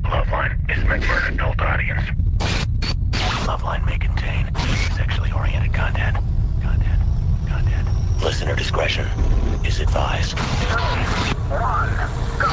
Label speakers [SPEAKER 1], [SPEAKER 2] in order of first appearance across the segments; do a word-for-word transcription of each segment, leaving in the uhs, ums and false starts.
[SPEAKER 1] Loveline is meant for an adult audience. Loveline may contain sexually oriented content. Content. Content. Listener discretion is advised. Three, one, go.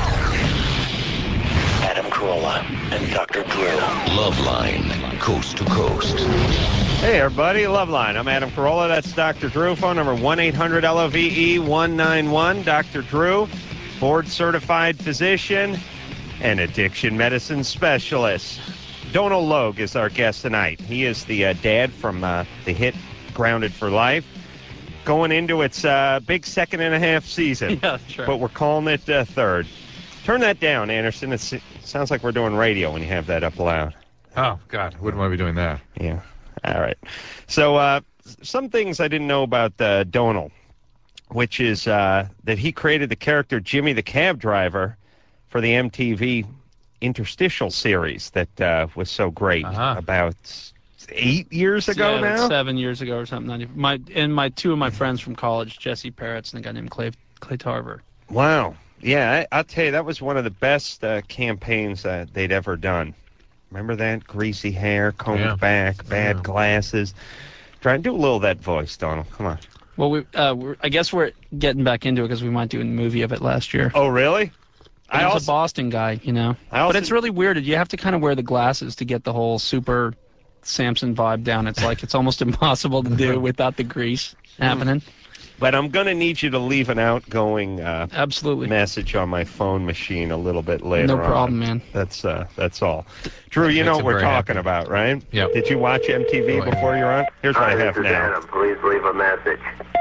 [SPEAKER 1] Adam Carolla and Doctor Drew.
[SPEAKER 2] Loveline, coast to coast.
[SPEAKER 3] Hey, everybody. Loveline. I'm Adam Carolla. That's Doctor Drew. Phone number one eight hundred L O V E one nine one. Doctor Drew, board-certified physician and addiction medicine specialist. Donal Logue is our guest tonight. He is the uh, dad from uh, the hit Grounded for Life, going into its uh, big second and a half season.
[SPEAKER 4] Yeah, sure.
[SPEAKER 3] But we're calling it uh, third. Turn that down, Anderson. It's, it sounds like we're doing radio when you have that up loud.
[SPEAKER 5] Oh, God. Wouldn't want to be doing that.
[SPEAKER 3] Yeah. All right. So uh, some things I didn't know about uh, Donal, which is uh, that he created the character Jimmy the Cab Driver for the M T V Interstitial series that uh, was so great
[SPEAKER 5] Uh-huh.
[SPEAKER 3] about eight years ago
[SPEAKER 4] yeah,
[SPEAKER 3] now?
[SPEAKER 4] Seven years ago or something. My and my two of my friends from college, Jesse Parrots and a guy named Clay Clay Tarver.
[SPEAKER 3] Wow. Yeah, I, I'll tell you, that was one of the best uh, campaigns uh, they'd ever done. Remember that? Greasy hair, combed
[SPEAKER 5] Yeah.
[SPEAKER 3] back, bad
[SPEAKER 5] Yeah.
[SPEAKER 3] glasses. Try and do a little of that voice, Donald. Come on.
[SPEAKER 4] Well, we uh, we're, I guess we're getting back into it because we might do a movie of it last year.
[SPEAKER 3] Oh, really?
[SPEAKER 4] He
[SPEAKER 3] I
[SPEAKER 4] was
[SPEAKER 3] also,
[SPEAKER 4] a Boston guy, you know.
[SPEAKER 3] I also,
[SPEAKER 4] But it's really weird. You have to kind of wear the glasses to get the whole super Samson vibe down. It's like it's almost impossible to do without the grease happening.
[SPEAKER 3] But I'm going to need you to leave an outgoing uh,
[SPEAKER 4] Absolutely.
[SPEAKER 3] message on my phone machine a little bit later
[SPEAKER 4] No
[SPEAKER 3] on.
[SPEAKER 4] problem, man.
[SPEAKER 3] That's uh, that's all. Drew, you
[SPEAKER 5] Makes
[SPEAKER 3] know what
[SPEAKER 5] him
[SPEAKER 3] we're
[SPEAKER 5] very
[SPEAKER 3] talking
[SPEAKER 5] happy.
[SPEAKER 3] about, right?
[SPEAKER 5] Yep.
[SPEAKER 3] Did you watch M T V
[SPEAKER 5] Oh, yeah.
[SPEAKER 3] before you're on? Here's what I have
[SPEAKER 1] This is
[SPEAKER 3] now.
[SPEAKER 1] Adam. Please leave a message.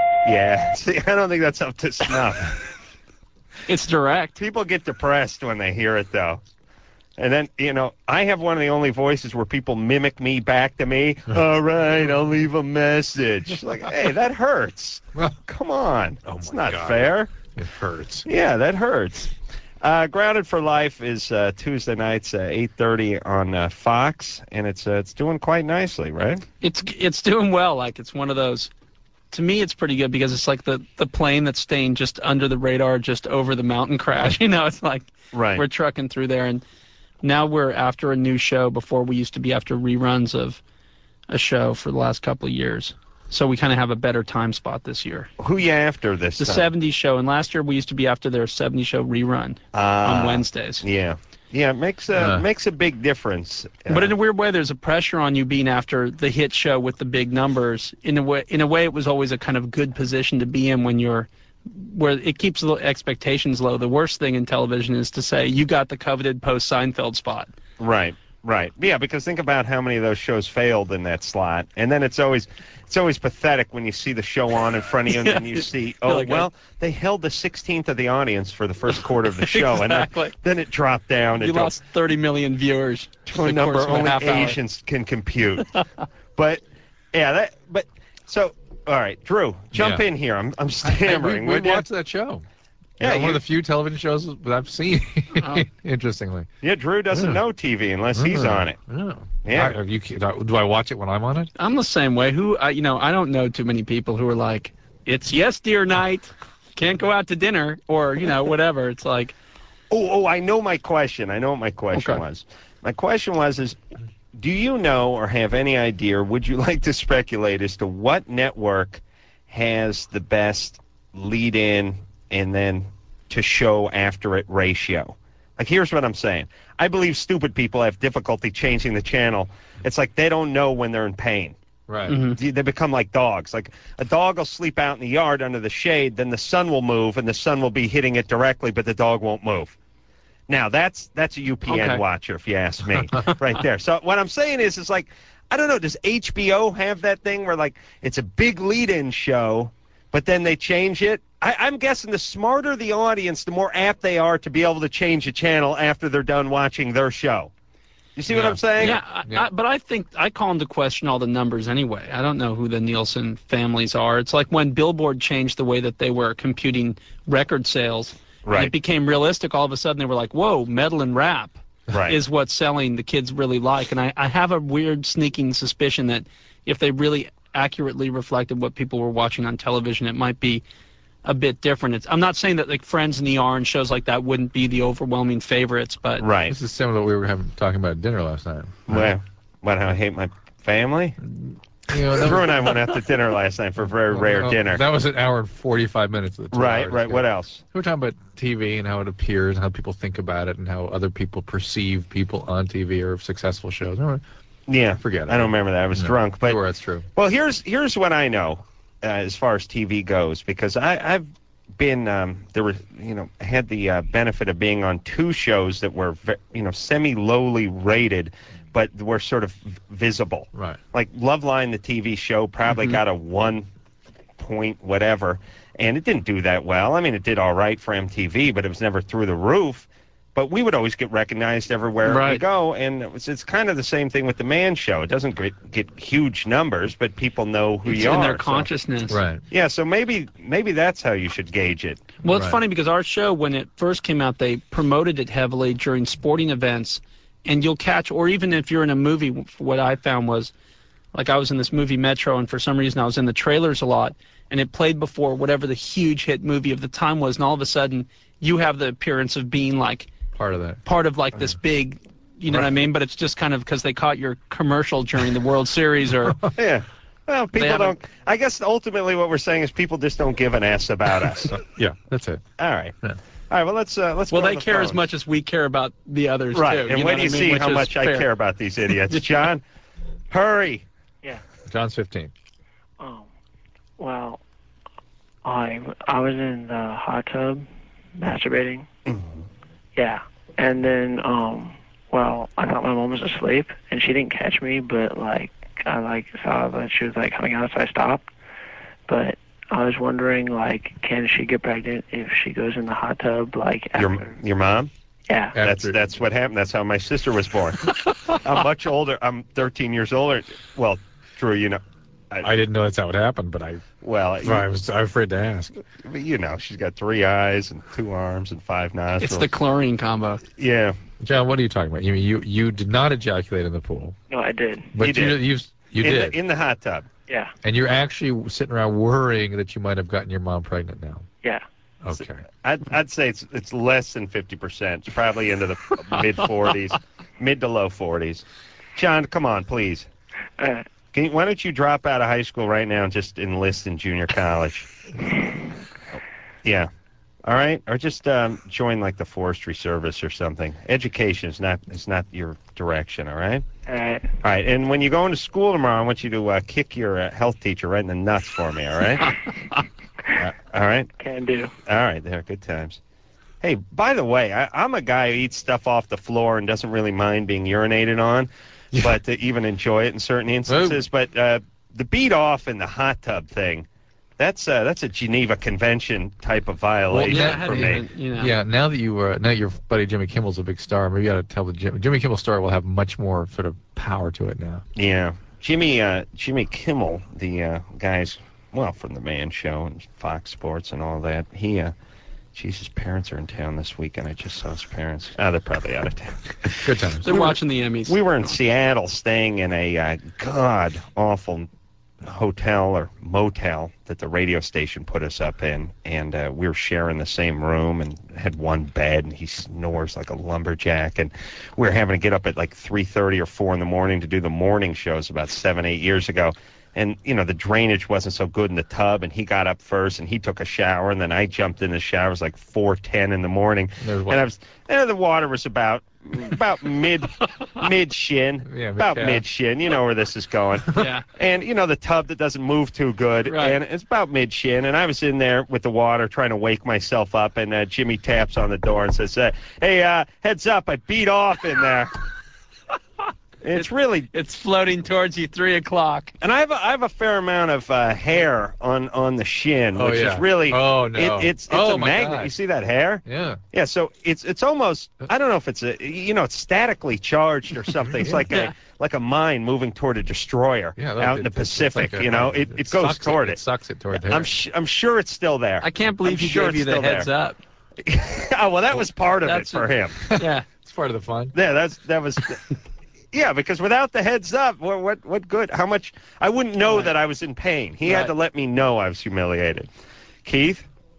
[SPEAKER 3] Yeah. See, I don't think that's up to snuff.
[SPEAKER 4] It's direct.
[SPEAKER 3] People get depressed when they hear it, though. And then, you know, I have one of the only voices where people mimic me back to me. All right, I'll leave a message. Like, hey, that hurts.
[SPEAKER 5] Well,
[SPEAKER 3] Come on.
[SPEAKER 5] Oh,
[SPEAKER 3] it's
[SPEAKER 5] my
[SPEAKER 3] not
[SPEAKER 5] God.
[SPEAKER 3] fair.
[SPEAKER 5] it hurts.
[SPEAKER 3] Yeah, that hurts. Uh, Grounded for Life is uh, Tuesday nights at eight thirty on uh, Fox, and it's uh, it's doing quite nicely, right?
[SPEAKER 4] It's it's doing well. Like it's one of those. To me, it's pretty good because it's like the, the plane that's staying just under the radar, just over the mountain crash. You know, it's like
[SPEAKER 3] Right.
[SPEAKER 4] we're trucking through there, and now we're after a new show. Before we used to be after reruns of a show for the last couple of years. So we kind of have a better time spot this year.
[SPEAKER 3] Who you after this
[SPEAKER 4] The
[SPEAKER 3] time?
[SPEAKER 4] seventies show, and last year we used to be after their seventies show rerun
[SPEAKER 3] Ah,
[SPEAKER 4] on Wednesdays.
[SPEAKER 3] Yeah. Yeah, it makes a,
[SPEAKER 5] Uh.
[SPEAKER 3] makes a big difference.
[SPEAKER 4] But
[SPEAKER 3] Uh,
[SPEAKER 4] in a weird way, there's a pressure on you being after the hit show with the big numbers. In a way, in a way, it was always a kind of good position to be in when you're, where it keeps the expectations low. The worst thing in television is to say you got the coveted post Seinfeld spot.
[SPEAKER 3] Right, right. Yeah, because think about how many of those shows failed in that slot, and then it's always it's always pathetic when you see the show on in front of you, and then you see, oh,
[SPEAKER 4] like,
[SPEAKER 3] well, they held the sixteenth of the audience for the first quarter of the show, and
[SPEAKER 4] Exactly.
[SPEAKER 3] then, then it dropped down
[SPEAKER 4] You
[SPEAKER 3] to,
[SPEAKER 4] lost thirty million viewers
[SPEAKER 3] to a
[SPEAKER 4] in the
[SPEAKER 3] number
[SPEAKER 4] course of a
[SPEAKER 3] only
[SPEAKER 4] half hour.
[SPEAKER 3] Asians can compute. But yeah, that. But so, all right, Drew, jump
[SPEAKER 5] Yeah.
[SPEAKER 3] in here. I'm I'm
[SPEAKER 5] I,
[SPEAKER 3] stammering.
[SPEAKER 5] we we
[SPEAKER 3] would ya?
[SPEAKER 5] watched that show.
[SPEAKER 3] Yeah,
[SPEAKER 5] Yeah,
[SPEAKER 3] you-
[SPEAKER 5] one of the few television shows that I've seen,
[SPEAKER 4] Oh.
[SPEAKER 5] interestingly.
[SPEAKER 3] Yeah, Drew doesn't
[SPEAKER 5] Yeah.
[SPEAKER 3] know T V unless he's
[SPEAKER 5] Yeah.
[SPEAKER 3] on it.
[SPEAKER 5] Yeah.
[SPEAKER 3] Yeah.
[SPEAKER 5] I, are you, do I watch it when I'm on it?
[SPEAKER 4] I'm the same way. Who, I, you know, I don't know too many people who are like, it's yes dear night, can't go out to dinner, or you know, whatever. It's like,
[SPEAKER 3] Oh, oh, I know my question. I know what my question
[SPEAKER 4] Okay.
[SPEAKER 3] was. My question was is, do you know or have any idea, or would you like to speculate as to what network has the best lead-in and then to show after it ratio? Like, here's what I'm saying. I believe stupid people have difficulty changing the channel. It's like they don't know when they're in pain.
[SPEAKER 5] Right.
[SPEAKER 4] mhm.
[SPEAKER 3] They become like dogs. Like a dog will sleep out in the yard under the shade, then the sun will move, and the sun will be hitting it directly, but the dog won't move. Now, that's that's a U P N
[SPEAKER 4] Okay.
[SPEAKER 3] watcher, if you ask me, right there. So what I'm saying is, it's like, I don't know, does H B O have that thing where, like, it's a big lead-in show, but then they change it? I, I'm guessing the smarter the audience, the more apt they are to be able to change a channel after they're done watching their show. You see what
[SPEAKER 5] Yeah.
[SPEAKER 3] I'm saying?
[SPEAKER 4] yeah, I,
[SPEAKER 5] Yeah.
[SPEAKER 4] I, but I think I call into question all the numbers anyway. I don't know who the Nielsen families are. It's like when Billboard changed the way that they were computing record sales.
[SPEAKER 3] Right.
[SPEAKER 4] And it became realistic. All of a sudden, they were like, whoa, metal and rap
[SPEAKER 3] Right.
[SPEAKER 4] is what's selling, the kids really like. And I, I have a weird sneaking suspicion that if they really accurately reflected what people were watching on television, it might be a bit different. It's, I'm not saying that like Friends and E R and shows like that wouldn't be the overwhelming favorites, but
[SPEAKER 3] Right.
[SPEAKER 5] This is similar to what we were having, talking about at dinner last night.
[SPEAKER 3] Well, what, how I hate my family?
[SPEAKER 5] You know, that
[SPEAKER 3] Drew
[SPEAKER 5] was-
[SPEAKER 3] and I went out to dinner last night for a very rare
[SPEAKER 5] well,
[SPEAKER 3] dinner.
[SPEAKER 5] That was an hour and forty-five minutes of the two
[SPEAKER 3] Right,
[SPEAKER 5] hours
[SPEAKER 3] right.
[SPEAKER 5] ago.
[SPEAKER 3] What else?
[SPEAKER 5] We were talking about T V and how it appears and how people think about it and how other people perceive people on T V or successful shows. No,
[SPEAKER 3] Yeah,
[SPEAKER 5] Forget it.
[SPEAKER 3] I don't remember that. I was
[SPEAKER 5] no,
[SPEAKER 3] drunk. But
[SPEAKER 5] sure, that's true.
[SPEAKER 3] well, here's here's what I know uh, as far as T V goes, because I, I've been um, there were you know had the uh, benefit of being on two shows that were ve- you know semi lowly rated, but were sort of visible.
[SPEAKER 5] Right.
[SPEAKER 3] Like Loveline, the T V show, probably
[SPEAKER 4] Mhm.
[SPEAKER 3] got a one point whatever, and it didn't do that well. I mean, it did all right for M T V, but it was never through the roof. But we would always get recognized everywhere we
[SPEAKER 4] Right.
[SPEAKER 3] go, and it was, it's kind of the same thing with the Man Show. It doesn't get, get huge numbers, but people know who
[SPEAKER 4] it's
[SPEAKER 3] you
[SPEAKER 4] in
[SPEAKER 3] are.
[SPEAKER 4] their
[SPEAKER 3] so-
[SPEAKER 4] consciousness.
[SPEAKER 5] Right.
[SPEAKER 3] Yeah, so maybe maybe that's how you should gauge it.
[SPEAKER 4] Well, it's
[SPEAKER 5] Right.
[SPEAKER 4] funny because our show, when it first came out, they promoted it heavily during sporting events, and you'll catch, or even if you're in a movie, what I found was, like I was in this movie Metro, and for some reason I was in the trailers a lot, and it played before whatever the huge hit movie of the time was, and all of a sudden you have the appearance of being like
[SPEAKER 5] Part of that.
[SPEAKER 4] part of like this big, you know what I mean? But it's just kind of because they caught your commercial during the World Series or
[SPEAKER 3] Yeah. Well, people
[SPEAKER 4] haven't-
[SPEAKER 3] don't. I guess ultimately what we're saying is people just don't give an S about us. All
[SPEAKER 5] Yeah, that's it.
[SPEAKER 3] right.
[SPEAKER 5] Yeah.
[SPEAKER 3] All right. Well, let's uh, let's.
[SPEAKER 4] well,
[SPEAKER 3] go
[SPEAKER 4] they
[SPEAKER 3] to the
[SPEAKER 4] care as
[SPEAKER 3] phones.
[SPEAKER 4] much as we care about the others
[SPEAKER 3] Right.
[SPEAKER 4] too.
[SPEAKER 3] And
[SPEAKER 4] you
[SPEAKER 3] when
[SPEAKER 4] know
[SPEAKER 3] you
[SPEAKER 4] what I
[SPEAKER 3] see
[SPEAKER 4] mean?
[SPEAKER 3] how
[SPEAKER 4] Which
[SPEAKER 3] much
[SPEAKER 4] is
[SPEAKER 3] I
[SPEAKER 4] fair.
[SPEAKER 3] care about these idiots, John, hurry.
[SPEAKER 6] Yeah.
[SPEAKER 5] John's fifteen.
[SPEAKER 6] Um, well, I I was in the hot tub masturbating. Yeah. And then, um, well, I thought my mom was asleep, and she didn't catch me, but, like, I, like, saw that she was, like, coming out, so I stopped. But I was wondering, like, can she get pregnant if she goes in the hot tub, like, after?
[SPEAKER 3] Your your mom.
[SPEAKER 6] Yeah.
[SPEAKER 3] That's
[SPEAKER 5] After-
[SPEAKER 3] that's what happened. That's how my sister was born. I'm much older. I'm thirteen years older. Well, Drew, you know.
[SPEAKER 5] I didn't know that's how it happened, but I,
[SPEAKER 3] Well,
[SPEAKER 5] I was I was afraid to ask.
[SPEAKER 3] you, you know, she's got three eyes and two arms and five nostrils.
[SPEAKER 4] It's the chlorine combo.
[SPEAKER 3] yeah.
[SPEAKER 5] John, what are you talking about? You you you did not ejaculate in the pool,
[SPEAKER 6] No, I did.
[SPEAKER 5] but
[SPEAKER 3] You did.
[SPEAKER 5] you you
[SPEAKER 3] in
[SPEAKER 5] did,
[SPEAKER 3] the in the hot tub.
[SPEAKER 6] Yeah.
[SPEAKER 5] and you're actually sitting around worrying that you might have gotten your mom pregnant now.
[SPEAKER 6] Yeah.
[SPEAKER 5] Okay.
[SPEAKER 3] I'd I'd say it's it's less than fifty percent. It's probably into the mid forties, mid to low forties. John, come on, please.
[SPEAKER 6] Uh,
[SPEAKER 3] Can you, why don't you drop out of high school right now and just enlist in junior college? Yeah. All right. Or just um, join like the forestry service or something. Education is not is not your direction. All right.
[SPEAKER 6] all right.
[SPEAKER 3] All right. And when you go into school tomorrow, I want you to uh, kick your uh, health teacher right in the nuts for me. All right. uh, all right.
[SPEAKER 6] Can do.
[SPEAKER 3] All right. There. Good times. Hey, by the way, I, I'm a guy who eats stuff off the floor and doesn't really mind being urinated on, but to even enjoy it in certain instances. But uh, the beat off in the hot tub thing, that's uh, that's a Geneva Convention type of violation
[SPEAKER 4] Yeah, I had
[SPEAKER 3] for
[SPEAKER 4] to
[SPEAKER 3] me.
[SPEAKER 4] even, you know.
[SPEAKER 5] Yeah, now that you uh, now your buddy Jimmy Kimmel's a big star, maybe you got to tell the Jim, Jimmy Kimmel story will have much more sort of power to it now.
[SPEAKER 3] Yeah, Jimmy uh, Jimmy Kimmel, the uh, guys, well, from the Man Show and Fox Sports and all that. He, uh, geez, his parents are in town this weekend. I just saw his parents. Oh, they're probably out of town.
[SPEAKER 5] Good times.
[SPEAKER 4] They're watching the Emmys.
[SPEAKER 3] We were in Seattle, staying in a uh, god awful hotel or motel that the radio station put us up in, and uh, we were sharing the same room and had one bed, and he snores like a lumberjack, and we were having to get up at like three thirty or four in the morning to do the morning shows about seven, eight years ago. And, you know, the drainage wasn't so good in the tub, and he got up first, and he took a shower, and then I jumped in the shower. It was like four ten in the morning.
[SPEAKER 5] There's
[SPEAKER 3] And
[SPEAKER 5] one-
[SPEAKER 3] I was, and the water was about about mid mid shin,
[SPEAKER 5] Yeah,
[SPEAKER 3] about
[SPEAKER 5] mid-calf.
[SPEAKER 3] mid shin. You know where this is going.
[SPEAKER 4] Yeah.
[SPEAKER 3] And, you know, the tub that doesn't move too good,
[SPEAKER 4] Right.
[SPEAKER 3] and it's about mid shin. And I was in there with the water trying to wake myself up, and uh, Jimmy taps on the door and says, uh, hey, uh, heads up, I beat off in there. It's really,
[SPEAKER 4] It's floating towards you, three o'clock.
[SPEAKER 3] and I have a, I have a fair amount of uh, hair on, on the shin,
[SPEAKER 5] Oh,
[SPEAKER 3] which
[SPEAKER 5] yeah.
[SPEAKER 3] is really,
[SPEAKER 5] Oh, no.
[SPEAKER 3] it, it's it's
[SPEAKER 5] Oh,
[SPEAKER 3] a
[SPEAKER 5] my
[SPEAKER 3] magnet.
[SPEAKER 5] God.
[SPEAKER 3] You see that hair?
[SPEAKER 5] Yeah.
[SPEAKER 3] Yeah, so it's it's almost, I don't know if it's a, you know, it's statically charged or something. It's like
[SPEAKER 4] Yeah.
[SPEAKER 3] a like a mine moving toward a destroyer
[SPEAKER 5] Yeah.
[SPEAKER 3] out in the
[SPEAKER 5] it- it's- it's
[SPEAKER 3] Pacific.
[SPEAKER 5] like a-
[SPEAKER 3] you know, it, it, goes
[SPEAKER 5] sucks
[SPEAKER 3] toward
[SPEAKER 5] it.
[SPEAKER 3] it.
[SPEAKER 5] It sucks it toward there.
[SPEAKER 3] I'm sh- I'm sure it's still there.
[SPEAKER 4] I can't believe
[SPEAKER 3] I'm
[SPEAKER 4] he
[SPEAKER 3] sure
[SPEAKER 4] gave you
[SPEAKER 3] it's
[SPEAKER 4] the
[SPEAKER 3] still
[SPEAKER 4] heads
[SPEAKER 3] there.
[SPEAKER 4] up.
[SPEAKER 3] Oh well, that was part of it
[SPEAKER 4] That's
[SPEAKER 3] for
[SPEAKER 4] a-
[SPEAKER 3] him.
[SPEAKER 4] Yeah.
[SPEAKER 5] It's part of the fun.
[SPEAKER 3] Yeah, that's that was. Yeah, because without the heads up, what what, what good? How much? I wouldn't know
[SPEAKER 4] Right.
[SPEAKER 3] that I was in pain. He had
[SPEAKER 4] Right.
[SPEAKER 3] to let me know I was humiliated. Keith,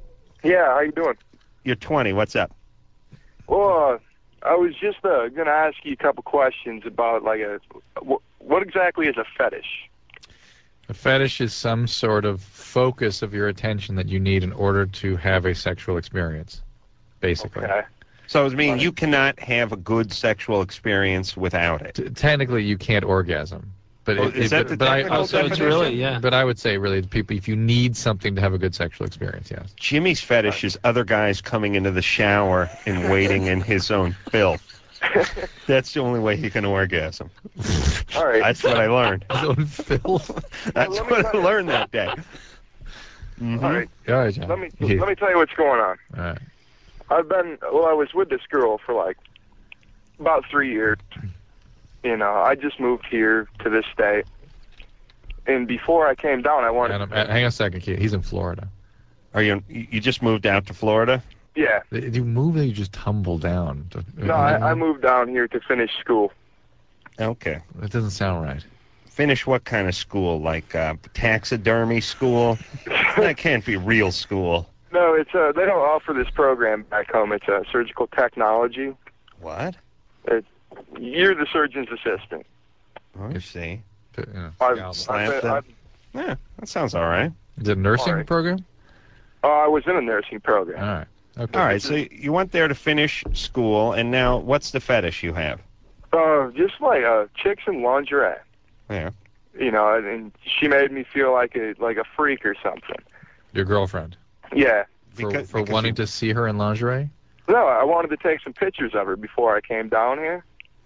[SPEAKER 7] Yeah, how you doing?
[SPEAKER 3] You're twenty. What's up?
[SPEAKER 7] Well, uh, I was just uh, going to ask you a couple questions about, like, a wh- what exactly is a fetish?
[SPEAKER 5] A fetish is some sort of focus of your attention that you need in order to have a sexual experience, basically.
[SPEAKER 7] Okay.
[SPEAKER 3] So, I mean, you cannot have a good sexual experience without it.
[SPEAKER 5] T- technically, you can't orgasm. But
[SPEAKER 3] Oh,
[SPEAKER 5] it,
[SPEAKER 3] is
[SPEAKER 5] it,
[SPEAKER 3] that
[SPEAKER 5] but,
[SPEAKER 3] the
[SPEAKER 5] but I,
[SPEAKER 3] technical
[SPEAKER 4] Oh, so it's
[SPEAKER 3] definition?
[SPEAKER 4] really, yeah.
[SPEAKER 5] But I would say, really, people, if you need something to have a good sexual experience, yes.
[SPEAKER 3] Jimmy's fetish is other guys coming into the shower and wading in his own filth. That's the only way he can orgasm.
[SPEAKER 7] All right.
[SPEAKER 3] That's what I learned.
[SPEAKER 5] His own filth.
[SPEAKER 3] That's
[SPEAKER 7] Well, let me
[SPEAKER 3] what I
[SPEAKER 7] tell you.
[SPEAKER 3] learned that day. Mhm.
[SPEAKER 7] All right.
[SPEAKER 5] All right, John.
[SPEAKER 7] Let me
[SPEAKER 5] Yeah.
[SPEAKER 7] let me tell you what's going on.
[SPEAKER 5] All right.
[SPEAKER 7] I've been well. I was with this girl for like about three years. You know, I just moved here to this state, and before I came down, I wanted.
[SPEAKER 5] Adam, uh, hang on a second, kid. He's in Florida.
[SPEAKER 3] Are you? You just moved out to Florida?
[SPEAKER 7] Yeah.
[SPEAKER 5] Did you move or you just tumble down? To,
[SPEAKER 7] No, I, I moved down here to finish school.
[SPEAKER 3] Okay.
[SPEAKER 5] That doesn't sound right.
[SPEAKER 3] Finish what kind of school? Like uh, taxidermy school? That can't be real school.
[SPEAKER 7] No, it's uh, they don't offer this program back home. It's uh, surgical technology.
[SPEAKER 3] What?
[SPEAKER 7] It, you're the surgeon's assistant.
[SPEAKER 3] Oh, I see.
[SPEAKER 5] To, you know,
[SPEAKER 7] I've,
[SPEAKER 5] scalpel.
[SPEAKER 3] Slam
[SPEAKER 7] I've,
[SPEAKER 3] them.
[SPEAKER 7] I've,
[SPEAKER 3] Yeah, that sounds all right.
[SPEAKER 5] Is it a nursing
[SPEAKER 7] All right.
[SPEAKER 5] program?
[SPEAKER 7] oh, I was in a nursing program.
[SPEAKER 5] All right. Okay.
[SPEAKER 3] All right, so you went there to finish school, and now what's the fetish you have?
[SPEAKER 7] Uh, just like uh, chicks in lingerie.
[SPEAKER 3] Yeah.
[SPEAKER 7] You know, and, and she made me feel like a like a freak or something.
[SPEAKER 5] Your girlfriend.
[SPEAKER 7] Yeah.
[SPEAKER 5] For,
[SPEAKER 3] Because-
[SPEAKER 5] for
[SPEAKER 3] because
[SPEAKER 5] wanting
[SPEAKER 3] you-
[SPEAKER 5] to see her in lingerie?
[SPEAKER 7] No, I wanted to take some pictures of her before I came down here.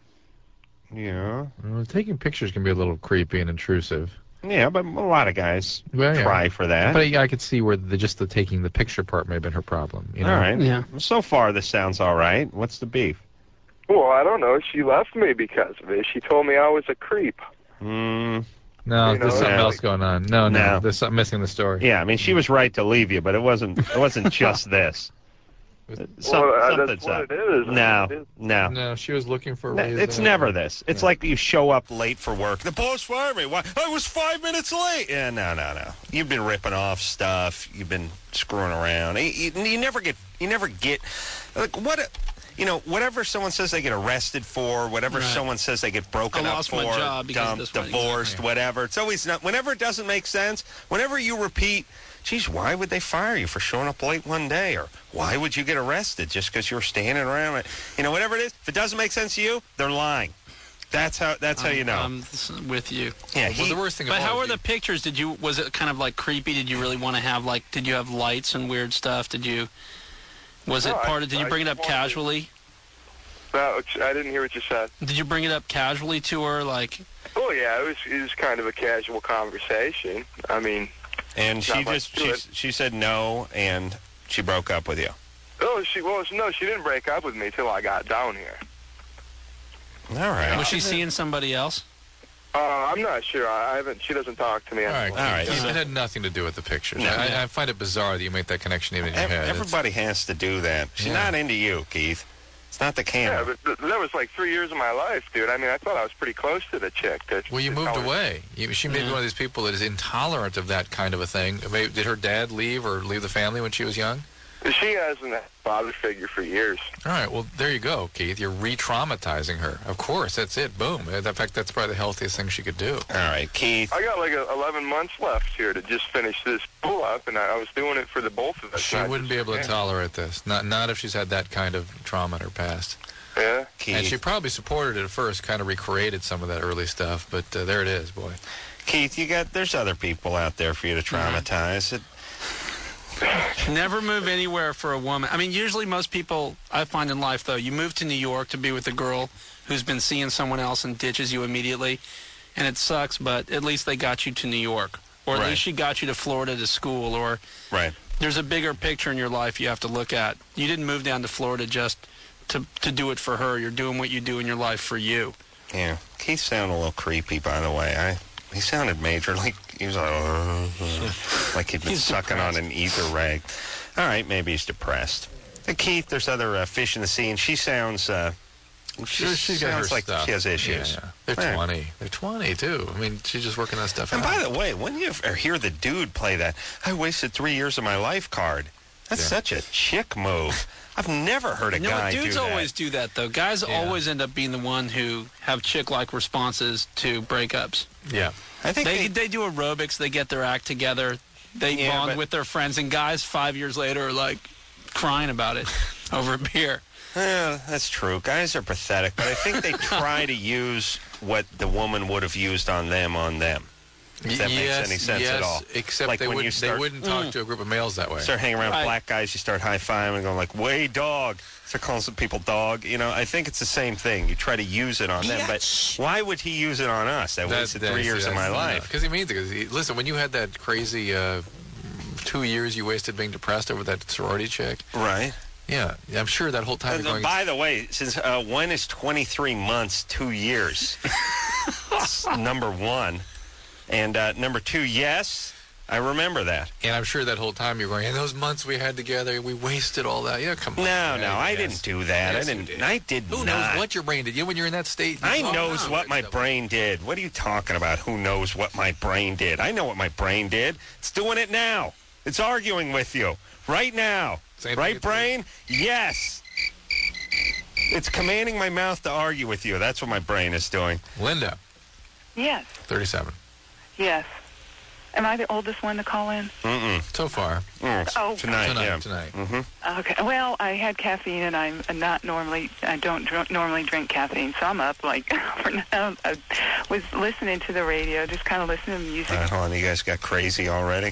[SPEAKER 3] Yeah.
[SPEAKER 5] Well, taking pictures can be a little creepy and intrusive.
[SPEAKER 3] Yeah, but a lot of guys
[SPEAKER 5] Well, yeah.
[SPEAKER 3] try for that.
[SPEAKER 5] But I, I could see where the, just the taking the picture part may have been her problem. You know?
[SPEAKER 3] All right.
[SPEAKER 4] Yeah.
[SPEAKER 3] So far, this sounds all right. What's the beef?
[SPEAKER 7] Well, I don't know. She left me because of it. She told me I was a creep.
[SPEAKER 3] Mm,
[SPEAKER 5] No,
[SPEAKER 7] You know,
[SPEAKER 5] there's something
[SPEAKER 3] yeah.
[SPEAKER 5] else going on. No, no,
[SPEAKER 3] No.
[SPEAKER 5] there's something missing in the story.
[SPEAKER 3] yeah, I mean, she was right to leave you, but it wasn't. It wasn't just this. Some,
[SPEAKER 7] well, uh,
[SPEAKER 3] something's
[SPEAKER 7] that's what
[SPEAKER 3] up.
[SPEAKER 7] it is.
[SPEAKER 3] No,
[SPEAKER 7] It is.
[SPEAKER 3] no.
[SPEAKER 5] No, she was looking for a
[SPEAKER 3] No,
[SPEAKER 5] reason.
[SPEAKER 3] it's never this. It's
[SPEAKER 5] Yeah.
[SPEAKER 3] like you show up late for work. The boss fired me. Why? I was five minutes late. Yeah, no, no, no. You've been ripping off stuff. You've been screwing around. You, you, you never get. You never get. Like what? You know, whatever someone says they get arrested for, whatever
[SPEAKER 4] Right.
[SPEAKER 3] someone says they get broken
[SPEAKER 4] I
[SPEAKER 3] up
[SPEAKER 4] lost
[SPEAKER 3] for,
[SPEAKER 4] my job because of
[SPEAKER 3] dumped,
[SPEAKER 4] this one.
[SPEAKER 3] divorced,
[SPEAKER 5] Yeah.
[SPEAKER 3] whatever. It's always not. Whenever it doesn't make sense, whenever you repeat, geez, why would they fire you for showing up late one day? Or why would you get arrested just because you were standing around? You know, whatever it is, if it doesn't make sense to you, they're lying. That's how That's how you know.
[SPEAKER 4] I'm s- with you.
[SPEAKER 3] yeah,
[SPEAKER 5] Well,
[SPEAKER 3] he,
[SPEAKER 5] the worst thing
[SPEAKER 4] But
[SPEAKER 5] of all
[SPEAKER 4] how
[SPEAKER 5] is
[SPEAKER 4] were
[SPEAKER 5] you-
[SPEAKER 4] the pictures? Did you was it kind of like creepy? Did you really want to have like? Did you have lights and weird stuff? Did you? Was it
[SPEAKER 7] No, I-
[SPEAKER 4] part of? Did you
[SPEAKER 7] I
[SPEAKER 4] bring it
[SPEAKER 7] just
[SPEAKER 4] up
[SPEAKER 7] wanted to-
[SPEAKER 4] casually?
[SPEAKER 7] No, I didn't hear what you said.
[SPEAKER 4] Did you bring it up casually to her? Like,
[SPEAKER 7] Oh yeah, it was it was kind of a casual conversation. I mean,
[SPEAKER 3] and she
[SPEAKER 7] not much
[SPEAKER 3] just
[SPEAKER 7] to
[SPEAKER 3] she,
[SPEAKER 7] it.
[SPEAKER 3] she said no, and she broke up with you.
[SPEAKER 7] oh she well no, she didn't break up with me till I got down here.
[SPEAKER 3] All right.
[SPEAKER 4] was she seeing somebody else?
[SPEAKER 7] Uh, I'm not sure. I I haven't. She doesn't talk to me.
[SPEAKER 5] All right,
[SPEAKER 3] All right.
[SPEAKER 5] Keith,
[SPEAKER 3] Uh,
[SPEAKER 5] it had nothing to do with the pictures.
[SPEAKER 3] No.
[SPEAKER 5] I, I find it bizarre that you make that connection even in your
[SPEAKER 3] Ev-
[SPEAKER 5] head. It's-
[SPEAKER 3] Everybody has to do that. She's
[SPEAKER 5] Yeah.
[SPEAKER 3] not into you, Keith. It's not the
[SPEAKER 7] Yeah,
[SPEAKER 3] camera.
[SPEAKER 7] but th- that was like three years of my life, dude. I mean, I thought I was pretty close to the chick. That,
[SPEAKER 5] Well, you
[SPEAKER 7] that
[SPEAKER 5] moved
[SPEAKER 7] told her-
[SPEAKER 5] away. You, she may be
[SPEAKER 4] Yeah.
[SPEAKER 5] one of these people that is intolerant of that kind of a thing. Maybe, did her dad leave or leave the family when she was young?
[SPEAKER 7] She hasn't had a father figure for years.
[SPEAKER 5] All right, well, there you go, Keith. You're re-traumatizing her. Of course, that's it. Boom. In fact, that's probably the healthiest thing she could do.
[SPEAKER 3] All right, Keith.
[SPEAKER 7] I got like a, eleven months left here to just finish this pull-up, and I, I was doing it for the both of us.
[SPEAKER 5] She
[SPEAKER 7] and I
[SPEAKER 5] wouldn't
[SPEAKER 7] just-
[SPEAKER 5] be able to tolerate this. Not not if she's had that kind of trauma in her past.
[SPEAKER 7] Yeah.
[SPEAKER 3] Keith.
[SPEAKER 5] And she probably supported it at first, kind of recreated some of that early stuff, but uh, there it is, boy.
[SPEAKER 3] Keith, you got. There's other people out there for you to traumatize. It,
[SPEAKER 4] Never move anywhere for a woman. I mean, usually most people, I find in life, though, you move to New York to be with a girl who's been seeing someone else and ditches you immediately, and it sucks, but at least they got you to New York. Or at
[SPEAKER 3] Right.
[SPEAKER 4] least she got you to Florida to school, or
[SPEAKER 3] right.
[SPEAKER 4] there's a bigger picture in your life you have to look at. You didn't move down to Florida just to, to do it for her. You're doing what you do in your life for you.
[SPEAKER 3] Yeah. Keith sounded a little creepy, by the way. I. He sounded major, like he was like, uh, like he'd been
[SPEAKER 4] He's
[SPEAKER 3] sucking
[SPEAKER 4] depressed.
[SPEAKER 3] on an ether rag. All right, maybe he's depressed. And Keith, there's other uh, fish in the sea, and she sounds. Uh, she
[SPEAKER 5] Sure, she's got
[SPEAKER 3] sounds
[SPEAKER 5] her
[SPEAKER 3] like
[SPEAKER 5] stuff.
[SPEAKER 3] she has issues.
[SPEAKER 5] Yeah, yeah. They're
[SPEAKER 3] Yeah.
[SPEAKER 5] twenty. They're twenty, too. I mean, she's just working that stuff
[SPEAKER 3] And
[SPEAKER 5] out.
[SPEAKER 3] by the way, when you ever hear the dude play that, I wasted three years of my life card, That's
[SPEAKER 5] Yeah.
[SPEAKER 3] such a chick move. I've never heard a
[SPEAKER 4] You know
[SPEAKER 3] guy
[SPEAKER 4] what? Dudes
[SPEAKER 3] do that.
[SPEAKER 4] always do that, though. Guys
[SPEAKER 5] Yeah.
[SPEAKER 4] always end up being the one who have chick-like responses to breakups.
[SPEAKER 5] Yeah.
[SPEAKER 3] I think
[SPEAKER 4] They
[SPEAKER 3] they,
[SPEAKER 4] they do aerobics. They get their act together. They
[SPEAKER 3] Yeah,
[SPEAKER 4] bond
[SPEAKER 3] but-
[SPEAKER 4] with their friends, and guys five years later are like crying about it over a beer.
[SPEAKER 3] Yeah, that's true. Guys are pathetic, but I think they try to use what the woman would have used on them on them. If that
[SPEAKER 5] yes,
[SPEAKER 3] makes any sense
[SPEAKER 5] yes,
[SPEAKER 3] at all.
[SPEAKER 5] Except
[SPEAKER 3] Like
[SPEAKER 5] they,
[SPEAKER 3] when you
[SPEAKER 5] wouldn't,
[SPEAKER 3] start-
[SPEAKER 5] they wouldn't talk to a group of males that way.
[SPEAKER 3] Start hanging around
[SPEAKER 4] Right.
[SPEAKER 3] black guys, you start high-fiving and going like, way dog. Start calling some people dog. You know, I think it's the same thing. You try to use it on them, but why would he use it on us? That wasted three years of my life.
[SPEAKER 5] Because he means it. Because he, listen, when you had that crazy uh, two years you wasted being depressed over that sorority chick,
[SPEAKER 3] Right.
[SPEAKER 5] yeah, I'm sure that whole time
[SPEAKER 3] And
[SPEAKER 5] you're
[SPEAKER 3] then,
[SPEAKER 5] going,
[SPEAKER 3] by the way, since uh, when is twenty-three months two years? That's number one. And uh, number two, yes, I remember that.
[SPEAKER 5] and I'm sure that whole time you're going, and those months we had together, we wasted all that. Yeah, come on.
[SPEAKER 3] No,
[SPEAKER 5] man.
[SPEAKER 3] no, I
[SPEAKER 5] Yes.
[SPEAKER 3] didn't do that.
[SPEAKER 5] Yes,
[SPEAKER 3] I
[SPEAKER 5] you
[SPEAKER 3] didn't.
[SPEAKER 5] did.
[SPEAKER 3] I did
[SPEAKER 5] Who
[SPEAKER 3] not.
[SPEAKER 5] knows what your brain did? You when you're in that state. you
[SPEAKER 3] I
[SPEAKER 5] talk
[SPEAKER 3] knows
[SPEAKER 5] about
[SPEAKER 3] what
[SPEAKER 5] it,
[SPEAKER 3] my
[SPEAKER 5] so-
[SPEAKER 3] brain did. What are you talking about? Who knows what my brain did? I know what my brain did. It's doing it now. It's arguing with you right now.
[SPEAKER 5] Same
[SPEAKER 3] right,
[SPEAKER 5] thing it
[SPEAKER 3] brain? Yes. It's commanding my mouth to argue with you. That's what my brain is doing.
[SPEAKER 5] Linda,
[SPEAKER 8] Yes,
[SPEAKER 5] thirty-seven.
[SPEAKER 8] yes. Am I the oldest one to call in?
[SPEAKER 3] Mm-mm.
[SPEAKER 5] So far.
[SPEAKER 3] Mm,
[SPEAKER 8] Oh.
[SPEAKER 3] tonight,
[SPEAKER 5] Tonight,
[SPEAKER 3] yeah.
[SPEAKER 5] tonight.
[SPEAKER 3] Mm-hmm.
[SPEAKER 8] Okay. Well, I had caffeine, and I'm not normally. I don't dr- normally drink caffeine, so I'm up like for now. I was listening to the radio, just kind of listening to music.
[SPEAKER 3] All right, hold on. You guys got crazy already?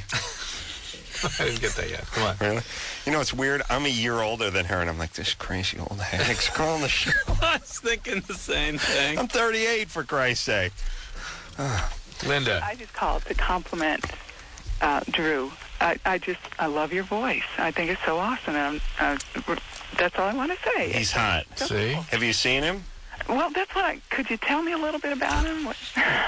[SPEAKER 5] I didn't get that yet. Come on.
[SPEAKER 3] Really? You know, it's weird. I'm a year older than her, and I'm like, this crazy old hank's calling the show.
[SPEAKER 4] I was thinking the same thing.
[SPEAKER 3] I'm thirty-eight, for Christ's sake.
[SPEAKER 5] Linda.
[SPEAKER 8] I just called to compliment uh, Drew. I, I just I love your voice. I think it's so awesome. And I'm, uh, that's all I want to say.
[SPEAKER 3] He's hot.
[SPEAKER 5] See?
[SPEAKER 3] Have you seen him?
[SPEAKER 8] Well, that's what. I, could you tell me a little bit about him? What-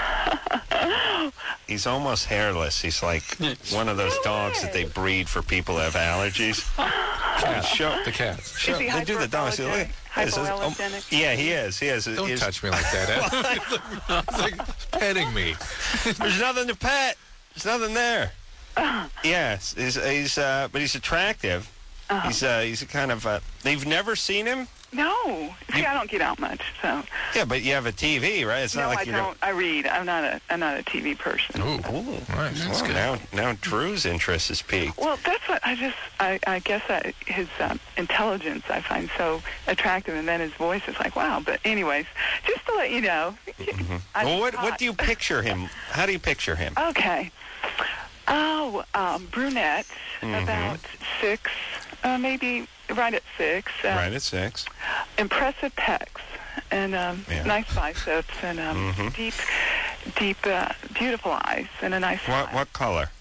[SPEAKER 3] He's almost hairless. He's like one of those dogs that they breed for people who have allergies. Show,
[SPEAKER 5] The cats.
[SPEAKER 3] show,
[SPEAKER 8] Is he
[SPEAKER 3] they do the dogs. See, look.
[SPEAKER 8] hypoallergenic?
[SPEAKER 3] This is- oh,
[SPEAKER 8] Hypoallergenic?
[SPEAKER 3] yeah, he is. He is.
[SPEAKER 5] Don't
[SPEAKER 3] He is-
[SPEAKER 5] touch me like that. It's like petting me.
[SPEAKER 3] There's nothing to pet. There's nothing there. Yes, he's, he's uh, but he's attractive.
[SPEAKER 8] Uh-huh.
[SPEAKER 3] He's uh, he's a kind of. Uh, they've never seen him.
[SPEAKER 8] No. See, I don't get out much, so.
[SPEAKER 3] Yeah, but you have a T V, right? It's
[SPEAKER 8] No,
[SPEAKER 3] not like
[SPEAKER 8] I
[SPEAKER 3] you
[SPEAKER 8] don't. I read. I'm not a. I'm not a T V person.
[SPEAKER 5] Ooh.
[SPEAKER 3] Ooh,
[SPEAKER 5] Right, that's
[SPEAKER 3] well,
[SPEAKER 5] good.
[SPEAKER 3] now now Drew's interest is piqued.
[SPEAKER 8] Well, that's what I just. I, I guess I, his um, intelligence I find so attractive, and then his voice is like, wow. But anyways, just to let you know. I
[SPEAKER 3] Well, what
[SPEAKER 8] thought-
[SPEAKER 3] what do you picture him? How do you picture him?
[SPEAKER 8] Okay. Oh, um, brunette,
[SPEAKER 3] Mhm.
[SPEAKER 8] about six, uh, maybe right at six. Um,
[SPEAKER 3] Right at six.
[SPEAKER 8] Impressive pecs and um,
[SPEAKER 3] Yeah.
[SPEAKER 8] nice biceps and um,
[SPEAKER 3] Mhm.
[SPEAKER 8] deep, deep, uh, beautiful eyes and a nice
[SPEAKER 3] What
[SPEAKER 8] smile.
[SPEAKER 3] what color?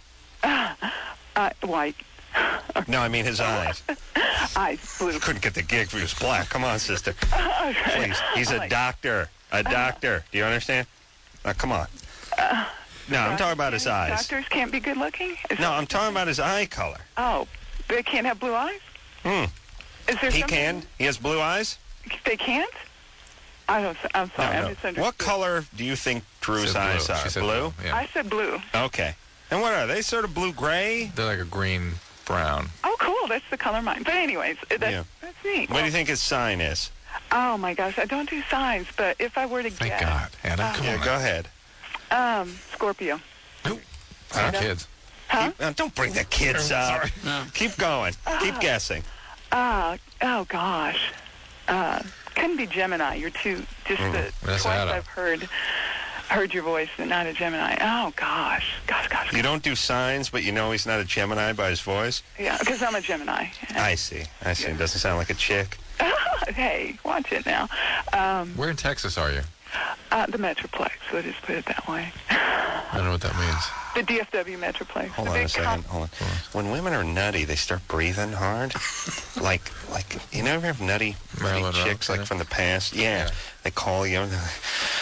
[SPEAKER 8] Uh, white.
[SPEAKER 3] No, I mean his eyes.
[SPEAKER 8] Eyes blue.
[SPEAKER 3] Couldn't get the gig if he was black. Come on, sister.
[SPEAKER 8] Okay.
[SPEAKER 3] Please. He's a
[SPEAKER 8] Like-
[SPEAKER 3] doctor. A doctor. Do you understand? Now, come on. No, I'm talking about his eyes.
[SPEAKER 8] Doctors can't be good looking? Is
[SPEAKER 3] No, I'm talking about his eye color.
[SPEAKER 8] Oh, they can't have blue eyes?
[SPEAKER 3] Hmm.
[SPEAKER 8] Is there
[SPEAKER 3] He
[SPEAKER 8] something-
[SPEAKER 3] can. He has blue eyes.
[SPEAKER 8] They can't? I don't. I'm sorry.
[SPEAKER 3] No,
[SPEAKER 8] I
[SPEAKER 3] no.
[SPEAKER 8] misunderstood.
[SPEAKER 3] What color do you think Drew's
[SPEAKER 5] Said
[SPEAKER 3] eyes
[SPEAKER 5] blue.
[SPEAKER 3] are?
[SPEAKER 5] She said
[SPEAKER 3] Blue?
[SPEAKER 5] Yeah.
[SPEAKER 8] I said blue.
[SPEAKER 3] Okay. And what are they? Sort of blue gray?
[SPEAKER 5] They're like a green brown.
[SPEAKER 8] Oh, cool. That's the color mine. But anyways, that's,
[SPEAKER 3] Yeah.
[SPEAKER 8] that's neat.
[SPEAKER 3] What do you think his sign is?
[SPEAKER 8] Oh my gosh, I don't do signs, but if I were to
[SPEAKER 5] Thank
[SPEAKER 8] guess,
[SPEAKER 5] God. Hannah,
[SPEAKER 8] Uh,
[SPEAKER 5] come
[SPEAKER 3] Yeah,
[SPEAKER 5] on.
[SPEAKER 3] go ahead.
[SPEAKER 8] um, Scorpio.
[SPEAKER 5] Our kids.
[SPEAKER 8] Huh?
[SPEAKER 3] Keep- uh, don't bring the kids up.
[SPEAKER 4] No.
[SPEAKER 3] Keep going. Keep guessing.
[SPEAKER 8] Uh, oh gosh. Uh, couldn't be Gemini. You're too. Just
[SPEAKER 3] Mm,
[SPEAKER 8] the
[SPEAKER 5] that's
[SPEAKER 8] twice
[SPEAKER 5] Adam.
[SPEAKER 8] I've heard heard your voice, and not a Gemini. Oh gosh, gosh, gosh.
[SPEAKER 3] You don't do signs, but you know he's not a Gemini by his voice?
[SPEAKER 8] Yeah, because I'm a Gemini.
[SPEAKER 3] I see. I see. It doesn't sound like a chick.
[SPEAKER 8] Hey, watch it now. Um,
[SPEAKER 5] Where in Texas are you?
[SPEAKER 8] uh, the Metroplex. We'll just put it that way.
[SPEAKER 5] I don't know what that means.
[SPEAKER 8] The D F W Metroplex.
[SPEAKER 3] Hold
[SPEAKER 8] the
[SPEAKER 3] on a
[SPEAKER 8] big
[SPEAKER 3] second.
[SPEAKER 8] com-
[SPEAKER 3] Hold on. When women are nutty, they start breathing hard. like, like you never have nutty, nutty
[SPEAKER 5] Marilyn
[SPEAKER 3] chicks
[SPEAKER 5] Monroe,
[SPEAKER 3] like
[SPEAKER 5] yeah.
[SPEAKER 3] from the past? Yeah.
[SPEAKER 5] Yeah.
[SPEAKER 3] They call you. And they're like,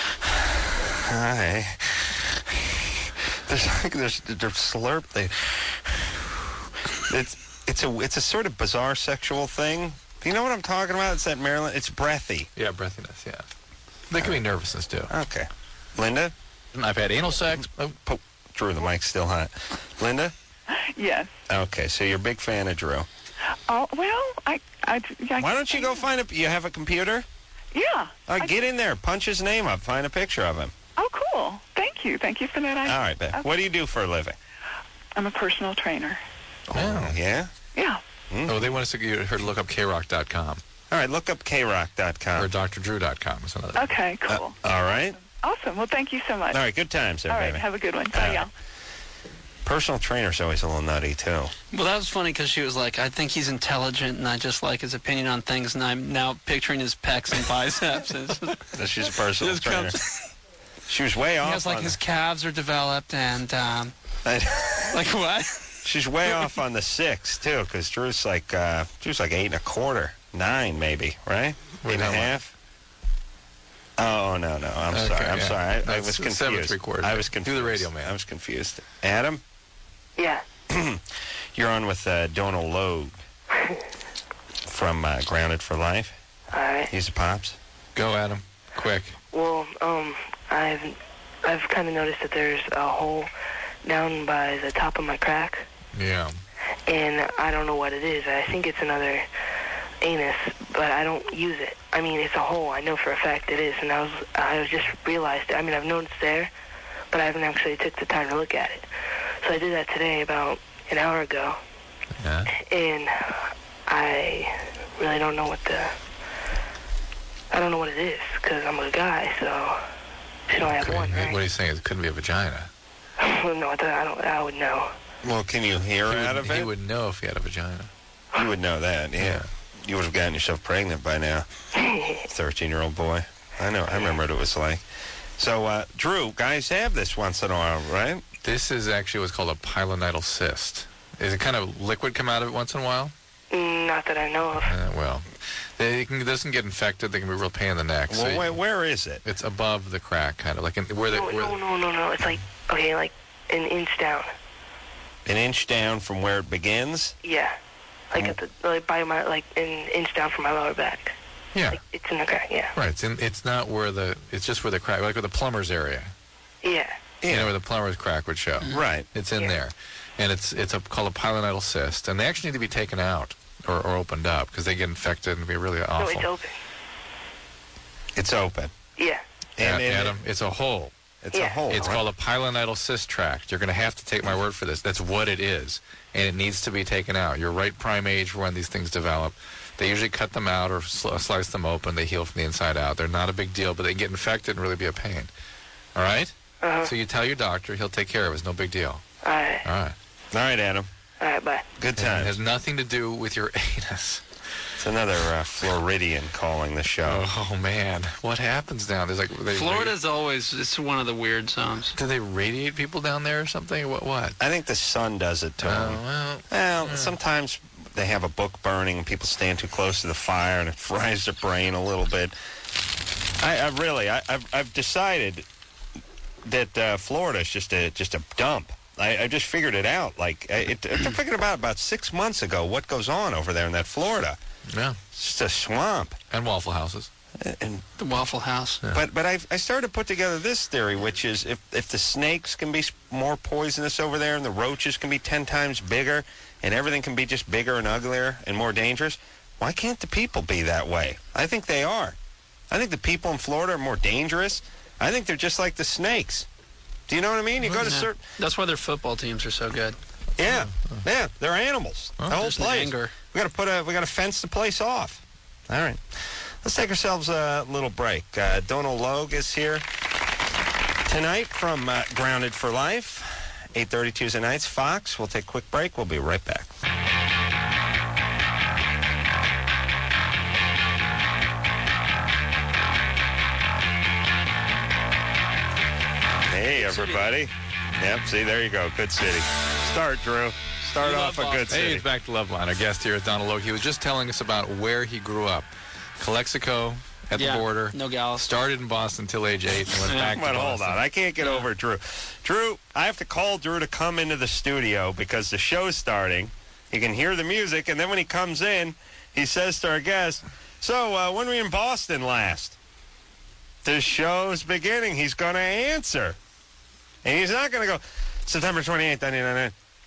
[SPEAKER 3] hi. There's like there's they're slurp. They. It's it's a it's a sort of bizarre sexual thing. Do you know what I'm talking about? It's that Marilyn. It's breathy.
[SPEAKER 5] Yeah, breathiness, yeah. There can be nervousness, too.
[SPEAKER 3] Okay. Linda.
[SPEAKER 5] I've had anal sex. Oh,
[SPEAKER 3] Po- Drew, the mic's still hot. Linda.
[SPEAKER 8] Yes.
[SPEAKER 3] Okay, so you're a big fan of Drew.
[SPEAKER 8] Oh, well, I, I, I
[SPEAKER 3] Why don't you go find a... You have a computer?
[SPEAKER 8] Yeah.
[SPEAKER 3] All right,
[SPEAKER 8] I,
[SPEAKER 3] get in there. Punch his name up. Find a picture of him.
[SPEAKER 8] Oh, cool. Thank you. Thank you for that idea.
[SPEAKER 3] All right, Beth.
[SPEAKER 8] Okay.
[SPEAKER 3] What do you do for a living?
[SPEAKER 8] I'm a personal trainer.
[SPEAKER 3] Oh, yeah?
[SPEAKER 8] Yeah.
[SPEAKER 3] Mm.
[SPEAKER 5] Oh, they want us to get her to look up K rock dot com
[SPEAKER 3] All right, look up K rock dot com.
[SPEAKER 5] or D R drew dot com. Is another.
[SPEAKER 8] Okay, cool.
[SPEAKER 3] Uh, all right.
[SPEAKER 8] Awesome. Well, thank you so much.
[SPEAKER 3] All right, good times there,
[SPEAKER 8] All right,
[SPEAKER 3] baby.
[SPEAKER 8] have a good one.
[SPEAKER 3] All
[SPEAKER 8] Bye,
[SPEAKER 3] right.
[SPEAKER 8] y'all.
[SPEAKER 3] Personal trainer's always a little nutty, too.
[SPEAKER 4] Well, that was funny because she was like, I think he's intelligent, and I just like his opinion on things, and I'm now picturing his pecs and biceps. And it's just-
[SPEAKER 3] She's a personal
[SPEAKER 4] Just
[SPEAKER 3] trainer.
[SPEAKER 4] comes-
[SPEAKER 3] She was way
[SPEAKER 4] he
[SPEAKER 3] off
[SPEAKER 4] has like
[SPEAKER 3] on
[SPEAKER 4] his calves are developed, and um,
[SPEAKER 3] the...
[SPEAKER 4] like what?
[SPEAKER 3] She's way off on the six, too, because Drew's like, uh, Drew's like eight and a quarter. Nine, maybe, right?
[SPEAKER 5] Wait,
[SPEAKER 3] eight and a
[SPEAKER 5] how much?
[SPEAKER 3] half? Oh, no, no. I'm
[SPEAKER 5] Okay,
[SPEAKER 3] sorry. I'm
[SPEAKER 5] yeah.
[SPEAKER 3] sorry. I, I
[SPEAKER 5] That's
[SPEAKER 3] was confused.
[SPEAKER 5] seven, three quarters.
[SPEAKER 3] I was
[SPEAKER 5] Do
[SPEAKER 3] confused.
[SPEAKER 5] the radio, man.
[SPEAKER 3] I was confused. Adam,
[SPEAKER 6] Yeah.
[SPEAKER 3] you're on with uh, Donald Logue from uh, Grounded for Life.
[SPEAKER 6] All right.
[SPEAKER 3] He's a pops.
[SPEAKER 5] Go, Adam. Quick.
[SPEAKER 6] Well, um, I've I've kind of noticed that there's a hole down by the top of my crack,
[SPEAKER 5] Yeah.
[SPEAKER 6] and I don't know what it is. I think it's another anus, but I don't use it. I mean, it's a hole. I know for a fact it is, and I was I was just realized. I mean, I've known it's there, but I haven't actually took the time to look at it. So I did that today about an hour ago,
[SPEAKER 5] Yeah.
[SPEAKER 6] and I really don't know what the I don't know what it is because I'm a guy, so should only have
[SPEAKER 5] Okay.
[SPEAKER 6] one, right?
[SPEAKER 5] What are you saying? It couldn't be a vagina.
[SPEAKER 6] no, I, thought- I don't. I would know.
[SPEAKER 3] Well, can you hear
[SPEAKER 5] He
[SPEAKER 3] out
[SPEAKER 5] would,
[SPEAKER 3] of it?
[SPEAKER 5] he would know if he had a vagina.
[SPEAKER 3] You would know that, yeah.
[SPEAKER 5] Yeah.
[SPEAKER 3] You would have gotten yourself pregnant by now. thirteen-year-old boy. I know. I remember what it was like. So, uh, Drew, guys have this once in a while, right?
[SPEAKER 5] This is actually what's called a pilonidal cyst. Is it kind of liquid come out of it once in a while?
[SPEAKER 6] Not that I know of.
[SPEAKER 5] Uh, well, they can, it doesn't get infected. They can be a real pain in the neck.
[SPEAKER 3] Well,
[SPEAKER 5] so you-
[SPEAKER 3] where, where is it?
[SPEAKER 5] it's above the crack, kind of like in, where the
[SPEAKER 6] No,
[SPEAKER 5] where
[SPEAKER 6] no, no, no, no. It's like okay, like an inch down.
[SPEAKER 3] An inch down from where it begins?
[SPEAKER 6] Yeah, like
[SPEAKER 3] Oh.
[SPEAKER 6] at the like by my like an inch down from my lower back.
[SPEAKER 5] yeah,
[SPEAKER 6] Like it's in the crack. Yeah.
[SPEAKER 5] right. It's in, it's not where the it's just where the crack, like where the plumber's area.
[SPEAKER 6] Yeah.
[SPEAKER 5] You know where the plumber's crack would show.
[SPEAKER 3] Right.
[SPEAKER 5] It's in
[SPEAKER 6] Yeah.
[SPEAKER 5] there, and it's it's a, called a pilonidal cyst, and they actually need to be taken out or, or opened up because they get infected and be really
[SPEAKER 6] No,
[SPEAKER 5] awful.
[SPEAKER 6] it's open.
[SPEAKER 3] It's open.
[SPEAKER 6] Yeah.
[SPEAKER 3] And,
[SPEAKER 5] Yeah,
[SPEAKER 3] and
[SPEAKER 5] Adam, it's a hole.
[SPEAKER 3] it's a
[SPEAKER 6] Yeah.
[SPEAKER 3] hole.
[SPEAKER 5] It's
[SPEAKER 3] right?
[SPEAKER 5] called a pilonidal cyst tract. You're going to have to take my word for this. That's what it is, and it needs to be taken out. You're right prime age for when these things develop. They usually cut them out or sl- slice them open. They heal from the inside out. They're not a big deal, but they get infected and really be a pain. All right?
[SPEAKER 6] Uh-huh.
[SPEAKER 5] So you tell your doctor. He'll take care of it. It's no big deal.
[SPEAKER 6] All right.
[SPEAKER 5] All right.
[SPEAKER 3] All right, Adam.
[SPEAKER 6] All right. Bye.
[SPEAKER 3] Good
[SPEAKER 5] And it has
[SPEAKER 3] times.
[SPEAKER 5] nothing to do with your anus.
[SPEAKER 3] It's another uh, Floridian calling the show.
[SPEAKER 5] Oh, man. What happens now? There's like they
[SPEAKER 4] Florida's always it's one of the weird zones.
[SPEAKER 5] Do they radiate people down there or something? What? What?
[SPEAKER 3] I think the sun does it to
[SPEAKER 5] Oh,
[SPEAKER 3] them.
[SPEAKER 5] well.
[SPEAKER 3] Well, sometimes they have a book burning and people stand too close to the fire and it fries their brain a little bit. I, I really, I, I've, I've decided that uh, Florida is just a just a dump. I, I just figured it out. Like, I, it, I figured about about six months ago what goes on over there in that Florida.
[SPEAKER 5] Yeah.
[SPEAKER 3] It's just a swamp.
[SPEAKER 5] And Waffle Houses.
[SPEAKER 3] And
[SPEAKER 4] The Waffle House.
[SPEAKER 5] Yeah.
[SPEAKER 3] But but I I started to put together this theory, which is if if the snakes can be s- more poisonous over there, and the roaches can be ten times bigger, and everything can be just bigger and uglier and more dangerous, why can't the people be that way? I think they are. I think the people in Florida are more dangerous. I think they're just like the snakes. Do you know what I mean? You go to
[SPEAKER 4] Yeah.
[SPEAKER 3] certain,
[SPEAKER 4] That's why their football teams are so good.
[SPEAKER 3] yeah, yeah, they're animals.
[SPEAKER 5] Oh,
[SPEAKER 3] the whole
[SPEAKER 4] There's the
[SPEAKER 3] place.
[SPEAKER 4] anger.
[SPEAKER 3] We got to put a, we got to fence the place off. All right, let's take ourselves a little break. Uh, Donald Logue is here tonight from uh, Grounded for Life, eight thirty Tuesday nights, Fox. We'll take a quick break. We'll be right back. Hey, everybody. Yep, see, there you go. Good city. Start, Drew. Start
[SPEAKER 4] You
[SPEAKER 3] off a
[SPEAKER 4] love
[SPEAKER 3] good
[SPEAKER 4] Boston.
[SPEAKER 5] Hey,
[SPEAKER 3] city.
[SPEAKER 5] it's back to Loveline. Our guest here is Donald Logue. He was just telling us about where he grew up. Calexico at
[SPEAKER 4] yeah,
[SPEAKER 5] the border.
[SPEAKER 4] Nogales.
[SPEAKER 5] Started in Boston until age eight and went
[SPEAKER 4] Yeah.
[SPEAKER 5] back
[SPEAKER 3] But
[SPEAKER 5] to
[SPEAKER 3] hold
[SPEAKER 5] Boston.
[SPEAKER 3] on. I can't get
[SPEAKER 4] Yeah.
[SPEAKER 3] over Drew. Drew, I have to call Drew to come into the studio because the show's starting. He can hear the music, and then when he comes in, he says to our guest, so, uh, when were you in Boston last? The show's beginning. He's going to answer. And he's not going to go, September twenty-eighth, nineteen ninety-nine.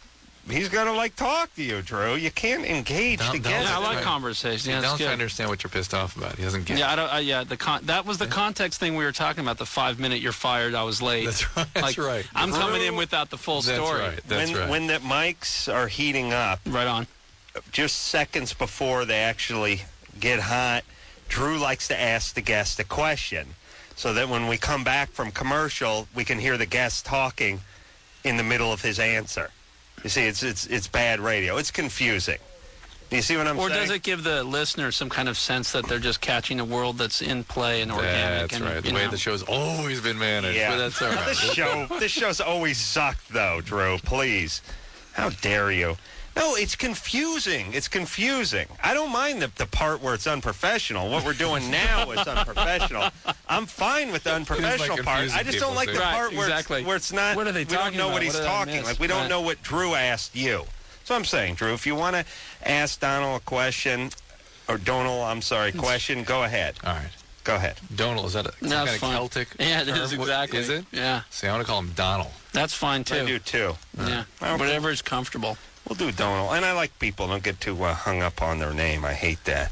[SPEAKER 3] he's gonna like talk to you, Drew. You can't engage
[SPEAKER 5] Don't-
[SPEAKER 3] together.
[SPEAKER 5] don't-
[SPEAKER 4] Yeah, I like
[SPEAKER 5] Right.
[SPEAKER 4] conversation. Yeah,
[SPEAKER 5] Don't
[SPEAKER 4] that's
[SPEAKER 5] try to
[SPEAKER 4] good.
[SPEAKER 5] understand what you're pissed off about. He doesn't get
[SPEAKER 4] Yeah,
[SPEAKER 5] it.
[SPEAKER 4] I don't. Uh, yeah, the con- that was the context thing we were talking about. The five minute you're fired. I was late.
[SPEAKER 5] That's right. That's
[SPEAKER 4] Like,
[SPEAKER 5] right.
[SPEAKER 4] I'm
[SPEAKER 3] Drew-
[SPEAKER 4] coming in without the full
[SPEAKER 5] That's
[SPEAKER 4] story.
[SPEAKER 5] right. That's
[SPEAKER 3] when
[SPEAKER 5] right.
[SPEAKER 3] when the mics are heating up,
[SPEAKER 4] Right on.
[SPEAKER 3] just seconds before they actually get hot, Drew likes to ask the guest a question, so that when we come back from commercial, we can hear the guest talking in the middle of his answer. You see, it's it's it's bad radio. It's confusing. You see what I'm
[SPEAKER 4] Or
[SPEAKER 3] saying?
[SPEAKER 4] does it give the listener some kind of sense that they're just catching a world that's in play and organic?
[SPEAKER 5] That's
[SPEAKER 4] and,
[SPEAKER 5] right. The
[SPEAKER 4] you
[SPEAKER 5] way
[SPEAKER 4] know.
[SPEAKER 5] the show's always been managed.
[SPEAKER 3] Yeah.
[SPEAKER 5] But that's all right.
[SPEAKER 3] This show, this show's always sucked, though, Drew. Please, how dare you? No, it's confusing. It's confusing. I don't mind the the part where it's unprofessional. What we're doing now is unprofessional. I'm fine with the unprofessional
[SPEAKER 5] like
[SPEAKER 3] part. I
[SPEAKER 5] confusing
[SPEAKER 3] just
[SPEAKER 5] people,
[SPEAKER 3] don't like
[SPEAKER 5] too.
[SPEAKER 3] the
[SPEAKER 4] Right,
[SPEAKER 3] part where
[SPEAKER 4] exactly.
[SPEAKER 3] it's, where it's not.
[SPEAKER 4] What are they
[SPEAKER 3] we don't
[SPEAKER 4] talking
[SPEAKER 3] know
[SPEAKER 4] about?
[SPEAKER 3] what he's
[SPEAKER 4] What did I
[SPEAKER 3] talking.
[SPEAKER 4] miss?
[SPEAKER 3] Like we don't
[SPEAKER 4] Right.
[SPEAKER 3] know what Drew asked you. So I'm saying, Drew, if you want to ask Donald a question, or Donald, I'm sorry, question, go ahead.
[SPEAKER 5] All right.
[SPEAKER 3] Go ahead.
[SPEAKER 5] Donald, is that a, some
[SPEAKER 4] No,
[SPEAKER 5] kind
[SPEAKER 4] it's
[SPEAKER 5] of
[SPEAKER 4] fine.
[SPEAKER 5] Celtic
[SPEAKER 4] Yeah, it
[SPEAKER 5] term?
[SPEAKER 4] is
[SPEAKER 5] What-
[SPEAKER 4] exactly.
[SPEAKER 5] Is it?
[SPEAKER 4] Yeah,
[SPEAKER 5] See, I want to call him Donald.
[SPEAKER 4] that's fine too.
[SPEAKER 3] I do too.
[SPEAKER 4] Yeah,
[SPEAKER 3] Okay.
[SPEAKER 4] whatever is comfortable.
[SPEAKER 3] We'll do Donald. And I like people don't get too uh, hung up on their name. I hate that.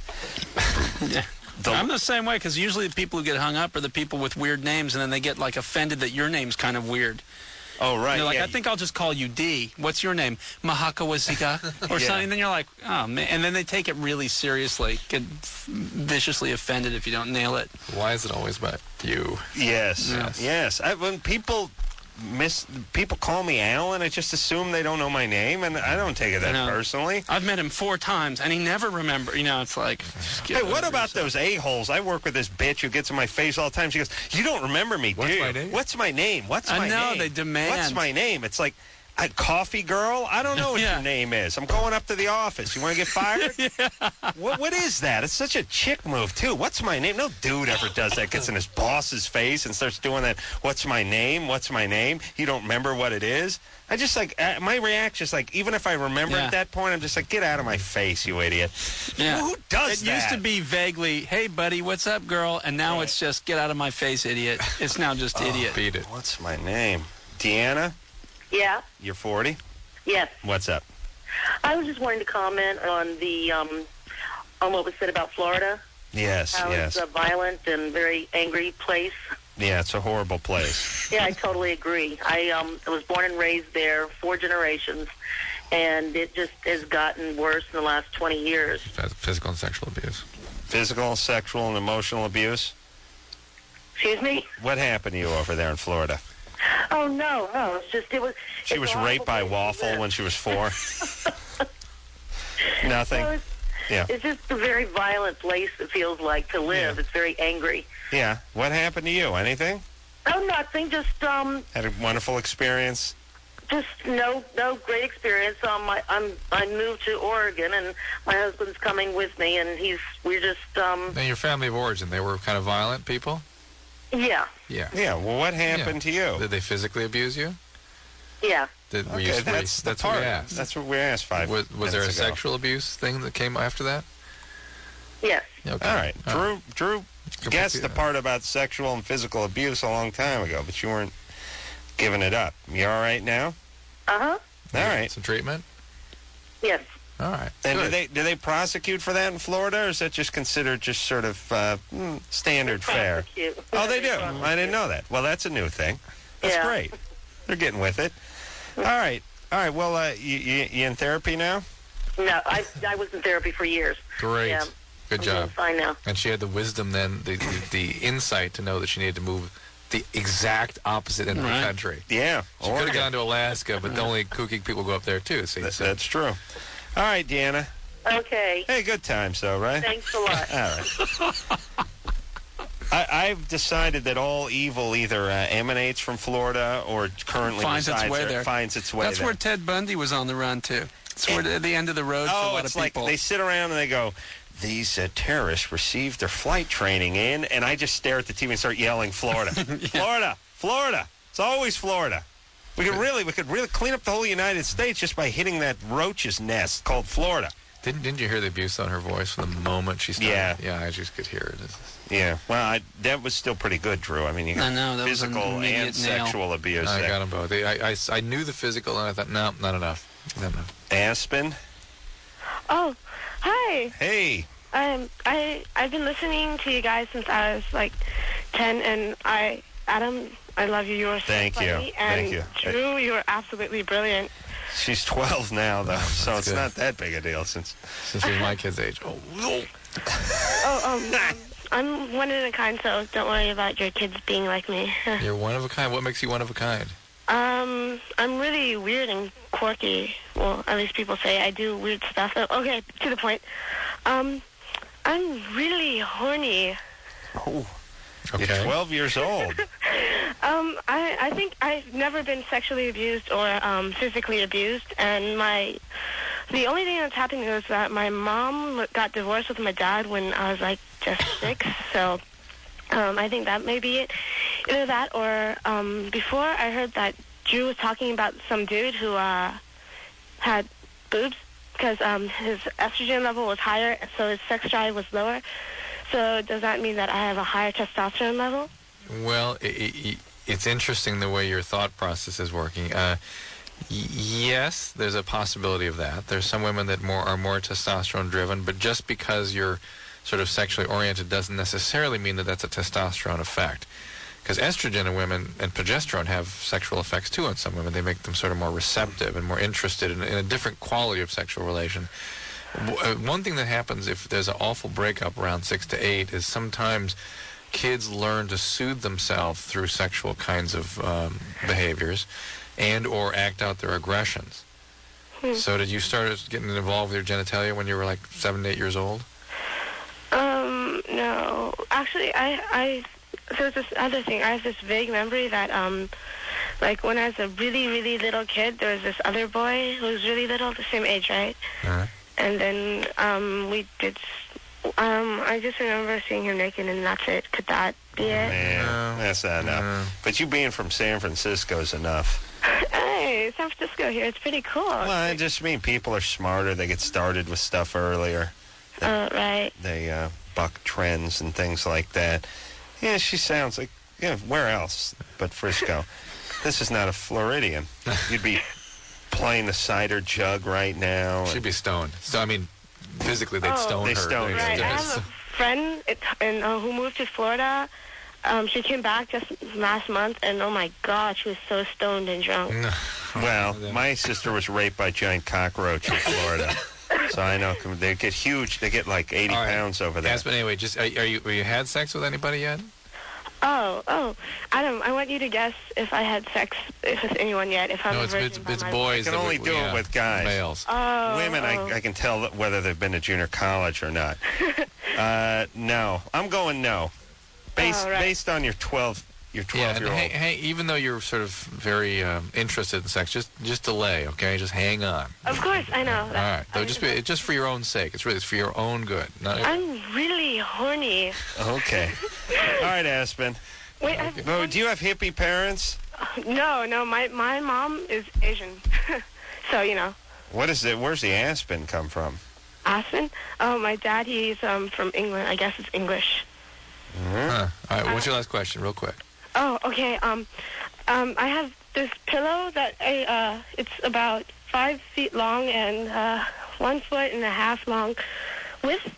[SPEAKER 4] Yeah.
[SPEAKER 3] The-
[SPEAKER 4] I'm the same way because usually the people who get hung up are the people with weird names, and then they get like offended that your name's kind of weird.
[SPEAKER 3] Oh, right.
[SPEAKER 4] You're like,
[SPEAKER 3] yeah.
[SPEAKER 4] I think I'll just call you D. What's your name? Mahakawazika or
[SPEAKER 3] Yeah.
[SPEAKER 4] something. And then you're like, oh man. And then they take it really seriously, get viciously offended if you don't nail it.
[SPEAKER 5] Why is it always about you?
[SPEAKER 3] Yes,
[SPEAKER 4] Yes.
[SPEAKER 3] yes. I, when people miss, people call me Alan, I just assume they don't know my name, and I don't take it that
[SPEAKER 4] No.
[SPEAKER 3] personally.
[SPEAKER 4] I've met him four times, and he never remember. You know, it's like. just get
[SPEAKER 3] Hey, what
[SPEAKER 4] over
[SPEAKER 3] about
[SPEAKER 4] yourself.
[SPEAKER 3] those a-holes? I work with this bitch who gets in my face all the time. She goes, you don't remember me,
[SPEAKER 5] What's
[SPEAKER 3] do you?
[SPEAKER 5] my name?
[SPEAKER 3] What's my name? What's
[SPEAKER 4] I
[SPEAKER 3] my
[SPEAKER 4] know,
[SPEAKER 3] name?
[SPEAKER 4] they demand.
[SPEAKER 3] What's my name? It's like, I, Coffee Girl? I don't know what
[SPEAKER 4] Yeah.
[SPEAKER 3] your name is. I'm going up to the office. You want to get fired? What What is that? It's such a chick move, too. What's my name? No dude ever does that. Gets in his boss's face and starts doing that. What's my name? What's my name? You don't remember what it is? I just like, uh, my reaction is like, even if I remember
[SPEAKER 4] Yeah.
[SPEAKER 3] at that point, I'm just like, get out of my face, you idiot.
[SPEAKER 4] Yeah.
[SPEAKER 3] Who does
[SPEAKER 4] It
[SPEAKER 3] that?
[SPEAKER 4] used to be vaguely, hey, buddy, what's up, girl? And now it's just, get out of my face, idiot. It's now just idiot.
[SPEAKER 5] Beat it.
[SPEAKER 3] What's my name? Deanna?
[SPEAKER 9] Yeah,
[SPEAKER 3] You're forty?
[SPEAKER 9] yes.
[SPEAKER 3] What's up?
[SPEAKER 9] I was just wanting to comment on the um, on what was said about Florida.
[SPEAKER 3] Yes,
[SPEAKER 9] How
[SPEAKER 3] yes.
[SPEAKER 9] it's a violent and very angry place.
[SPEAKER 3] Yeah, it's a horrible place.
[SPEAKER 9] Yeah, I totally agree. I um, I was born and raised there, four generations, and it just has gotten worse in the last twenty years.
[SPEAKER 5] Phys- Physical and sexual abuse.
[SPEAKER 3] Physical, sexual, and emotional abuse.
[SPEAKER 9] Excuse me?
[SPEAKER 3] What happened to you over there in Florida?
[SPEAKER 9] Oh no, no. It's just it was.
[SPEAKER 3] She
[SPEAKER 9] it's
[SPEAKER 3] was
[SPEAKER 9] a
[SPEAKER 3] raped by
[SPEAKER 9] horrible place to
[SPEAKER 3] Waffle
[SPEAKER 9] live.
[SPEAKER 3] when she was four. Nothing.
[SPEAKER 9] No, it's,
[SPEAKER 3] Yeah.
[SPEAKER 9] it's just a very violent place. It feels like to live.
[SPEAKER 3] Yeah.
[SPEAKER 9] It's very angry.
[SPEAKER 3] Yeah. What happened to you? Anything?
[SPEAKER 9] Oh, nothing. Just um,
[SPEAKER 3] Had a wonderful experience?
[SPEAKER 9] just no, no great experience. Um, I, I'm I moved to Oregon, and my husband's coming with me, and he's we're just um,
[SPEAKER 5] Now, your family of origin, they were kind of violent people?
[SPEAKER 9] yeah,
[SPEAKER 5] Yeah.
[SPEAKER 3] Yeah. Well, what happened to you?
[SPEAKER 5] Did they physically abuse you?
[SPEAKER 9] yeah.
[SPEAKER 5] Did, were
[SPEAKER 3] Okay,
[SPEAKER 5] you, were you-
[SPEAKER 3] that's the
[SPEAKER 5] that's
[SPEAKER 3] part.
[SPEAKER 5] what we asked.
[SPEAKER 3] That's what we asked five
[SPEAKER 5] was, was there a
[SPEAKER 3] minutes ago.
[SPEAKER 5] sexual abuse thing that came after that?
[SPEAKER 9] Yes.
[SPEAKER 5] Okay.
[SPEAKER 3] All right.
[SPEAKER 5] All right.
[SPEAKER 3] Drew, Drew
[SPEAKER 5] Go
[SPEAKER 3] guessed
[SPEAKER 5] back
[SPEAKER 3] the
[SPEAKER 5] to-
[SPEAKER 3] part about sexual and physical abuse a long time ago, but you weren't giving it up. You all right now?
[SPEAKER 9] Uh huh.
[SPEAKER 3] All right.
[SPEAKER 5] Some treatment?
[SPEAKER 9] Yes.
[SPEAKER 5] All right.
[SPEAKER 3] And do
[SPEAKER 5] Good.
[SPEAKER 3] they do they prosecute for that in Florida, or is that just considered just sort of uh, mm, standard fare?
[SPEAKER 9] Prosecute.
[SPEAKER 3] Oh, they do. I didn't know that. Well, that's a new thing. That's
[SPEAKER 9] Yeah.
[SPEAKER 3] great. They're getting with it. All right. All right. Well, uh, you, you you in therapy now?
[SPEAKER 9] No, I I was in therapy for years.
[SPEAKER 5] Great.
[SPEAKER 9] Yeah.
[SPEAKER 5] Good
[SPEAKER 9] I'm
[SPEAKER 5] job.
[SPEAKER 9] doing fine now.
[SPEAKER 5] And she had the wisdom then, the, the, the insight to know that she needed to move the exact opposite end of
[SPEAKER 4] Right.
[SPEAKER 5] the country.
[SPEAKER 3] Yeah.
[SPEAKER 5] She could
[SPEAKER 3] Oregon.
[SPEAKER 5] have gone to Alaska, but the only kooky people go up there too. See,
[SPEAKER 3] That-
[SPEAKER 5] so
[SPEAKER 3] that's true. All right, Deanna.
[SPEAKER 9] Okay.
[SPEAKER 3] Hey, good times, though, right?
[SPEAKER 9] Thanks a lot.
[SPEAKER 3] All right. I, I've decided that all evil either uh, emanates from Florida or currently
[SPEAKER 4] Finds its
[SPEAKER 3] resides
[SPEAKER 4] way
[SPEAKER 3] there.
[SPEAKER 4] there.
[SPEAKER 3] Finds its way
[SPEAKER 4] That's
[SPEAKER 3] there.
[SPEAKER 4] where Ted Bundy was on the run, too. It's where at the end of the road for a
[SPEAKER 3] Oh,
[SPEAKER 4] lot
[SPEAKER 3] it's
[SPEAKER 4] of
[SPEAKER 3] like
[SPEAKER 4] people.
[SPEAKER 3] they sit around and they go, these uh, terrorists received their flight training in, and I just stare at the T V and start yelling, Florida, Florida, Florida. It's always Florida. We could really, we could really clean up the whole United States just by hitting that roach's nest called Florida.
[SPEAKER 5] Didn't didn't you hear the abuse on her voice from the moment she started?
[SPEAKER 3] Yeah.
[SPEAKER 5] Yeah, I just could hear it. It's-
[SPEAKER 3] Yeah, well, I, that was still pretty good, Drew. I mean, you got
[SPEAKER 4] I know, that was an
[SPEAKER 3] physical
[SPEAKER 4] immediate
[SPEAKER 3] and
[SPEAKER 4] nail.
[SPEAKER 3] sexual abuse
[SPEAKER 5] I
[SPEAKER 3] there.
[SPEAKER 5] got them both. I, I, I knew the physical, and I thought, no, not enough. I don't know.
[SPEAKER 3] Aspen.
[SPEAKER 10] Oh, hi.
[SPEAKER 3] Hey.
[SPEAKER 10] Um, I I've been listening to you guys since I was like ten, and I Adam, I love you. You are so
[SPEAKER 3] Thank
[SPEAKER 10] funny.
[SPEAKER 3] you.
[SPEAKER 10] And
[SPEAKER 3] Thank you.
[SPEAKER 10] Drew, you are absolutely brilliant.
[SPEAKER 3] She's twelve now, though, so
[SPEAKER 5] That's
[SPEAKER 3] it's
[SPEAKER 5] good.
[SPEAKER 3] not that big a deal since
[SPEAKER 5] Since she's my kid's age. Oh, no.
[SPEAKER 10] Oh, um, um, I'm one of a kind, so don't worry about your kids being like me.
[SPEAKER 5] You're one of a kind. What makes you one of a kind?
[SPEAKER 10] Um, I'm really weird and quirky. Well, at least people say I do weird stuff. Uh, Okay, to the point. Um, I'm really horny.
[SPEAKER 3] Oh,
[SPEAKER 5] Okay.
[SPEAKER 3] you're twelve years old.
[SPEAKER 10] Um, I, I think I've never been sexually abused or um, physically abused, and my the only thing that's happening is that my mom got divorced with my dad when I was like just six, so um, I think that may be it. Either that or um, before I heard that Drew was talking about some dude who uh, had boobs because um, his estrogen level was higher, so his sex drive was lower. So does that mean that I have a higher testosterone level?
[SPEAKER 5] Well, i i it's interesting the way your thought process is working. Uh, y- yes, there's a possibility of that. There's some women that more are more testosterone driven, but just because you're sort of sexually oriented doesn't necessarily mean that that's a testosterone effect. Because estrogen in women and progesterone have sexual effects too on some women. They make them sort of more receptive and more interested in, in a different quality of sexual relation. W- uh, one thing that happens if there's an awful breakup around six to eight is sometimes kids learn to soothe themselves through sexual kinds of um, behaviors and or act out their aggressions.
[SPEAKER 10] Hmm.
[SPEAKER 5] So did you start getting involved with your genitalia when you were like seven, eight years old?
[SPEAKER 10] Um, no. Actually, I, I, there's this other thing. I have this vague memory that, um, like when I was a really, really little kid, there was this other boy who was really little, the same age, right?
[SPEAKER 5] Uh-huh.
[SPEAKER 10] And then, um, we did, um, I just remember seeing him naked, and that's it. Could that be it?
[SPEAKER 3] Man, that's not enough. But you being from San Francisco is enough.
[SPEAKER 10] Hey, San Francisco here. It's pretty cool.
[SPEAKER 3] Well, I just mean people are smarter. They get started with stuff earlier.
[SPEAKER 10] Uh, right.
[SPEAKER 3] They uh, buck trends and things like that. Yeah, she sounds like, yeah, where else but Frisco? This is not a Floridian. You'd be playing the cider jug right now.
[SPEAKER 5] She'd be stoned. So, I mean, physically they'd
[SPEAKER 10] Oh.
[SPEAKER 5] stone
[SPEAKER 3] They
[SPEAKER 5] her.
[SPEAKER 3] stone her,
[SPEAKER 10] Right. I
[SPEAKER 3] yes.
[SPEAKER 10] have a friend it, and, uh, who moved to Florida. Um, she came back just last month, and oh my God, she was so stoned and drunk.
[SPEAKER 3] Well, my sister was raped by a giant cockroach in Florida. So I know they get huge. They get like eighty
[SPEAKER 5] All right.
[SPEAKER 3] pounds over there.
[SPEAKER 5] Yes, but anyway, just are, are you have you had sex with anybody yet?
[SPEAKER 10] Oh, oh, Adam, I want you to guess if I had sex if with anyone yet. If I'm
[SPEAKER 5] No,
[SPEAKER 10] a
[SPEAKER 5] it's
[SPEAKER 10] virgin
[SPEAKER 5] it's,
[SPEAKER 10] by
[SPEAKER 5] it's
[SPEAKER 10] my
[SPEAKER 5] boys.
[SPEAKER 3] I can
[SPEAKER 5] that
[SPEAKER 3] only
[SPEAKER 5] we-
[SPEAKER 3] do
[SPEAKER 5] yeah,
[SPEAKER 3] it with guys.
[SPEAKER 5] Males.
[SPEAKER 10] Oh,
[SPEAKER 3] Women,
[SPEAKER 10] oh.
[SPEAKER 3] I, I can tell whether they've been to junior college or not. uh, no, I'm going no. Based
[SPEAKER 10] Oh, right.
[SPEAKER 3] based on your twelve your
[SPEAKER 5] Yeah,
[SPEAKER 3] twelve
[SPEAKER 5] and
[SPEAKER 3] year old.
[SPEAKER 5] hey, hey, even though you're sort of very um, interested in sex, just just delay, okay? Just hang on.
[SPEAKER 10] Of course, I know.
[SPEAKER 5] All right, though, just be, just for your own sake. It's really it's for your own good. Not,
[SPEAKER 10] I'm really horny.
[SPEAKER 3] Okay. All right, Aspen.
[SPEAKER 10] Wait, I have
[SPEAKER 3] Oh, do you have hippie parents?
[SPEAKER 10] no, no. My my mom is Asian, so you know.
[SPEAKER 3] What is it? Where's the Aspen come from?
[SPEAKER 10] Aspen. Oh, my dad, he's um from England. I guess it's English.
[SPEAKER 5] huh. All right, what's your last question, real quick?
[SPEAKER 10] Oh, okay. Um, um, I have this pillow that I uh, it's about five feet long and uh, one foot and a half long width.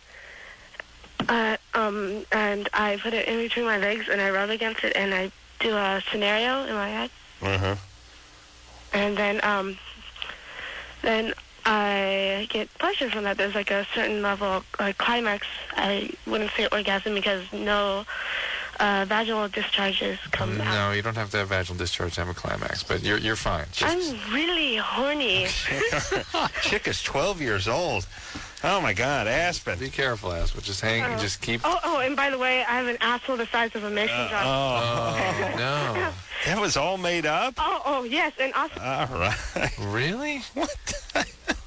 [SPEAKER 10] Uh, um, and I put it in between my legs and I rub against it and I do a scenario in my head.
[SPEAKER 3] Uh-huh.
[SPEAKER 10] And then, um, then I get pleasure from that. There's like a certain level of like climax. I wouldn't say orgasm because no uh, vaginal discharges come out.
[SPEAKER 5] No, you don't have to have vaginal discharge to have a climax, but you're you're fine. Just,
[SPEAKER 10] I'm really horny.
[SPEAKER 3] Chick is twelve years old. Oh, my God, Aspen.
[SPEAKER 5] be careful, Aspen. Just hang,
[SPEAKER 10] Oh.
[SPEAKER 5] just keep.
[SPEAKER 10] Oh, oh, and by the way, I have an asshole the size of a mason jar.
[SPEAKER 3] Oh,
[SPEAKER 5] Oh, no.
[SPEAKER 3] that was all made up?
[SPEAKER 10] Oh, oh, yes, and also,
[SPEAKER 3] All right.
[SPEAKER 5] Really?
[SPEAKER 3] What the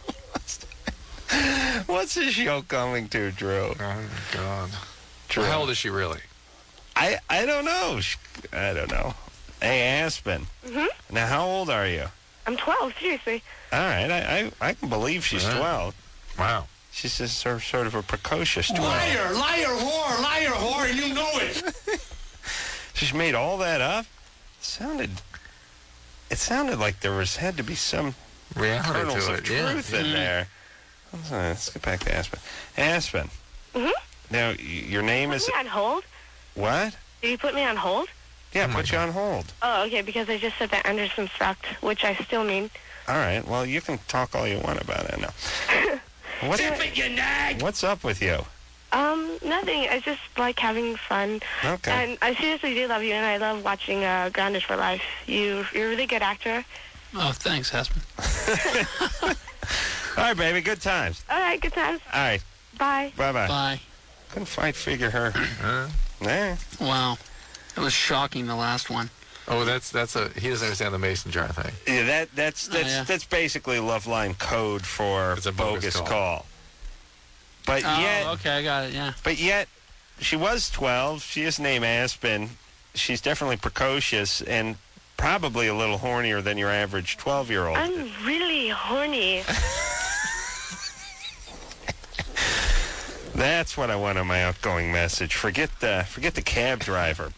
[SPEAKER 3] hell? What's this show coming to, Drew?
[SPEAKER 5] Oh, my God.
[SPEAKER 3] Drew.
[SPEAKER 5] How old is she really?
[SPEAKER 3] I, I don't know. Sh- I don't know. Hey, Aspen.
[SPEAKER 10] Mhm.
[SPEAKER 3] Now, how old are you?
[SPEAKER 10] I'm twelve, seriously.
[SPEAKER 3] All right. I, I, I can believe she's
[SPEAKER 5] All right.
[SPEAKER 3] twelve.
[SPEAKER 5] Wow.
[SPEAKER 3] She's just sort of, sort of a precocious twelve.
[SPEAKER 11] Liar, liar, whore, liar, whore, and you know it.
[SPEAKER 3] She's made all that up? It sounded... It sounded like there was had to be some
[SPEAKER 5] reality
[SPEAKER 3] kernels
[SPEAKER 5] to
[SPEAKER 3] of
[SPEAKER 5] it. Yeah.
[SPEAKER 3] truth in
[SPEAKER 4] Mhm.
[SPEAKER 3] there. Let's, uh, let's get back to Aspen. Aspen.
[SPEAKER 10] Mm-hmm.
[SPEAKER 3] Now, y- your name
[SPEAKER 10] Put
[SPEAKER 3] is
[SPEAKER 10] me on hold?
[SPEAKER 3] what?
[SPEAKER 10] Did you put me on hold?
[SPEAKER 3] Yeah,
[SPEAKER 5] Oh my
[SPEAKER 3] put you
[SPEAKER 5] God.
[SPEAKER 3] on hold.
[SPEAKER 10] Oh, okay, because I just said that Anderson sucked, which I still mean.
[SPEAKER 3] All right. Well, you can talk all you want about it now. What's,
[SPEAKER 11] Tip it, you nag!
[SPEAKER 3] what's up with you?
[SPEAKER 10] Um, nothing. I just like having fun.
[SPEAKER 3] Okay.
[SPEAKER 10] And I seriously do love you, and I love watching uh, Grounded for Life. You, you're a really good actor.
[SPEAKER 4] Oh, thanks, Aspen.
[SPEAKER 3] All right, baby. Good times.
[SPEAKER 10] All right, good times.
[SPEAKER 3] All right.
[SPEAKER 10] Bye.
[SPEAKER 3] Bye-bye.
[SPEAKER 4] Bye.
[SPEAKER 3] Couldn't quite figure her.
[SPEAKER 5] Huh?
[SPEAKER 3] Nah.
[SPEAKER 4] Wow. It was shocking, the last one.
[SPEAKER 5] Oh, that's that's a he doesn't understand the mason jar thing.
[SPEAKER 3] Yeah, that that's
[SPEAKER 4] Oh,
[SPEAKER 3] that's
[SPEAKER 4] yeah.
[SPEAKER 3] that's basically Loveline code for
[SPEAKER 5] It's a bogus
[SPEAKER 3] call.
[SPEAKER 5] call.
[SPEAKER 3] But
[SPEAKER 4] Oh,
[SPEAKER 3] yet,
[SPEAKER 4] okay, I got it, yeah.
[SPEAKER 3] but yet, she was twelve. She is named Aspen. She's definitely precocious and probably a little hornier than your average twelve-year-old.
[SPEAKER 10] I'm really horny.
[SPEAKER 3] That's what I want on my outgoing message. Forget the forget the cab driver.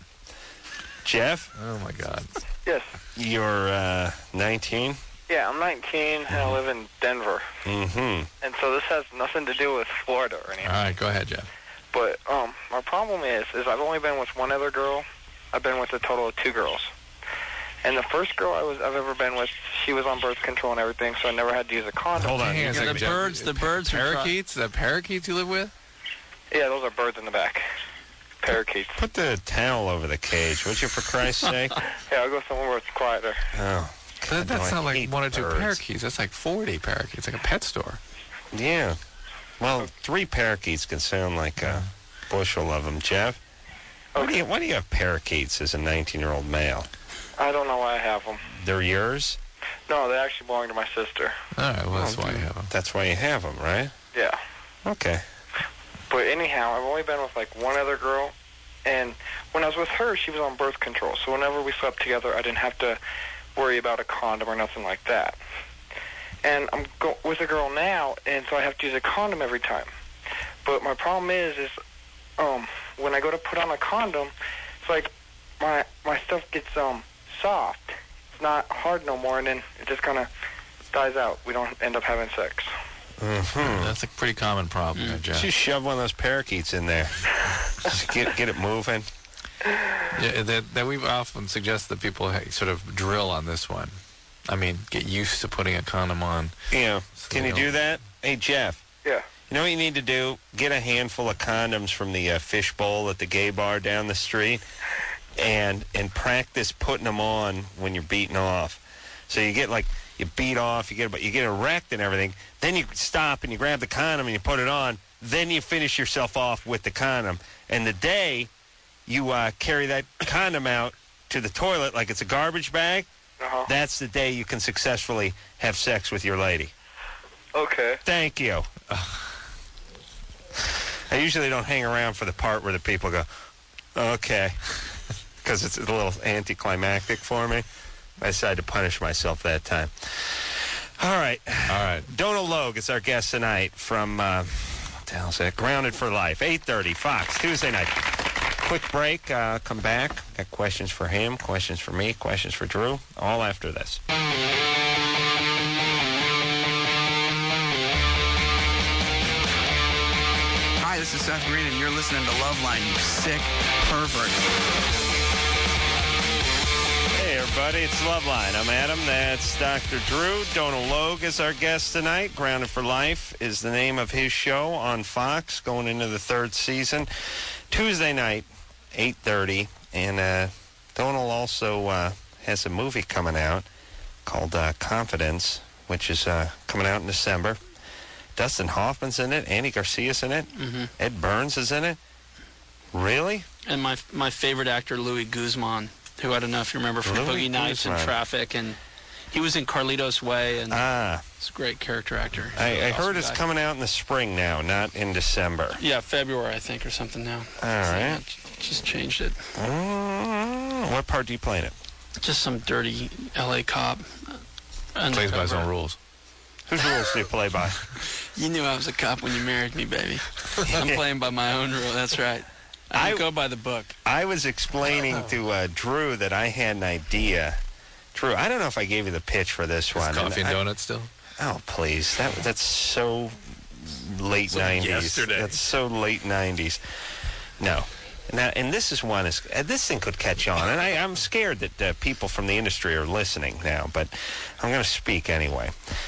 [SPEAKER 3] Jeff,
[SPEAKER 5] Oh my God.
[SPEAKER 7] Yes.
[SPEAKER 3] you're uh, nineteen.
[SPEAKER 7] Yeah, I'm nineteen and I live in Denver.
[SPEAKER 3] Mm-hmm.
[SPEAKER 7] And so this has nothing to do with Florida or anything.
[SPEAKER 5] All right, go ahead, Jeff.
[SPEAKER 7] But um, my problem is, is I've only been with one other girl. I've been with a total of two girls. And the first girl I was I've ever been with, she was on birth control and everything, so I never had to use a condom.
[SPEAKER 3] Hold on.
[SPEAKER 5] Hang on a
[SPEAKER 4] Yeah,
[SPEAKER 5] second,
[SPEAKER 4] the
[SPEAKER 5] Jeff.
[SPEAKER 4] birds, the birds are try-
[SPEAKER 5] Parakeets? The parakeets you live with?
[SPEAKER 7] Yeah, those are birds in the back. Parakeets.
[SPEAKER 3] Put the towel over the cage, would you, for Christ's sake?
[SPEAKER 7] Yeah, I'll go somewhere where it's quieter.
[SPEAKER 3] Oh,
[SPEAKER 5] That, that's
[SPEAKER 3] no, I
[SPEAKER 5] not like
[SPEAKER 3] hate
[SPEAKER 5] one or two
[SPEAKER 3] birds.
[SPEAKER 5] parakeets. That's like forty parakeets, like a pet store.
[SPEAKER 3] Yeah. Well, three parakeets can sound like a bushel of them, Jeff. Why do you, why do you have parakeets as a nineteen-year-old male?
[SPEAKER 7] I don't know why I have them.
[SPEAKER 3] They're yours?
[SPEAKER 7] No, they actually belong to my sister.
[SPEAKER 5] All right, well, that's
[SPEAKER 3] Oh,
[SPEAKER 5] why you have them.
[SPEAKER 3] That's why you have them, right?
[SPEAKER 7] Yeah.
[SPEAKER 3] Okay.
[SPEAKER 7] But anyhow, I've only been with like one other girl, and when I was with her, she was on birth control. So whenever we slept together, I didn't have to worry about a condom or nothing like that. And I'm go- with a girl now, and so I have to use a condom every time. But my problem is, is um, when I go to put on a condom, it's like my my stuff gets um soft. It's not hard no more, and then it just kind of dies out. We don't end up having sex.
[SPEAKER 3] Mm-hmm.
[SPEAKER 5] That's a pretty common problem, there, Jeff.
[SPEAKER 3] Just shove one of those parakeets in there. Just get get it moving.
[SPEAKER 5] Yeah, that, that we've often suggested that people ha- sort of drill on this one. I mean, get used to putting a condom on.
[SPEAKER 3] Yeah.
[SPEAKER 5] So
[SPEAKER 3] Can
[SPEAKER 5] they
[SPEAKER 3] you
[SPEAKER 5] don't-
[SPEAKER 3] do that? Hey, Jeff.
[SPEAKER 7] Yeah.
[SPEAKER 3] You know what you need to do? Get a handful of condoms from the uh, fish bowl at the gay bar down the street and and practice putting them on when you're beating off. So you get like, you beat off, you get you get erect and everything. Then you stop and you grab the condom and you put it on. Then you finish yourself off with the condom. And the day you uh, carry that condom out to the toilet like it's a garbage bag,
[SPEAKER 7] Uh-huh.
[SPEAKER 3] that's the day you can successfully have sex with your lady.
[SPEAKER 7] Okay.
[SPEAKER 3] Thank you. I usually don't hang around for the part where the people go, okay, because it's a little anticlimactic for me. I decided to punish myself that time. All right.
[SPEAKER 5] All right.
[SPEAKER 3] Donald Logue is our guest tonight from, uh, what the hell's that? Grounded for Life, eight thirty, Fox, Tuesday night. Quick break, uh, come back. Got questions for him, questions for me, questions for Drew, all after this.
[SPEAKER 12] Hi, this is Seth Green, and you're listening to Loveline, you sick pervert.
[SPEAKER 3] Hey, everybody, it's Loveline. I'm Adam. That's Doctor Drew. Donald Logue is our guest tonight. Grounded for Life is the name of his show on Fox, going into the third season. Tuesday night, eight thirty. And uh, Donald also uh, has a movie coming out called uh, Confidence, which is uh, coming out in December. Dustin Hoffman's in it. Andy Garcia's in it.
[SPEAKER 4] Mhm.
[SPEAKER 3] Ed Burns is in it. Really?
[SPEAKER 4] And my my favorite actor, Louis Guzman, who I don't know if you remember from
[SPEAKER 3] Louis
[SPEAKER 4] Boogie Nights and
[SPEAKER 3] Guzman.
[SPEAKER 4] Traffic, and he was in Carlito's Way, and
[SPEAKER 3] Ah,
[SPEAKER 4] he's a great character actor.
[SPEAKER 3] I, I
[SPEAKER 4] Awesome
[SPEAKER 3] heard it's
[SPEAKER 4] guy.
[SPEAKER 3] coming out in the spring now, not in December.
[SPEAKER 4] Yeah, February, I think, or something now.
[SPEAKER 3] All right.
[SPEAKER 4] Just changed it.
[SPEAKER 3] Mm, what part do you play in it?
[SPEAKER 4] Just some dirty L A cop. uh,
[SPEAKER 5] Plays by his own
[SPEAKER 4] undercover.
[SPEAKER 5] rules.
[SPEAKER 3] Whose rules do you play by?
[SPEAKER 4] You knew I was a cop when you married me, baby. I'm playing by my own rule. That's right. I don't
[SPEAKER 3] I-
[SPEAKER 4] go by the book.
[SPEAKER 3] I was explaining to uh, Drew that I had an idea Drew, I don't know if I gave you the pitch for this
[SPEAKER 5] Is
[SPEAKER 3] one.
[SPEAKER 5] Coffee and
[SPEAKER 3] I-
[SPEAKER 5] Donuts still?
[SPEAKER 3] Oh, please. That That's so late
[SPEAKER 5] It's like
[SPEAKER 3] nineties.
[SPEAKER 5] yesterday.
[SPEAKER 3] That's so late nineties. No. Now, and this is one, is uh, this thing could catch on. And I, I'm scared that uh, people from the industry are listening now, but I'm going to speak anyway.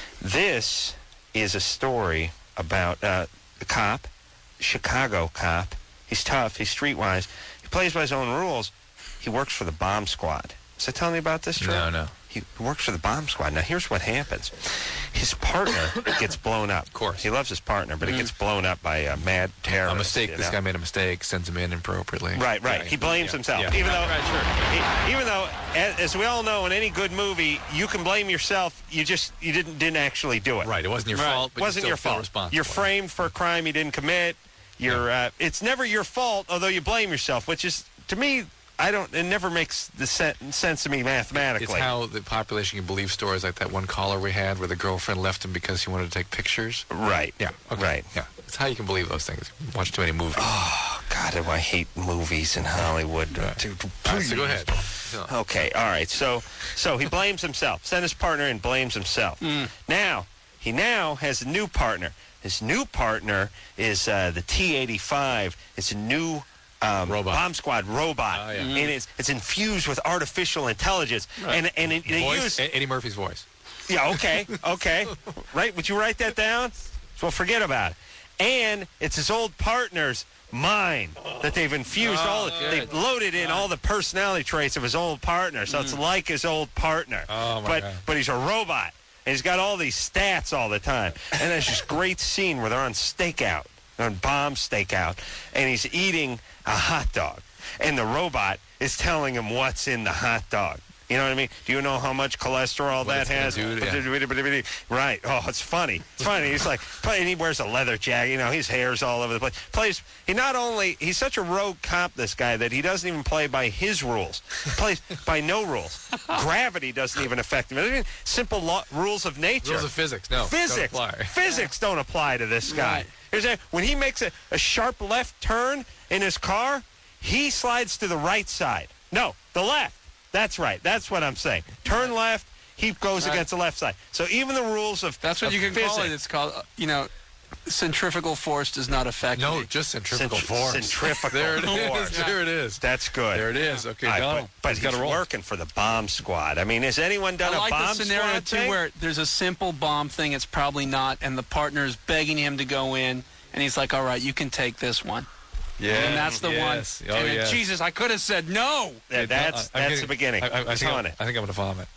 [SPEAKER 3] This is a story about uh, a cop, Chicago cop. He's tough. He's streetwise. He plays by his own rules. He works for the bomb squad. Was I telling you about this, Drew?
[SPEAKER 5] No, no.
[SPEAKER 3] He works for the bomb squad. Now, here's what happens. His partner gets blown up. Of
[SPEAKER 5] course.
[SPEAKER 3] He loves his partner, but he gets blown up by a mad terrorist.
[SPEAKER 5] A mistake.
[SPEAKER 3] you
[SPEAKER 5] This
[SPEAKER 3] know?
[SPEAKER 5] guy made a mistake, sends him in inappropriately.
[SPEAKER 3] Right, right.
[SPEAKER 5] Yeah,
[SPEAKER 3] He blames
[SPEAKER 5] yeah,
[SPEAKER 3] himself.
[SPEAKER 5] yeah.
[SPEAKER 3] Even
[SPEAKER 5] Right,
[SPEAKER 3] though,
[SPEAKER 5] right,
[SPEAKER 3] he- even though, as, as we all know, in any good movie, you can blame yourself. You just you didn't didn't actually do it.
[SPEAKER 5] Right. It wasn't your fault, but you
[SPEAKER 3] wasn't
[SPEAKER 5] still
[SPEAKER 3] your
[SPEAKER 5] feel
[SPEAKER 3] fault.
[SPEAKER 5] responsible.
[SPEAKER 3] You're framed for a crime you didn't commit. You're. Uh, it's never your fault, although you blame yourself, which is to me. I don't. It never makes the sen- sense to me mathematically.
[SPEAKER 5] It's how the population can believe stories like that one caller we had where the girlfriend left him because he wanted to take pictures.
[SPEAKER 3] Right.
[SPEAKER 5] Yeah. Okay.
[SPEAKER 3] Right.
[SPEAKER 5] Yeah. It's how you can believe those things. Watch too many movies.
[SPEAKER 3] Oh God, do I hate movies in Hollywood?
[SPEAKER 5] Right.
[SPEAKER 3] Dude,
[SPEAKER 5] All right, so go
[SPEAKER 3] please.
[SPEAKER 5] ahead.
[SPEAKER 3] Okay. All right. So, so he blames himself. Sent his partner in, blames himself. Now he now has a new partner. His new partner is uh, the T eighty-five. It's a new. Um,
[SPEAKER 5] Robot.
[SPEAKER 3] bomb squad robot,
[SPEAKER 5] Oh, yeah.
[SPEAKER 3] and it's it's infused with artificial intelligence, and and it, they
[SPEAKER 5] Voice,
[SPEAKER 3] use
[SPEAKER 5] E- Eddie Murphy's voice.
[SPEAKER 3] yeah okay okay right. Would you write that down? So forget about it. And it's his old partner's mind that they've infused
[SPEAKER 5] Oh,
[SPEAKER 3] all.
[SPEAKER 5] good.
[SPEAKER 3] They've loaded in all the personality traits of his old partner, so it's like his old partner.
[SPEAKER 5] Oh, my
[SPEAKER 3] but
[SPEAKER 5] God.
[SPEAKER 3] but he's a robot, and he's got all these stats all the time. And there's this great scene where they're on stakeout, they're on bomb stakeout, and he's eating a hot dog, and the robot is telling him what's in the hot dog. You know what I mean? Do you know how much cholesterol
[SPEAKER 5] What
[SPEAKER 3] that
[SPEAKER 5] it's gonna
[SPEAKER 3] has?
[SPEAKER 5] do to-
[SPEAKER 3] Right. Oh, it's funny. It's funny. He's like, and he wears a leather jacket. You know, his hair's all over the place. Plays. He not only he's such a rogue cop, this guy, that he doesn't even play by his rules. He plays by no rules. Gravity doesn't even affect him. I mean, simple law, rules of nature.
[SPEAKER 5] Rules of physics. No.
[SPEAKER 3] Physics.
[SPEAKER 5] Don't apply.
[SPEAKER 3] Physics don't apply to this guy.
[SPEAKER 4] Right.
[SPEAKER 3] Here's a, when he makes a, a sharp left turn in his car, he slides to the right side. No, the left. That's right. That's what I'm saying. Turn left, he goes
[SPEAKER 4] Right.
[SPEAKER 3] against the left side. So even the rules of
[SPEAKER 4] That's what
[SPEAKER 3] of
[SPEAKER 4] you can
[SPEAKER 3] physics,
[SPEAKER 4] call it. It's called, uh, you know, centrifugal force does not affect
[SPEAKER 5] No,
[SPEAKER 4] me.
[SPEAKER 5] just centrifugal
[SPEAKER 3] Centri-
[SPEAKER 5] force.
[SPEAKER 3] centrifugal
[SPEAKER 5] There it
[SPEAKER 3] force.
[SPEAKER 5] is. There it is.
[SPEAKER 3] That's good.
[SPEAKER 5] There it is. Okay,
[SPEAKER 3] All right,
[SPEAKER 5] Donald.
[SPEAKER 3] but but
[SPEAKER 5] He's
[SPEAKER 3] he's,
[SPEAKER 5] gotta roll.
[SPEAKER 3] working for the bomb squad. I mean, has anyone done
[SPEAKER 4] I
[SPEAKER 3] a
[SPEAKER 4] like
[SPEAKER 3] bomb
[SPEAKER 4] the scenario
[SPEAKER 3] squad
[SPEAKER 4] too
[SPEAKER 3] thing?
[SPEAKER 4] where there's a simple bomb thing. It's probably not, and the partner's begging him to go in, and he's like, "All right, you can take this one."
[SPEAKER 5] Yeah.
[SPEAKER 4] And that's the
[SPEAKER 5] yes.
[SPEAKER 4] one.
[SPEAKER 5] Oh,
[SPEAKER 4] and then,
[SPEAKER 5] yes.
[SPEAKER 4] Jesus, I could have said no.
[SPEAKER 3] Yeah, that's
[SPEAKER 5] I'm
[SPEAKER 3] that's
[SPEAKER 5] getting-
[SPEAKER 3] the beginning.
[SPEAKER 5] I, I, I,
[SPEAKER 3] He's
[SPEAKER 5] think
[SPEAKER 3] on
[SPEAKER 5] I'm,
[SPEAKER 3] it.
[SPEAKER 5] I think I'm going to vomit.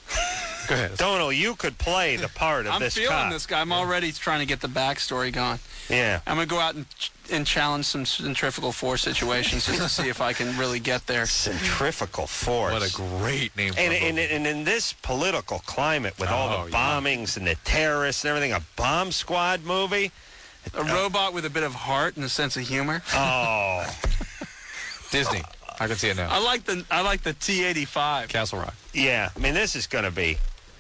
[SPEAKER 5] Go ahead.
[SPEAKER 3] Donald, you could play the part of
[SPEAKER 4] I'm
[SPEAKER 3] this
[SPEAKER 4] feeling
[SPEAKER 3] cop.
[SPEAKER 4] this guy. I'm already trying to get the backstory going.
[SPEAKER 3] Yeah.
[SPEAKER 4] I'm going to go out and, and challenge some centrifugal force situations just to see if I can really get there.
[SPEAKER 3] Centrifugal force.
[SPEAKER 5] What a great name for
[SPEAKER 3] And,
[SPEAKER 5] a
[SPEAKER 3] and,
[SPEAKER 5] movie.
[SPEAKER 3] and in this political climate with all
[SPEAKER 5] Oh,
[SPEAKER 3] the
[SPEAKER 5] yeah.
[SPEAKER 3] bombings and the terrorists and everything, a bomb squad movie?
[SPEAKER 4] A robot with a bit of heart and a sense of humor.
[SPEAKER 3] Oh.
[SPEAKER 5] Disney. I can see it now.
[SPEAKER 4] I like the I like the T eighty-five.
[SPEAKER 5] Castle Rock.
[SPEAKER 3] Yeah. I mean, this is going to be...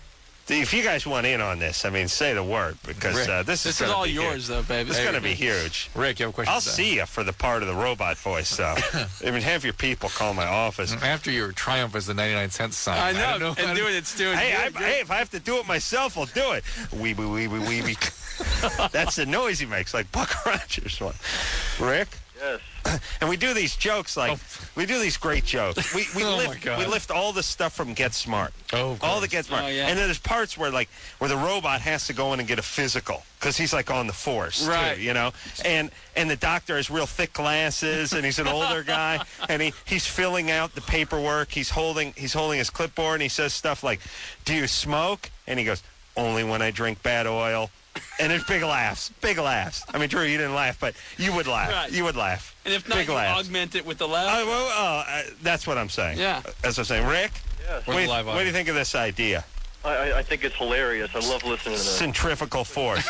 [SPEAKER 3] If you guys want in on this, I mean, say the word, because
[SPEAKER 5] Rick,
[SPEAKER 3] uh, this,
[SPEAKER 4] This
[SPEAKER 3] is
[SPEAKER 4] is
[SPEAKER 3] gonna
[SPEAKER 4] all
[SPEAKER 3] be
[SPEAKER 4] yours,
[SPEAKER 3] huge.
[SPEAKER 4] though, baby.
[SPEAKER 3] This is going to be huge.
[SPEAKER 5] Rick, you have a question?
[SPEAKER 3] I'll
[SPEAKER 5] for that?
[SPEAKER 3] see you for the part of the robot voice, though. I mean, have your people call my office.
[SPEAKER 5] After your triumph as the ninety-nine cent sign.
[SPEAKER 4] I know.
[SPEAKER 5] don't know how
[SPEAKER 4] and
[SPEAKER 5] to-
[SPEAKER 4] doing it's doing.
[SPEAKER 3] Hey, I,
[SPEAKER 4] good, good.
[SPEAKER 3] hey, if I have to do it myself, I'll do it. Weeby, weeby, weeby. That's the noise he makes, like Buck Rogers one. Rick?
[SPEAKER 13] Yes.
[SPEAKER 3] And we do these jokes, like, we do these great jokes. We, we,
[SPEAKER 5] Oh, my
[SPEAKER 3] lift,
[SPEAKER 5] God.
[SPEAKER 3] we lift all the stuff from Get Smart.
[SPEAKER 5] Oh, of
[SPEAKER 3] all
[SPEAKER 5] course.
[SPEAKER 3] the Get Smart.
[SPEAKER 4] Oh, yeah.
[SPEAKER 3] And then there's parts where, like, where the robot has to go in and get a physical, because he's, like, on the force,
[SPEAKER 4] Right.
[SPEAKER 3] too, you know? And and the doctor has real thick glasses, and he's an older guy, and he, he's filling out the paperwork. He's holding he's holding his clipboard, and he says stuff like, do you smoke? And he goes, only when I drink bad oil. And there's big laughs, big laughs. I mean, Drew, you didn't laugh, but you would laugh.
[SPEAKER 4] Right.
[SPEAKER 3] You would laugh.
[SPEAKER 4] And if not,
[SPEAKER 3] big
[SPEAKER 4] you
[SPEAKER 3] laughs.
[SPEAKER 4] augment it with the laugh.
[SPEAKER 3] Oh, well, oh, uh, that's what I'm saying.
[SPEAKER 4] Yeah.
[SPEAKER 3] That's what I'm saying. Rick,
[SPEAKER 13] Yes.
[SPEAKER 3] what do, you,
[SPEAKER 5] live
[SPEAKER 3] what do you
[SPEAKER 5] audience.
[SPEAKER 3] think of this idea?
[SPEAKER 13] I, I, I think it's hilarious. I love listening to this.
[SPEAKER 3] Centrifugal force.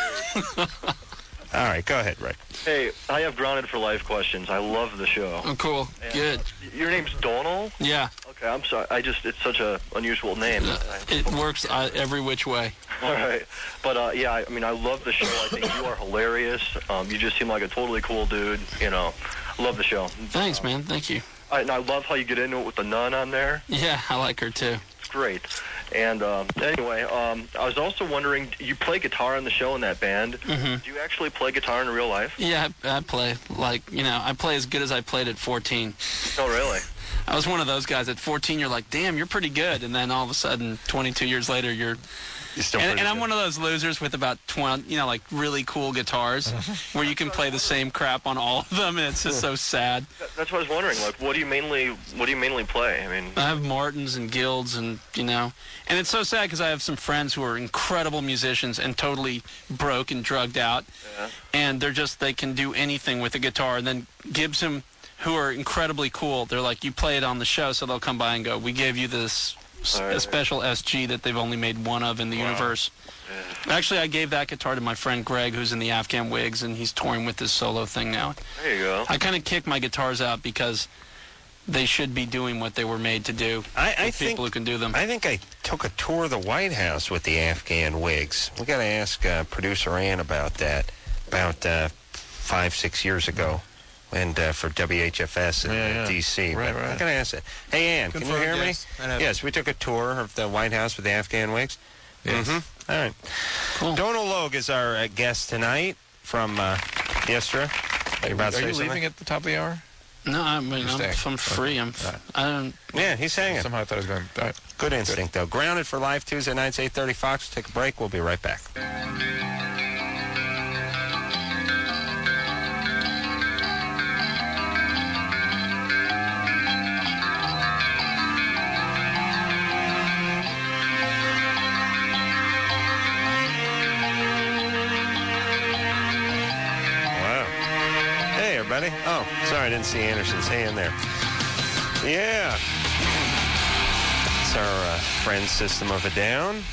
[SPEAKER 3] All right, go ahead, Rick.
[SPEAKER 13] Hey, I have Grounded for Life questions. I love the show.
[SPEAKER 4] Oh, cool. Good.
[SPEAKER 13] Your name's Donald?
[SPEAKER 4] Yeah.
[SPEAKER 13] Okay, I'm sorry. I just, it's such a unusual name.
[SPEAKER 4] It works uh, every which way.
[SPEAKER 13] All right. But, uh, yeah, I, I mean, I love the show. I think you are hilarious. Um, you just seem like a totally cool dude. You know, love the show.
[SPEAKER 4] Thanks,
[SPEAKER 13] Um,
[SPEAKER 4] man. Thank you.
[SPEAKER 13] I, and I love how you get into it with the nun on there.
[SPEAKER 4] Yeah, I like her too.
[SPEAKER 13] It's great. And um, anyway, um, I was also wondering, you play guitar in the show in that band.
[SPEAKER 4] Mm-hmm.
[SPEAKER 13] Do you actually play guitar in real life?
[SPEAKER 4] Yeah, I, I play, like, you know, I play as good as I played at fourteen.
[SPEAKER 13] Oh, really?
[SPEAKER 4] I was one of those guys. At fourteen, you're like, damn, you're pretty good. And then all of a sudden, twenty-two years later, you're...
[SPEAKER 3] You're still
[SPEAKER 4] and,
[SPEAKER 3] pretty
[SPEAKER 4] and I'm
[SPEAKER 3] good.
[SPEAKER 4] one of those losers with about twenty, you know, like really cool guitars where you can play the same crap on all of them, and it's just so sad.
[SPEAKER 13] That's what I was wondering. Like, what do you mainly, what do you mainly play? I mean,
[SPEAKER 4] I have Martins and Guilds, and you know, and it's so sad because I have some friends who are incredible musicians and totally broke and drugged out,
[SPEAKER 13] yeah.
[SPEAKER 4] and they're just they can do anything with a guitar. And then Gibson, who are incredibly cool, they're like, you play it on the show, so they'll come by and go, we gave you this.
[SPEAKER 13] Right.
[SPEAKER 4] A special S G that they've only made one of in the
[SPEAKER 13] Wow.
[SPEAKER 4] universe.
[SPEAKER 13] Yeah.
[SPEAKER 4] Actually, I gave that guitar to my friend Greg, who's in the Afghan Wigs, and he's touring with this solo thing now.
[SPEAKER 13] There you go.
[SPEAKER 4] I kind of kick my guitars out because they should be doing what they were made to do.
[SPEAKER 3] I, I
[SPEAKER 4] with
[SPEAKER 3] think
[SPEAKER 4] people who can do them.
[SPEAKER 3] I think I took a tour of the White House with the Afghan Wigs. We got to ask uh, producer Ann about that. About uh, five, six years ago. And uh, for W H F S in
[SPEAKER 5] Yeah, yeah.
[SPEAKER 3] D C
[SPEAKER 5] Right,
[SPEAKER 3] But
[SPEAKER 5] right.
[SPEAKER 3] I'm going to ask it. Hey, Ann, can you
[SPEAKER 5] Confirmed,
[SPEAKER 3] hear
[SPEAKER 5] yes. I
[SPEAKER 3] me?
[SPEAKER 5] have.
[SPEAKER 3] Yes, we took a tour of the White House with the Afghan Wigs.
[SPEAKER 5] Yes.
[SPEAKER 3] Mm-hmm. All right.
[SPEAKER 4] Cool.
[SPEAKER 3] Donald Logue is our uh, guest tonight from uh, Yestra. Are you about to
[SPEAKER 5] Are
[SPEAKER 3] say
[SPEAKER 5] you
[SPEAKER 3] something?
[SPEAKER 5] leaving at the top of the hour?
[SPEAKER 4] No, I mean,
[SPEAKER 5] You're
[SPEAKER 4] I'm,
[SPEAKER 5] staying.
[SPEAKER 4] I'm free. I'm.
[SPEAKER 5] All right.
[SPEAKER 4] I don't.
[SPEAKER 3] Yeah, he's hanging.
[SPEAKER 5] Somehow I thought I was going. All right.
[SPEAKER 3] Good instinct, though. Grounded for live Tuesday nights, eight thirty Fox. Take a break. We'll be right back. Wow. Hey, everybody. Oh, sorry, I didn't see Anderson's hand there. Yeah. It's our uh, friend System of a Down.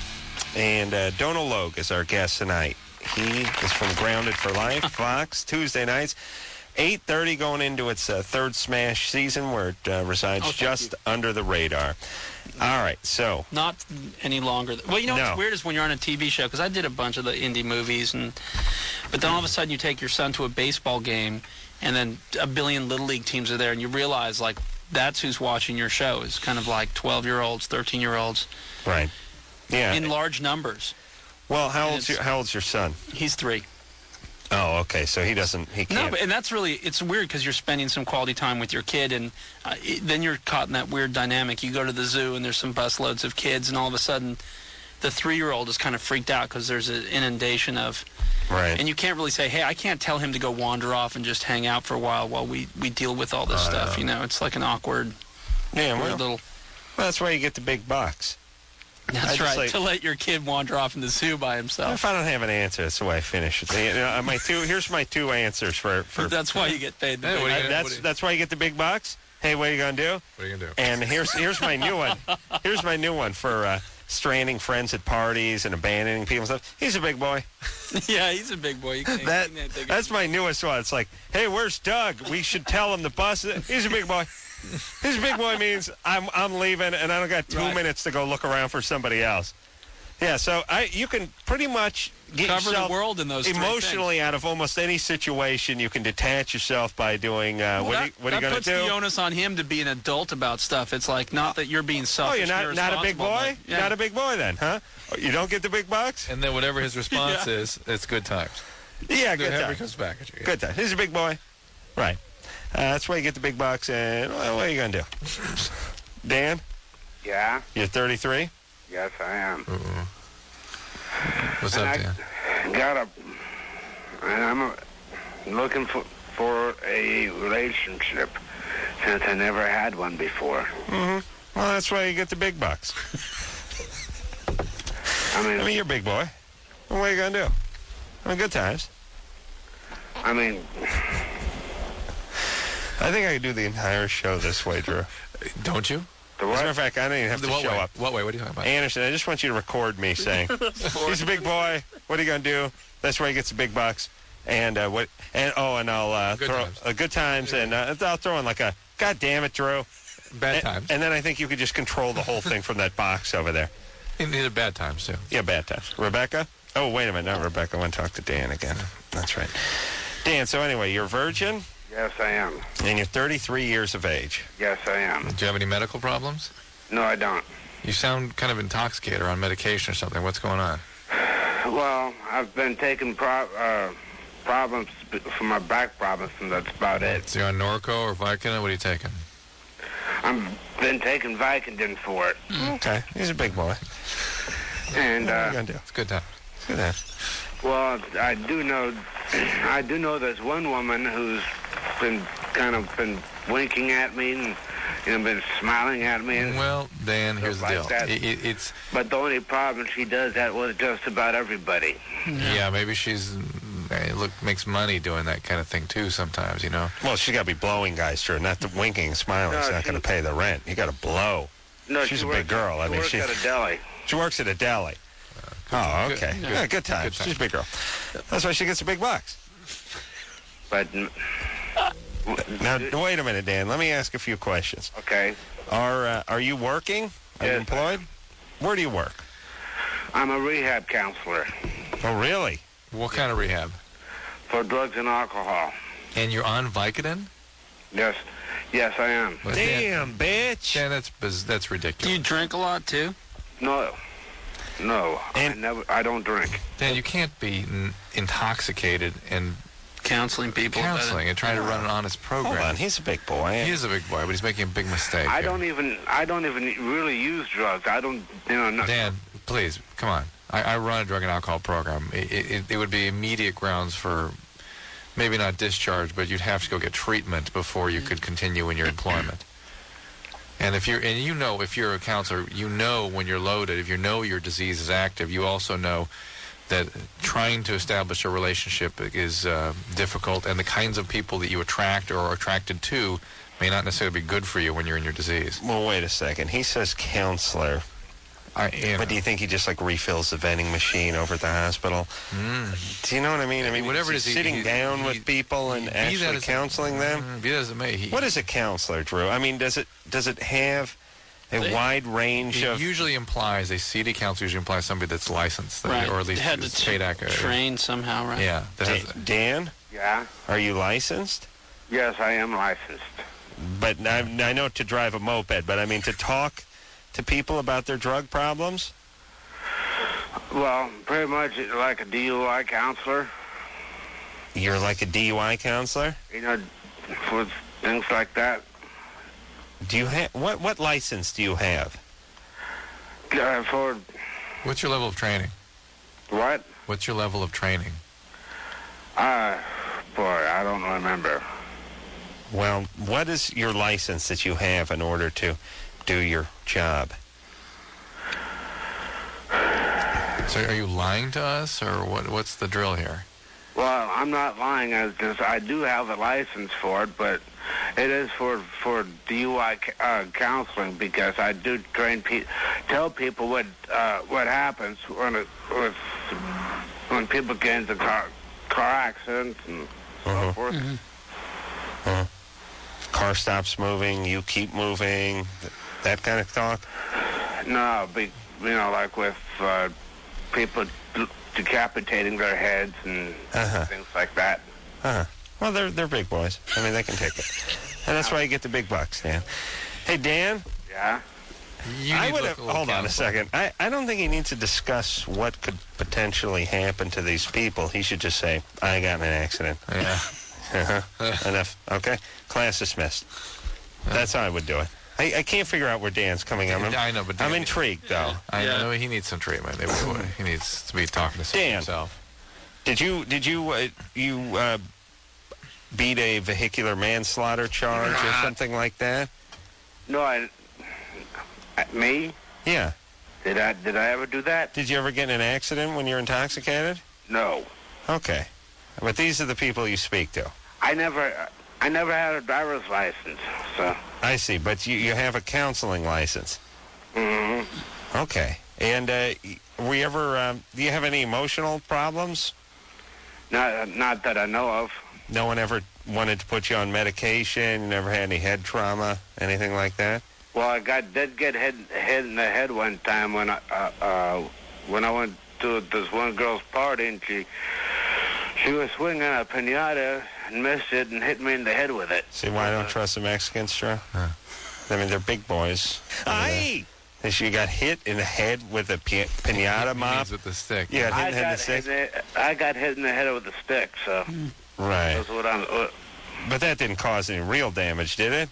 [SPEAKER 3] And uh, Donald Logue is our guest tonight. He is from Grounded for Life, Fox, Tuesday nights. eight thirty going into its uh, third Smash season where it uh, resides
[SPEAKER 4] Oh, thank
[SPEAKER 3] just
[SPEAKER 4] you.
[SPEAKER 3] under the radar. All right, so...
[SPEAKER 4] Not any longer. Well, you know
[SPEAKER 3] No.
[SPEAKER 4] what's weird is when you're on a T V show, because I did a bunch of the indie movies, and but then all of a sudden you take your son to a baseball game, and then a billion Little League teams are there, and you realize, like, that's who's watching your show, is kind of like twelve-year-olds, thirteen-year-olds,
[SPEAKER 3] Right. Yeah.
[SPEAKER 4] in large numbers.
[SPEAKER 3] Well, how
[SPEAKER 4] and
[SPEAKER 3] old's, your,
[SPEAKER 4] it's-
[SPEAKER 3] how old's your son?
[SPEAKER 4] He's three.
[SPEAKER 3] Oh, okay, so he doesn't... He
[SPEAKER 4] No,
[SPEAKER 3] can't...
[SPEAKER 4] but, and that's really, it's weird because you're spending some quality time with your kid, and uh, it, then you're caught in that weird dynamic. You go to the zoo, and there's some busloads of kids, and all of a sudden, the three-year-old is kind of freaked out because there's an inundation of...
[SPEAKER 3] Right.
[SPEAKER 4] And you can't really say, hey, I can't tell him to go wander off and just hang out for a while while we, we deal with all this
[SPEAKER 3] I
[SPEAKER 4] stuff,
[SPEAKER 3] know.
[SPEAKER 4] you know? It's like an awkward,
[SPEAKER 3] Yeah,
[SPEAKER 4] weird
[SPEAKER 3] well,
[SPEAKER 4] little...
[SPEAKER 3] well, that's why you get the big bucks. I
[SPEAKER 4] That's
[SPEAKER 3] just
[SPEAKER 4] right,
[SPEAKER 3] like-
[SPEAKER 4] to let your kid wander off in the zoo by himself.
[SPEAKER 3] If I don't have an answer, that's the way I finish it. You know, my two, here's my two answers for... for
[SPEAKER 4] That's why you get paid. The
[SPEAKER 5] Hey,
[SPEAKER 4] big-
[SPEAKER 5] what do you-
[SPEAKER 3] I- that's
[SPEAKER 5] what do you-
[SPEAKER 3] that's why you get the big bucks. Hey, what are you gonna do?
[SPEAKER 5] What are you gonna do?
[SPEAKER 3] And here's here's my new one. Here's my new one for uh, stranding friends at parties and abandoning people and stuff. He's a big boy.
[SPEAKER 4] Yeah, he's a big boy. You can't,
[SPEAKER 3] That
[SPEAKER 4] you can't take it.
[SPEAKER 3] that's my newest one. It's like, hey, where's Doug? We should tell him the bus. He's a big boy. He's a big boy means I'm I'm leaving and I don't got two
[SPEAKER 4] Right.
[SPEAKER 3] minutes to go look around for somebody else. Yeah, so I you can pretty much get
[SPEAKER 4] Cover
[SPEAKER 3] yourself
[SPEAKER 4] the world in those three
[SPEAKER 3] emotionally out of almost any situation. You can detach yourself by doing uh,
[SPEAKER 4] Well,
[SPEAKER 3] what,
[SPEAKER 4] that,
[SPEAKER 3] are you, what are
[SPEAKER 4] that
[SPEAKER 3] you going to
[SPEAKER 4] puts
[SPEAKER 3] do?
[SPEAKER 4] the onus on him to be an adult about stuff. It's like not that you're being
[SPEAKER 3] Oh,
[SPEAKER 4] selfish.
[SPEAKER 3] you're not
[SPEAKER 4] and
[SPEAKER 3] not a big boy?
[SPEAKER 4] irresponsible, but- yeah.
[SPEAKER 3] Not a big boy then, huh? You don't get the big bucks?
[SPEAKER 5] And then whatever his response
[SPEAKER 4] Yeah.
[SPEAKER 5] is, it's good times.
[SPEAKER 3] Yeah, good
[SPEAKER 5] Whoever
[SPEAKER 3] time.
[SPEAKER 5] comes back at you. yeah.
[SPEAKER 3] Good time. He's a big boy. Right. Uh, that's why you get the big bucks. And well, what are you going to do? Dan,
[SPEAKER 14] Yeah,
[SPEAKER 3] you're thirty-three?
[SPEAKER 14] yes, I am.
[SPEAKER 5] What's
[SPEAKER 14] And
[SPEAKER 5] up,
[SPEAKER 14] I
[SPEAKER 5] Dan?
[SPEAKER 14] got a, and I'm uh, looking for for a relationship since I never had one before.
[SPEAKER 3] Mm-hmm. Well, that's why you get the big bucks.
[SPEAKER 14] I mean,
[SPEAKER 3] I mean, you're a big boy. What are you going to do? I mean, good times.
[SPEAKER 14] I mean,
[SPEAKER 3] I think I could do the entire show this way, Drew.
[SPEAKER 5] Don't you?
[SPEAKER 14] the
[SPEAKER 3] As a matter
[SPEAKER 14] what?
[SPEAKER 3] of fact, I don't even have to
[SPEAKER 5] what
[SPEAKER 3] show
[SPEAKER 5] way?
[SPEAKER 3] up.
[SPEAKER 5] What way? What are you talking about?
[SPEAKER 3] Anderson, I just want you to record me saying, he's a big boy. What are you going to do? That's where he gets the big bucks. And uh, what? And oh, and I'll uh,
[SPEAKER 5] Good
[SPEAKER 3] throw
[SPEAKER 5] times.
[SPEAKER 3] uh, good times, and uh, I'll throw in like a God damn it, Drew.
[SPEAKER 5] Bad
[SPEAKER 3] and,
[SPEAKER 5] times.
[SPEAKER 3] And then I think you could just control the whole thing from that box over there.
[SPEAKER 5] You needed bad times, too.
[SPEAKER 3] Yeah, bad times. Rebecca? Oh, wait a minute, not Rebecca. I want to talk to Dan again. That's right. Dan, so anyway, you're a virgin,
[SPEAKER 14] Yes, I am.
[SPEAKER 3] and you're thirty-three years of age.
[SPEAKER 14] Yes, I am.
[SPEAKER 5] Do you have any medical problems?
[SPEAKER 14] No, I don't.
[SPEAKER 5] You sound kind of intoxicated or on medication or something. What's going on?
[SPEAKER 14] Well, I've been taking pro- uh, problems for my back problems, and that's about it.
[SPEAKER 5] So you're on Norco or Vicodin? What are you taking?
[SPEAKER 14] I've been taking Vicodin for it.
[SPEAKER 3] Okay, he's a big boy.
[SPEAKER 14] And
[SPEAKER 3] what are
[SPEAKER 14] uh,
[SPEAKER 3] you gonna do?
[SPEAKER 5] It's good time.
[SPEAKER 3] It's good time.
[SPEAKER 14] Well, I do know, I do know there's one woman who's been kind of been winking at me and you know been smiling at me. And
[SPEAKER 5] well, Dan, here's the
[SPEAKER 14] like
[SPEAKER 5] deal.
[SPEAKER 14] that.
[SPEAKER 5] It, it, it's
[SPEAKER 14] but the only problem she does that with just about everybody.
[SPEAKER 5] yeah, yeah maybe she's uh, look makes money doing that kind of thing too. Sometimes, you know.
[SPEAKER 3] Well, she's got to be blowing guys, sure. Not the winking and smiling.
[SPEAKER 14] No,
[SPEAKER 3] It's not
[SPEAKER 14] she-
[SPEAKER 3] going to pay the rent. You got to blow.
[SPEAKER 14] No,
[SPEAKER 3] she's
[SPEAKER 14] she
[SPEAKER 3] a
[SPEAKER 14] works,
[SPEAKER 3] big girl.
[SPEAKER 14] She
[SPEAKER 3] I mean,
[SPEAKER 14] works
[SPEAKER 3] she
[SPEAKER 14] at a deli.
[SPEAKER 3] she works at a deli. Oh,
[SPEAKER 5] good-
[SPEAKER 3] okay.
[SPEAKER 5] good-
[SPEAKER 3] Yeah, good times.
[SPEAKER 5] good time.
[SPEAKER 3] She's a big girl. That's why she gets the big bucks.
[SPEAKER 14] But
[SPEAKER 3] Now, wait a minute, Dan. Let me ask a few questions.
[SPEAKER 14] okay,
[SPEAKER 3] Are uh, are you working? Are you
[SPEAKER 14] Yes.
[SPEAKER 3] employed? Where do you work?
[SPEAKER 14] I'm a rehab counselor
[SPEAKER 3] Oh, really?
[SPEAKER 5] What kind of rehab?
[SPEAKER 14] for drugs and alcohol.
[SPEAKER 5] And you're on Vicodin?
[SPEAKER 14] Yes, yes, I am.
[SPEAKER 5] Well, Dan,
[SPEAKER 3] Damn, bitch.
[SPEAKER 5] Dan, that's biz- that's
[SPEAKER 4] Do
[SPEAKER 5] ridiculous.
[SPEAKER 4] you drink a lot too?
[SPEAKER 14] No, no, I
[SPEAKER 3] And-
[SPEAKER 14] never. I don't drink.
[SPEAKER 5] Dan, you can't be n- intoxicated and
[SPEAKER 4] Counseling people. about it.
[SPEAKER 5] counseling and trying to run an honest program.
[SPEAKER 3] Hold on. He's a big boy.
[SPEAKER 5] He is a big boy, but he's making a big mistake.
[SPEAKER 14] I
[SPEAKER 5] here.
[SPEAKER 14] don't even. I don't even really use drugs. I don't. You know. No,
[SPEAKER 5] Dan, please, come on. I, I run a drug and alcohol program. It, it, it would be immediate grounds for maybe not discharge, but you'd have to go get treatment before you could continue in your employment. And if you're, and you know, if you're a counselor, you know when you're loaded. If you know your disease is active, you also know that trying to establish a relationship is uh, difficult, and the kinds of people that you attract or are attracted to may not necessarily be good for you when you're in your disease.
[SPEAKER 3] Well, wait a second. He says counselor.
[SPEAKER 5] I, you know,
[SPEAKER 3] But do you think he just like refills the vending machine over at the hospital?
[SPEAKER 5] mm,
[SPEAKER 3] Do you know what I mean? I mean,
[SPEAKER 5] Whatever it
[SPEAKER 3] he's
[SPEAKER 5] is, he-
[SPEAKER 3] sitting
[SPEAKER 5] he-
[SPEAKER 3] down
[SPEAKER 5] he-
[SPEAKER 3] with people and
[SPEAKER 5] be that
[SPEAKER 3] actually
[SPEAKER 5] as-
[SPEAKER 3] counseling them.
[SPEAKER 5] mm, be that as it may, he,
[SPEAKER 3] What is a counselor, Drew? I mean, does it does it have a
[SPEAKER 4] They-
[SPEAKER 3] wide range
[SPEAKER 5] It
[SPEAKER 3] of?
[SPEAKER 5] usually implies, a C D counselor usually implies somebody that's licensed, that-
[SPEAKER 4] Right.
[SPEAKER 5] or at least
[SPEAKER 4] They had
[SPEAKER 5] is
[SPEAKER 4] to
[SPEAKER 5] paid
[SPEAKER 4] t-
[SPEAKER 5] ac- uh,
[SPEAKER 4] train somehow, right?
[SPEAKER 5] Yeah. that has-
[SPEAKER 3] Da- Dan,
[SPEAKER 14] Yeah.
[SPEAKER 3] are you licensed?
[SPEAKER 14] Yes, I am licensed.
[SPEAKER 3] But I, I know to drive a moped, but I mean to talk to people about their drug problems.
[SPEAKER 14] Well, pretty much like a D U I counselor.
[SPEAKER 3] You're like a D U I counselor.
[SPEAKER 14] You know, for things like that.
[SPEAKER 3] Do you have what? What license do you have?
[SPEAKER 14] Uh, for
[SPEAKER 5] What's your level of training?
[SPEAKER 14] what?
[SPEAKER 5] What's your level of training?
[SPEAKER 14] Uh, boy, I don't remember.
[SPEAKER 3] Well, what is your license that you have in order to do your job?
[SPEAKER 5] So are you lying to us, or what? What's the drill here?
[SPEAKER 14] Well, I'm not lying. I just I do have a license for it, but it is for for D U I uh, counseling because I do train pe- tell people what uh, what happens when it, with when people get into car car accidents and so forth.
[SPEAKER 3] Huh? Car stops moving, you keep moving, th- that kind of talk.
[SPEAKER 14] No, be, you know, like with uh, people d- decapitating their heads and
[SPEAKER 3] Uh-huh.
[SPEAKER 14] things like that.
[SPEAKER 3] Uh-huh. Well, they're they're big boys. I mean, they can take it, and that's why you get the big bucks, Dan. Hey, Dan.
[SPEAKER 14] Yeah.
[SPEAKER 5] You
[SPEAKER 3] I
[SPEAKER 5] need
[SPEAKER 3] would
[SPEAKER 5] to
[SPEAKER 3] have.
[SPEAKER 5] look a little
[SPEAKER 3] Hold on a
[SPEAKER 5] counseling.
[SPEAKER 3] second. I, I don't think he needs to discuss what could potentially happen to these people. He should just say, "I got in an accident."
[SPEAKER 5] Yeah.
[SPEAKER 3] Uh-huh. Enough. Okay. Class dismissed. That's how I would do it. I, I can't figure out where Dan's coming. I'm,
[SPEAKER 5] I know, but
[SPEAKER 3] I'm
[SPEAKER 5] Dan-
[SPEAKER 3] intrigued, though.
[SPEAKER 5] I know he needs some treatment. He needs to be talking to someone
[SPEAKER 3] Dan.
[SPEAKER 5] himself.
[SPEAKER 3] Did you did you uh, you uh, beat a vehicular manslaughter charge or something like that?
[SPEAKER 14] No, I. uh, Me?
[SPEAKER 3] Yeah.
[SPEAKER 14] Did I did I ever do that?
[SPEAKER 3] Did you ever get in an accident when you're intoxicated?
[SPEAKER 14] No.
[SPEAKER 3] Okay. But these are the people you speak to.
[SPEAKER 14] I never I never had a driver's license, so.
[SPEAKER 3] I see, but you, you have a counseling license.
[SPEAKER 14] Mm-hmm.
[SPEAKER 3] Okay. And uh, were you ever, um, do you have any emotional problems?
[SPEAKER 14] Not not that I know of.
[SPEAKER 3] No one ever wanted to put you on medication? You never had any head trauma, anything like that?
[SPEAKER 14] Well, I got did get hit hit in the head one time when I uh, uh when I went to this one girl's party and she she was swinging a piñata and missed it and hit me in the head with it.
[SPEAKER 3] See why I don't trust the Mexicans, Joe? I mean, they're big boys. Aye! And she got hit in the head with a pi- pinata
[SPEAKER 5] He
[SPEAKER 3] mop.
[SPEAKER 5] means with the stick.
[SPEAKER 3] You got hit
[SPEAKER 14] I
[SPEAKER 3] in the head
[SPEAKER 14] got
[SPEAKER 3] with the stick?
[SPEAKER 14] hit in the- I got hit in the head with a stick, so
[SPEAKER 3] Right.
[SPEAKER 14] that's what I'm. Uh,
[SPEAKER 3] But that didn't cause any real damage, did it?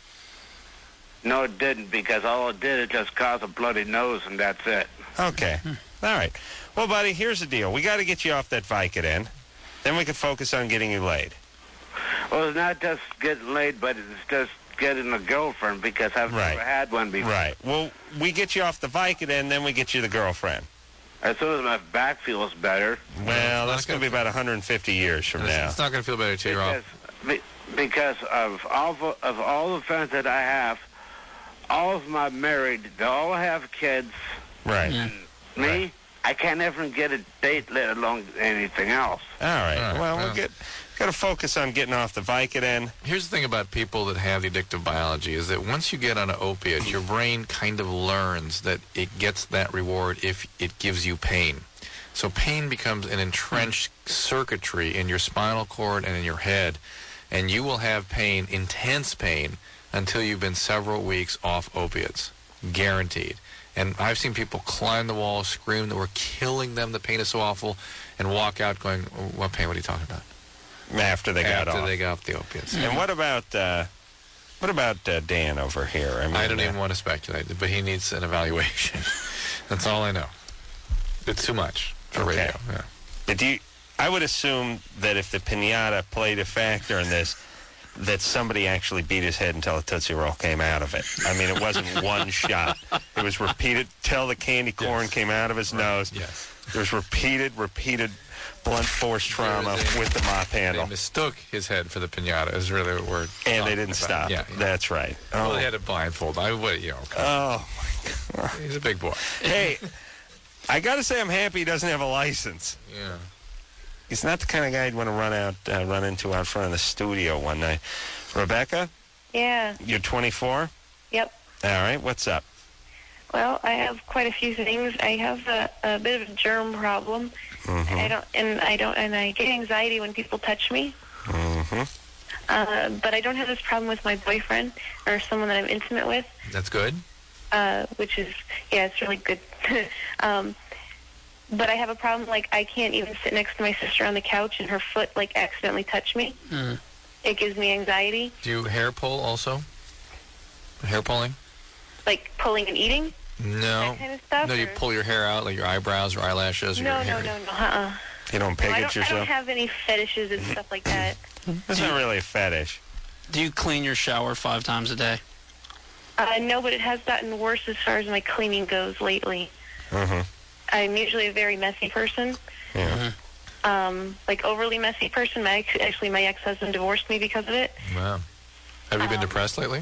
[SPEAKER 14] no, it didn't, because all it did, it just caused a bloody nose, and that's it.
[SPEAKER 3] Okay. All right. Well, buddy, here's the deal. We got to get you off that Vicodin. Then we can focus on getting you laid.
[SPEAKER 14] Well, it's not just getting laid, but it's just getting a girlfriend, because I've
[SPEAKER 3] Right.
[SPEAKER 14] never had one before.
[SPEAKER 3] Right. Well, we get you off the Vicodin, then we get you the girlfriend.
[SPEAKER 14] As soon as my back feels better.
[SPEAKER 3] Well, that's going to be about one hundred fifty years from
[SPEAKER 5] It's,
[SPEAKER 3] now.
[SPEAKER 5] it's not going to feel better till you're off.
[SPEAKER 14] Because, be- because of all the, of all the friends that I have, all of them are married. They all have kids.
[SPEAKER 3] Right.
[SPEAKER 14] Me,
[SPEAKER 3] Right.
[SPEAKER 14] I can't even get a date, let alone anything else.
[SPEAKER 3] All right.
[SPEAKER 5] All right,
[SPEAKER 3] Well,
[SPEAKER 5] well.
[SPEAKER 3] we'll get got to focus on getting off the Vicodin.
[SPEAKER 5] Here's the thing about people that have the addictive biology is that once you get on an opiate, your brain kind of learns that it gets that reward if it gives you pain. So pain becomes an entrenched circuitry in your spinal cord and in your head, and you will have pain, intense pain, until you've been several weeks off opiates. Guaranteed. And I've seen people climb the wall, scream that we're killing them, the pain is so awful, and walk out going, what pain, what are you talking about?
[SPEAKER 3] After they got
[SPEAKER 5] After
[SPEAKER 3] off.
[SPEAKER 5] they got off the opiates.
[SPEAKER 3] And what about uh, what about uh, Dan over here? I mean,
[SPEAKER 5] I don't
[SPEAKER 3] uh,
[SPEAKER 5] even want to speculate, but he needs an evaluation. That's all I know. It's too much for
[SPEAKER 3] Okay.
[SPEAKER 5] radio. Yeah.
[SPEAKER 3] But do you, I would assume that if the pinata played a factor in this, that somebody actually beat his head until a Tootsie Roll came out of it. I mean, it wasn't one shot. It was repeated till the candy corn
[SPEAKER 5] Yes.
[SPEAKER 3] came out of his nose.
[SPEAKER 5] Yes.
[SPEAKER 3] There was repeated, repeated blunt force trauma
[SPEAKER 5] There was a-
[SPEAKER 3] with the mop
[SPEAKER 5] They
[SPEAKER 3] handle.
[SPEAKER 5] mistook his head for the pinata, is really what we're
[SPEAKER 3] And they
[SPEAKER 5] talking
[SPEAKER 3] didn't
[SPEAKER 5] about.
[SPEAKER 3] stop.
[SPEAKER 5] Yeah.
[SPEAKER 3] That's right.
[SPEAKER 5] Well,
[SPEAKER 3] Oh,
[SPEAKER 5] they had it blindfolded. I would, you know.
[SPEAKER 3] oh.
[SPEAKER 5] He's a big boy.
[SPEAKER 3] Hey, I got to say I'm happy he doesn't have a license.
[SPEAKER 5] Yeah.
[SPEAKER 3] He's not the kind of guy you'd want to run out, uh, run into out front of the studio one night. Rebecca,
[SPEAKER 10] Yeah.
[SPEAKER 3] you're twenty-four?
[SPEAKER 10] Yep.
[SPEAKER 3] All right, what's up?
[SPEAKER 10] Well, I have quite a few things. I have a, a bit of a germ problem.
[SPEAKER 3] Mm-hmm.
[SPEAKER 10] I don't, and I don't, and I get anxiety when people touch me.
[SPEAKER 3] Mm-hmm.
[SPEAKER 10] Uh, but I don't have this problem with my boyfriend or someone that I'm intimate with,
[SPEAKER 5] That's good.
[SPEAKER 10] uh, which is, yeah, it's really good. um, but I have a problem, like, I can't even sit next to my sister on the couch and her foot, like, accidentally touch me.
[SPEAKER 4] Mm.
[SPEAKER 10] It gives me anxiety,
[SPEAKER 5] Do you hair pull also? Hair pulling?
[SPEAKER 10] like pulling and eating,
[SPEAKER 5] No.
[SPEAKER 10] that kind of stuff.
[SPEAKER 5] No, you
[SPEAKER 10] or-
[SPEAKER 5] pull your hair out, like your eyebrows or eyelashes or
[SPEAKER 10] No,
[SPEAKER 5] your
[SPEAKER 10] no,
[SPEAKER 5] hair.
[SPEAKER 10] no, no, uh-uh.
[SPEAKER 3] You don't
[SPEAKER 10] No,
[SPEAKER 3] pig
[SPEAKER 10] I
[SPEAKER 3] it
[SPEAKER 10] don't, I
[SPEAKER 3] yourself?
[SPEAKER 10] don't have any fetishes and stuff like that.
[SPEAKER 3] That's not really a fetish.
[SPEAKER 4] Do you clean your shower five times a day?
[SPEAKER 10] Uh, no, but it has gotten worse as far as my cleaning goes lately.
[SPEAKER 3] Mm-hmm.
[SPEAKER 10] I'm usually a very messy person,
[SPEAKER 3] Yeah.
[SPEAKER 10] um, like overly messy person. My ex, actually, my ex-husband divorced me because of it.
[SPEAKER 5] Wow. Have you been
[SPEAKER 10] Um,
[SPEAKER 5] depressed lately?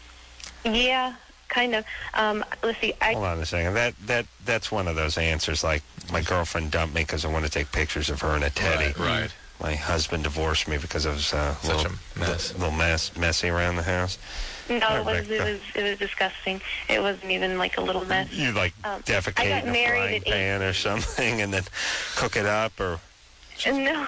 [SPEAKER 10] Yeah, kind of. Um, let's see. I
[SPEAKER 3] Hold on a second. That that that's one of those answers like my girlfriend dumped me because I want to take pictures of her and a teddy.
[SPEAKER 5] Right, right.
[SPEAKER 3] My husband divorced me because I was uh,
[SPEAKER 5] Such
[SPEAKER 3] little,
[SPEAKER 5] a mess.
[SPEAKER 3] little mess, messy around the house.
[SPEAKER 10] no, it was, it
[SPEAKER 3] Rebecca.
[SPEAKER 10] was it was disgusting. It wasn't even like a little mess.
[SPEAKER 3] You like
[SPEAKER 10] Um,
[SPEAKER 3] defecate
[SPEAKER 10] I got
[SPEAKER 3] in a
[SPEAKER 10] married
[SPEAKER 3] frying
[SPEAKER 10] at eight-
[SPEAKER 3] pan or something and then cook it up or
[SPEAKER 10] No,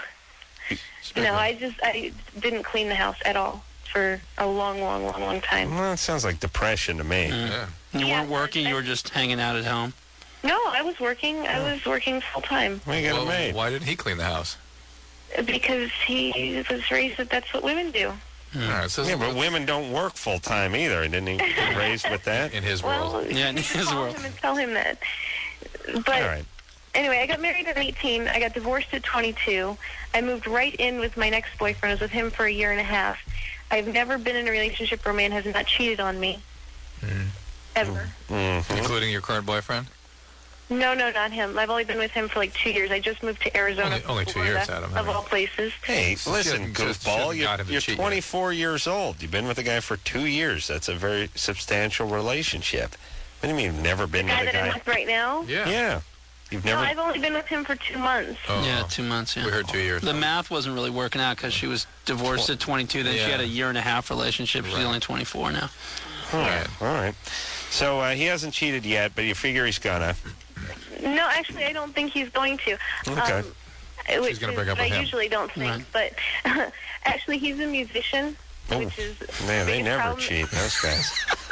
[SPEAKER 10] no, I just I didn't clean the house at all for a long, long, long, long time.
[SPEAKER 3] well, it sounds like depression to me.
[SPEAKER 5] Yeah.
[SPEAKER 4] You
[SPEAKER 10] Yeah,
[SPEAKER 4] weren't working,
[SPEAKER 10] I-
[SPEAKER 4] you were just hanging out at home?
[SPEAKER 10] No, I was working. I was working full time
[SPEAKER 3] Why you got
[SPEAKER 5] Well,
[SPEAKER 3] it made?
[SPEAKER 5] why didn't he clean the house?
[SPEAKER 10] because he was raised that that's what women do.
[SPEAKER 5] All right, so
[SPEAKER 3] Yeah, but women don't work full time either. Didn't he get raised with that?
[SPEAKER 5] in his
[SPEAKER 10] Well,
[SPEAKER 5] world.
[SPEAKER 4] Yeah, in his
[SPEAKER 10] call
[SPEAKER 4] world.
[SPEAKER 10] him and tell him that. But
[SPEAKER 3] All right.
[SPEAKER 10] anyway, I got married at eighteen. I got divorced at twenty-two. I moved right in with my next boyfriend. I was with him for a year and a half. I've never been in a relationship where a man has not cheated on me.
[SPEAKER 5] Mm.
[SPEAKER 10] Ever.
[SPEAKER 3] Mm-hmm.
[SPEAKER 5] Including your current boyfriend?
[SPEAKER 10] No, no, not him. I've only been with him for like two years. I just moved to Arizona.
[SPEAKER 5] Only-
[SPEAKER 10] from
[SPEAKER 5] only two
[SPEAKER 10] Florida,
[SPEAKER 5] years, Adam, I
[SPEAKER 10] Of
[SPEAKER 5] mean.
[SPEAKER 10] all places.
[SPEAKER 3] Hey,
[SPEAKER 5] She
[SPEAKER 3] listen,
[SPEAKER 5] hasn't- she
[SPEAKER 3] goofball,
[SPEAKER 5] hasn't
[SPEAKER 3] you're,
[SPEAKER 5] got him to
[SPEAKER 3] you're
[SPEAKER 5] cheat yet.
[SPEAKER 3] twenty-four years old. You've been with a guy for two years. That's a very substantial relationship. What do you mean you've never been
[SPEAKER 10] The guy
[SPEAKER 3] with a
[SPEAKER 10] that I'm
[SPEAKER 3] guy?
[SPEAKER 10] with right now?
[SPEAKER 5] Yeah.
[SPEAKER 3] Yeah. You've
[SPEAKER 10] No,
[SPEAKER 3] never...
[SPEAKER 10] I've only been with him for two months.
[SPEAKER 5] Oh,
[SPEAKER 4] Yeah, two months, yeah.
[SPEAKER 5] We heard two years.
[SPEAKER 4] The math wasn't really working out because she was divorced at twenty-two. Then she
[SPEAKER 5] Yeah.
[SPEAKER 4] had a year and a half relationship. She's
[SPEAKER 5] Right.
[SPEAKER 4] only twenty-four now.
[SPEAKER 3] All right. All right. So uh, he hasn't cheated yet, but you figure he's gonna.
[SPEAKER 10] No, actually, I don't think he's going to.
[SPEAKER 3] Okay.
[SPEAKER 10] Um, which
[SPEAKER 5] She's gonna
[SPEAKER 10] is
[SPEAKER 5] break up
[SPEAKER 10] what
[SPEAKER 5] with
[SPEAKER 10] I
[SPEAKER 5] him.
[SPEAKER 10] usually don't think.
[SPEAKER 4] Right.
[SPEAKER 10] But actually, he's a musician,
[SPEAKER 3] Oh,
[SPEAKER 10] which is
[SPEAKER 3] man, they
[SPEAKER 10] biggest
[SPEAKER 3] never
[SPEAKER 10] problem.
[SPEAKER 3] cheat, those guys.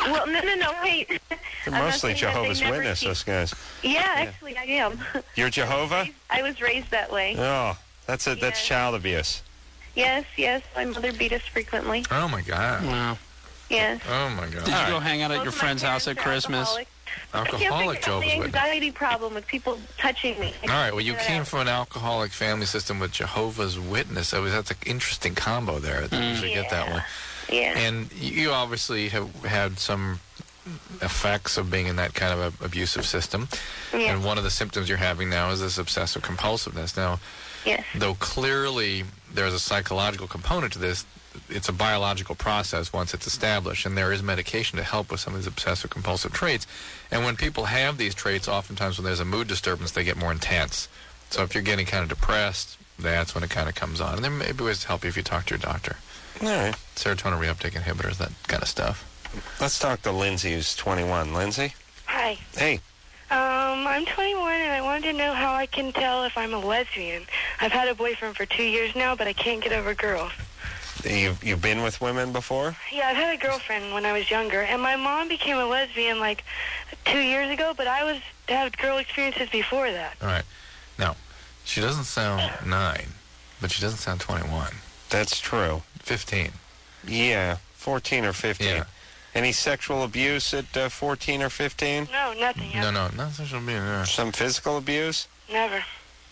[SPEAKER 15] Well, no, no, no, wait.
[SPEAKER 3] They're
[SPEAKER 15] I'm not
[SPEAKER 3] mostly
[SPEAKER 15] saying that they
[SPEAKER 3] Jehovah's
[SPEAKER 15] never
[SPEAKER 3] Witness,
[SPEAKER 15] keep-
[SPEAKER 3] those guys.
[SPEAKER 15] Yeah,
[SPEAKER 3] Yeah.
[SPEAKER 15] actually, I am.
[SPEAKER 3] You're Jehovah?
[SPEAKER 15] I was raised that way.
[SPEAKER 3] Oh, that's a, that's child abuse.
[SPEAKER 15] Yes, yes. My mother beat us frequently.
[SPEAKER 5] Oh, my God.
[SPEAKER 4] Wow.
[SPEAKER 15] Yes.
[SPEAKER 5] Oh, my God.
[SPEAKER 4] Did you go hang out at
[SPEAKER 15] Both
[SPEAKER 4] your
[SPEAKER 15] of my
[SPEAKER 4] friend's house at
[SPEAKER 15] parents are
[SPEAKER 4] Christmas?
[SPEAKER 15] alcoholics. I can't
[SPEAKER 5] Alcoholic
[SPEAKER 15] figure out the
[SPEAKER 5] Jehovah's Witness.
[SPEAKER 15] anxiety problem with people touching me.
[SPEAKER 5] All right. Well, you
[SPEAKER 15] Figure it
[SPEAKER 5] came
[SPEAKER 15] out.
[SPEAKER 5] from an alcoholic family system with Jehovah's Witness. That was that's an interesting combo there. I usually get that one.
[SPEAKER 15] Yeah.
[SPEAKER 5] And you obviously have had some effects of being in that kind of a abusive system.
[SPEAKER 15] Yeah.
[SPEAKER 5] And one of the symptoms you're having now is this obsessive compulsiveness. Now,
[SPEAKER 15] Yes.
[SPEAKER 5] though clearly there's a psychological component to this, it's a biological process once it's established, and there is medication to help with some of these obsessive compulsive traits. And when people have these traits, oftentimes when there's a mood disturbance, they get more intense. So if you're getting kind of depressed, that's when it kind of comes on. And there may be ways to help you if you talk to your doctor.
[SPEAKER 3] All right.
[SPEAKER 5] Serotonin reuptake inhibitors, that kind of stuff.
[SPEAKER 3] Let's talk to Lindsay, who's twenty-one. Lindsay?
[SPEAKER 10] Hi.
[SPEAKER 3] Hey.
[SPEAKER 10] Um, I'm twenty-one, and I wanted to know how I can tell if I'm a lesbian. I've had a boyfriend for two years now, but I can't get over girls.
[SPEAKER 3] You've, you've been with women before?
[SPEAKER 10] Yeah, I've had a girlfriend when I was younger, and my mom became a lesbian like two years ago, but I was had girl experiences before that.
[SPEAKER 5] All right. Now, she doesn't sound nine, but she doesn't sound twenty-one.
[SPEAKER 3] That's true.
[SPEAKER 5] fifteen.
[SPEAKER 3] Yeah, fourteen or fifteen.
[SPEAKER 5] Yeah.
[SPEAKER 3] Any sexual abuse at uh, fourteen or fifteen?
[SPEAKER 10] No, nothing.
[SPEAKER 5] No, no, not sexual abuse. No.
[SPEAKER 3] Some physical abuse?
[SPEAKER 10] Never.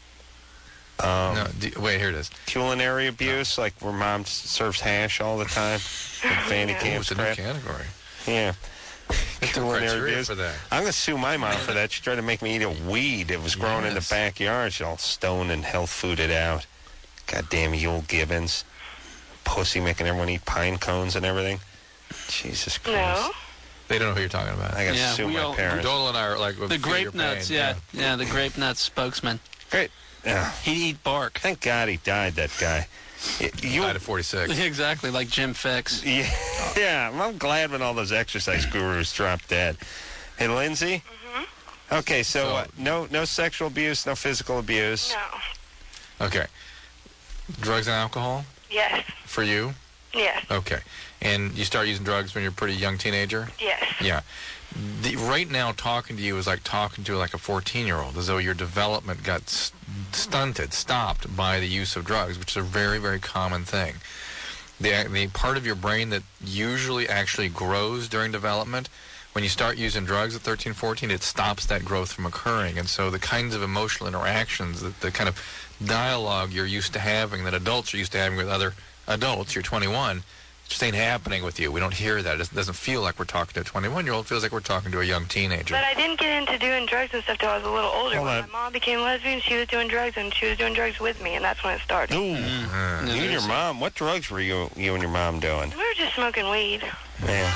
[SPEAKER 3] Um,
[SPEAKER 5] no, d- wait, here it is.
[SPEAKER 3] Culinary abuse, like where mom s- serves hash all the time? With Fanny
[SPEAKER 5] Oh,
[SPEAKER 3] Camps
[SPEAKER 5] it's a new
[SPEAKER 3] crap?
[SPEAKER 5] category.
[SPEAKER 3] Yeah. Culinary
[SPEAKER 5] criteria
[SPEAKER 3] abuse.
[SPEAKER 5] for that.
[SPEAKER 3] I'm going to sue my mom for that. She tried to make me eat a weed. It was growing in the
[SPEAKER 5] Yes.
[SPEAKER 3] backyard. She all stoned and health fooded out. Goddamn Yule Gibbons. Pussy making everyone eat pine cones and everything. Jesus Christ.
[SPEAKER 10] No.
[SPEAKER 5] They don't know who you're talking about.
[SPEAKER 3] I got to
[SPEAKER 4] Yeah,
[SPEAKER 3] sue
[SPEAKER 4] we
[SPEAKER 3] my
[SPEAKER 4] all-
[SPEAKER 3] parents.
[SPEAKER 5] Dole and I are like with
[SPEAKER 4] The
[SPEAKER 5] Feel Your
[SPEAKER 4] grape nuts,
[SPEAKER 5] Pain,
[SPEAKER 4] yeah. yeah. the grape nuts spokesman.
[SPEAKER 3] Great. Yeah.
[SPEAKER 4] He'd eat bark.
[SPEAKER 3] Thank God he died, that guy. Y- You,
[SPEAKER 5] Died at forty-six.
[SPEAKER 4] Exactly, like Jim Fix.
[SPEAKER 3] yeah, yeah, I'm glad when all those exercise gurus drop dead. Hey, Lindsay?
[SPEAKER 10] Mm-hmm.
[SPEAKER 3] Okay, so,
[SPEAKER 5] So-
[SPEAKER 3] uh, no no sexual abuse, no physical abuse.
[SPEAKER 10] No.
[SPEAKER 5] Okay. Drugs and alcohol
[SPEAKER 10] Yes.
[SPEAKER 5] for you?
[SPEAKER 10] Yes.
[SPEAKER 5] Okay. And you start using drugs when you're a pretty young teenager?
[SPEAKER 10] Yes.
[SPEAKER 5] Yeah. The, right now, talking to you is like talking to like a fourteen-year-old, as though your development got st- stunted, stopped by the use of drugs, which is a very, very common thing. The, the part of your brain that usually actually grows during development, when you start using drugs at thirteen, fourteen, it stops that growth from occurring. And so the kinds of emotional interactions, the, the kind of dialogue you're used to having, that adults are used to having with other adults, you're twenty-one, just ain't happening with you. We don't hear that. It doesn't feel like we're talking to a twenty-one-year-old. It feels like we're talking to a young teenager.
[SPEAKER 10] But I didn't get into doing drugs and stuff till I was a little older.
[SPEAKER 3] Hold
[SPEAKER 10] when
[SPEAKER 3] on.
[SPEAKER 10] my mom became lesbian, she was doing drugs, and she was doing drugs with me, and that's when it started.
[SPEAKER 3] Ooh.
[SPEAKER 5] Uh,
[SPEAKER 3] You and your mom, what drugs were you you and your mom doing?
[SPEAKER 10] We were just smoking weed.
[SPEAKER 3] Man.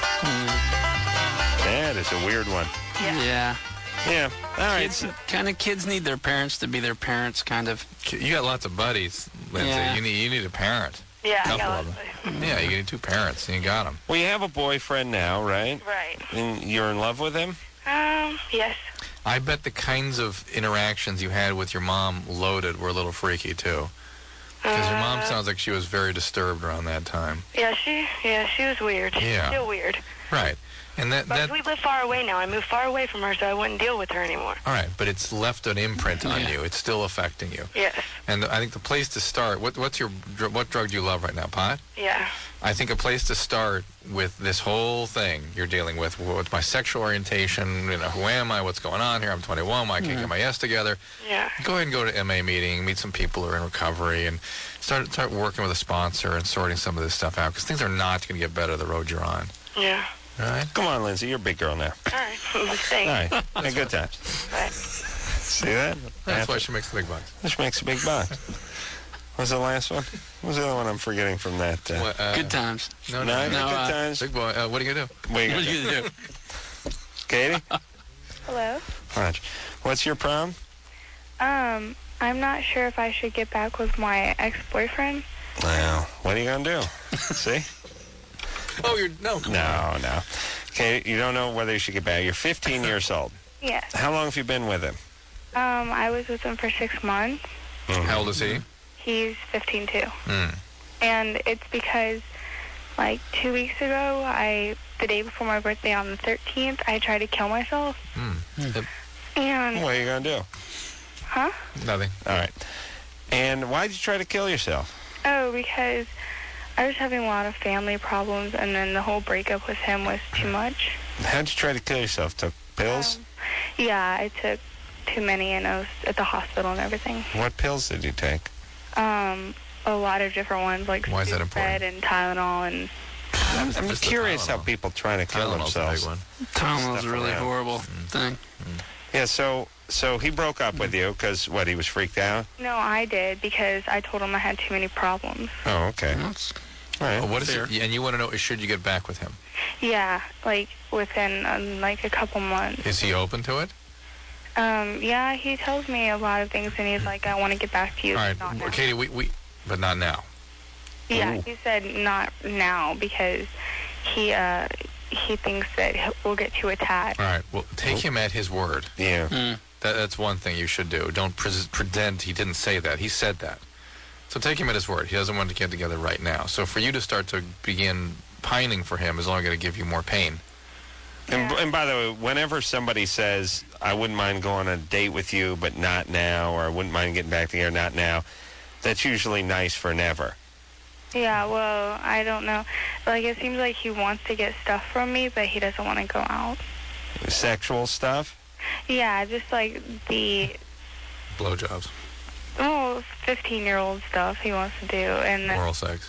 [SPEAKER 3] That is a weird one.
[SPEAKER 4] Yeah.
[SPEAKER 3] Yeah. All right.
[SPEAKER 4] Kids, kind of kids need their parents to be their parents, kind of.
[SPEAKER 5] You got lots of buddies, Lindsay.
[SPEAKER 4] Yeah.
[SPEAKER 5] You need you need a parent.
[SPEAKER 10] Yeah, I
[SPEAKER 5] Couple
[SPEAKER 10] got
[SPEAKER 5] of
[SPEAKER 10] lots
[SPEAKER 5] them. Yeah, you need two parents, and you got them.
[SPEAKER 3] Well, you have a boyfriend now, right?
[SPEAKER 10] Right.
[SPEAKER 3] And you're in love with him?
[SPEAKER 10] Um, yes.
[SPEAKER 5] I bet the kinds of interactions you had with your mom loaded were a little freaky too. Because your mom
[SPEAKER 10] Uh,
[SPEAKER 5] sounds like she was very disturbed around that time.
[SPEAKER 10] Yeah, she, yeah, she was weird.
[SPEAKER 5] Yeah.
[SPEAKER 10] Still weird.
[SPEAKER 5] Right. And that
[SPEAKER 10] But
[SPEAKER 5] that
[SPEAKER 10] we live far away now. I moved far away from her, so I wouldn't deal with her anymore.
[SPEAKER 5] all right, but it's left an imprint on
[SPEAKER 4] Yeah.
[SPEAKER 5] you. It's still affecting you.
[SPEAKER 10] Yes.
[SPEAKER 5] And I think the place to start. What what's your dr- what drug do you love right now? Pot?
[SPEAKER 10] Yeah.
[SPEAKER 5] I think a place to start with this whole thing you're dealing with, what's my sexual orientation, you know, who am I, what's going on here, I'm twenty-one, I can't get my ass together.
[SPEAKER 10] Yeah.
[SPEAKER 5] Go ahead and go to M A meeting, meet some people who are in recovery, and start start working with a sponsor and sorting some of this stuff out, because things are not going to get better the road you're on.
[SPEAKER 10] Yeah.
[SPEAKER 5] All right?
[SPEAKER 3] Come on, Lindsay. You're a big girl now.
[SPEAKER 10] All right. Thanks.
[SPEAKER 3] All right. Hey, good times.
[SPEAKER 10] Bye.
[SPEAKER 3] See that?
[SPEAKER 5] That's why she makes the big bucks.
[SPEAKER 3] She makes a big buck. What was the last one? What was the other one I'm forgetting from that? Uh,
[SPEAKER 5] What, uh,
[SPEAKER 4] Good times.
[SPEAKER 5] No,
[SPEAKER 3] no,
[SPEAKER 5] no, no.
[SPEAKER 3] good
[SPEAKER 4] uh,
[SPEAKER 3] times.
[SPEAKER 5] Big boy, uh, what are you going to do?
[SPEAKER 3] What are you
[SPEAKER 4] What are
[SPEAKER 3] gonna
[SPEAKER 4] you
[SPEAKER 3] do?
[SPEAKER 4] gonna do?
[SPEAKER 3] Katie?
[SPEAKER 16] Hello.
[SPEAKER 3] Watch. What's your problem?
[SPEAKER 16] Um, I'm not sure if I should get back with my ex-boyfriend.
[SPEAKER 3] Well, what are you going to do? See?
[SPEAKER 5] Oh, you're, no, come
[SPEAKER 3] No, no. Okay, you don't know whether you should get back. You're fifteen years old.
[SPEAKER 16] Yes.
[SPEAKER 3] How long have you been with him?
[SPEAKER 16] Um, I was with him for six months.
[SPEAKER 5] How old is he?
[SPEAKER 16] He's fifteen too.
[SPEAKER 5] Mm.
[SPEAKER 16] And it's because, like, two weeks ago, I the day before my birthday on the thirteenth, I tried to kill myself.
[SPEAKER 5] Hmm.
[SPEAKER 16] And
[SPEAKER 3] What are you going to do?
[SPEAKER 16] huh?
[SPEAKER 5] Nothing.
[SPEAKER 3] All right. And why did you try to kill yourself?
[SPEAKER 16] Oh, because I was having a lot of family problems, and then the whole breakup with him was too much.
[SPEAKER 3] How'd you try to kill yourself? Took pills?
[SPEAKER 16] Um, yeah, I took too many, and I was at the hospital and everything.
[SPEAKER 3] What pills did you take?
[SPEAKER 16] Um, a lot of different ones, like
[SPEAKER 3] Why is that
[SPEAKER 16] Sudafed and Tylenol, and
[SPEAKER 3] I'm, I'm curious how people try to kill
[SPEAKER 5] Tylenol's the
[SPEAKER 3] themselves.
[SPEAKER 5] big one.
[SPEAKER 4] Tylenol's
[SPEAKER 3] Stuff
[SPEAKER 4] a really
[SPEAKER 3] around.
[SPEAKER 4] horrible thing.
[SPEAKER 3] Yeah, so so he broke up with you because, what, he was freaked out?
[SPEAKER 16] no, I did because I told him I had too many problems.
[SPEAKER 3] Oh, okay. All right.
[SPEAKER 5] Well, what is it? And you want to know, should you get back with him?
[SPEAKER 16] Yeah, like within um, like a couple months.
[SPEAKER 5] Is he open to it?
[SPEAKER 16] Um, yeah, he tells me a lot of things, and he's like, I want to get back to you.
[SPEAKER 5] All right,
[SPEAKER 16] Not now.
[SPEAKER 5] Katie, we, we, but not now.
[SPEAKER 16] Yeah, he said not now because he uh he thinks that he'll- we'll get too attached.
[SPEAKER 5] All right, well, take him at his word.
[SPEAKER 3] Yeah.
[SPEAKER 5] That, that's one thing you should do. Don't pres pretend he didn't say that. He said that. So take him at his word. He doesn't want to get together right now. So for you to start to begin pining for him is only going to give you more pain.
[SPEAKER 3] And, and by the way, whenever somebody says, I wouldn't mind going on a date with you, but not now, or I wouldn't mind getting back together, not now, that's usually nice for never.
[SPEAKER 16] Yeah, well, I don't know. Like, it seems like he wants to get stuff from me, but he doesn't want to go out.
[SPEAKER 3] Sexual stuff?
[SPEAKER 16] Yeah, just like the
[SPEAKER 5] Blowjobs.
[SPEAKER 16] oh, fifteen-year-old stuff he wants to do, and then,
[SPEAKER 5] Oral sex.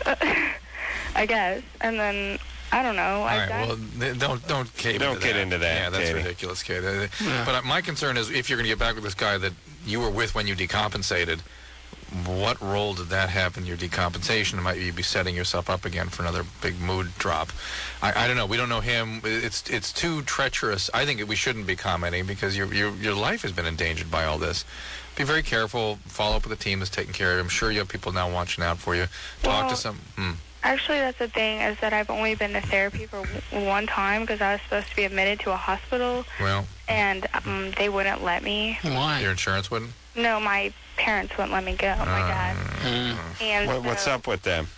[SPEAKER 16] I guess, and then I don't know.
[SPEAKER 5] All
[SPEAKER 16] I
[SPEAKER 5] right,
[SPEAKER 16] got,
[SPEAKER 5] well, th- don't don't cave
[SPEAKER 3] Don't
[SPEAKER 5] into
[SPEAKER 3] get
[SPEAKER 5] that.
[SPEAKER 3] into that,
[SPEAKER 5] Yeah, that's
[SPEAKER 3] Katie.
[SPEAKER 5] ridiculous, kid. Uh,
[SPEAKER 3] Yeah.
[SPEAKER 5] But uh, my concern is if you're going to get back with this guy that you were with when you decompensated, what role did that have in your decompensation? Might you be setting yourself up again for another big mood drop? I, I don't know. We don't know him. It's it's too treacherous. I think we shouldn't be commenting because your your your life has been endangered by all this. Be very careful. Follow up with the team that's taking care of you. I'm sure you have people now watching out for you. Talk
[SPEAKER 16] Well,
[SPEAKER 5] to some. Hmm.
[SPEAKER 16] actually, that's the thing is that I've only been to therapy for w- one time because I was supposed to be admitted to a hospital,
[SPEAKER 5] Well,
[SPEAKER 16] and um, they wouldn't let me.
[SPEAKER 4] Why?
[SPEAKER 5] your insurance wouldn't.
[SPEAKER 16] No, my parents wouldn't let me go. My dad. And
[SPEAKER 3] What, what's
[SPEAKER 16] so,
[SPEAKER 3] up with them?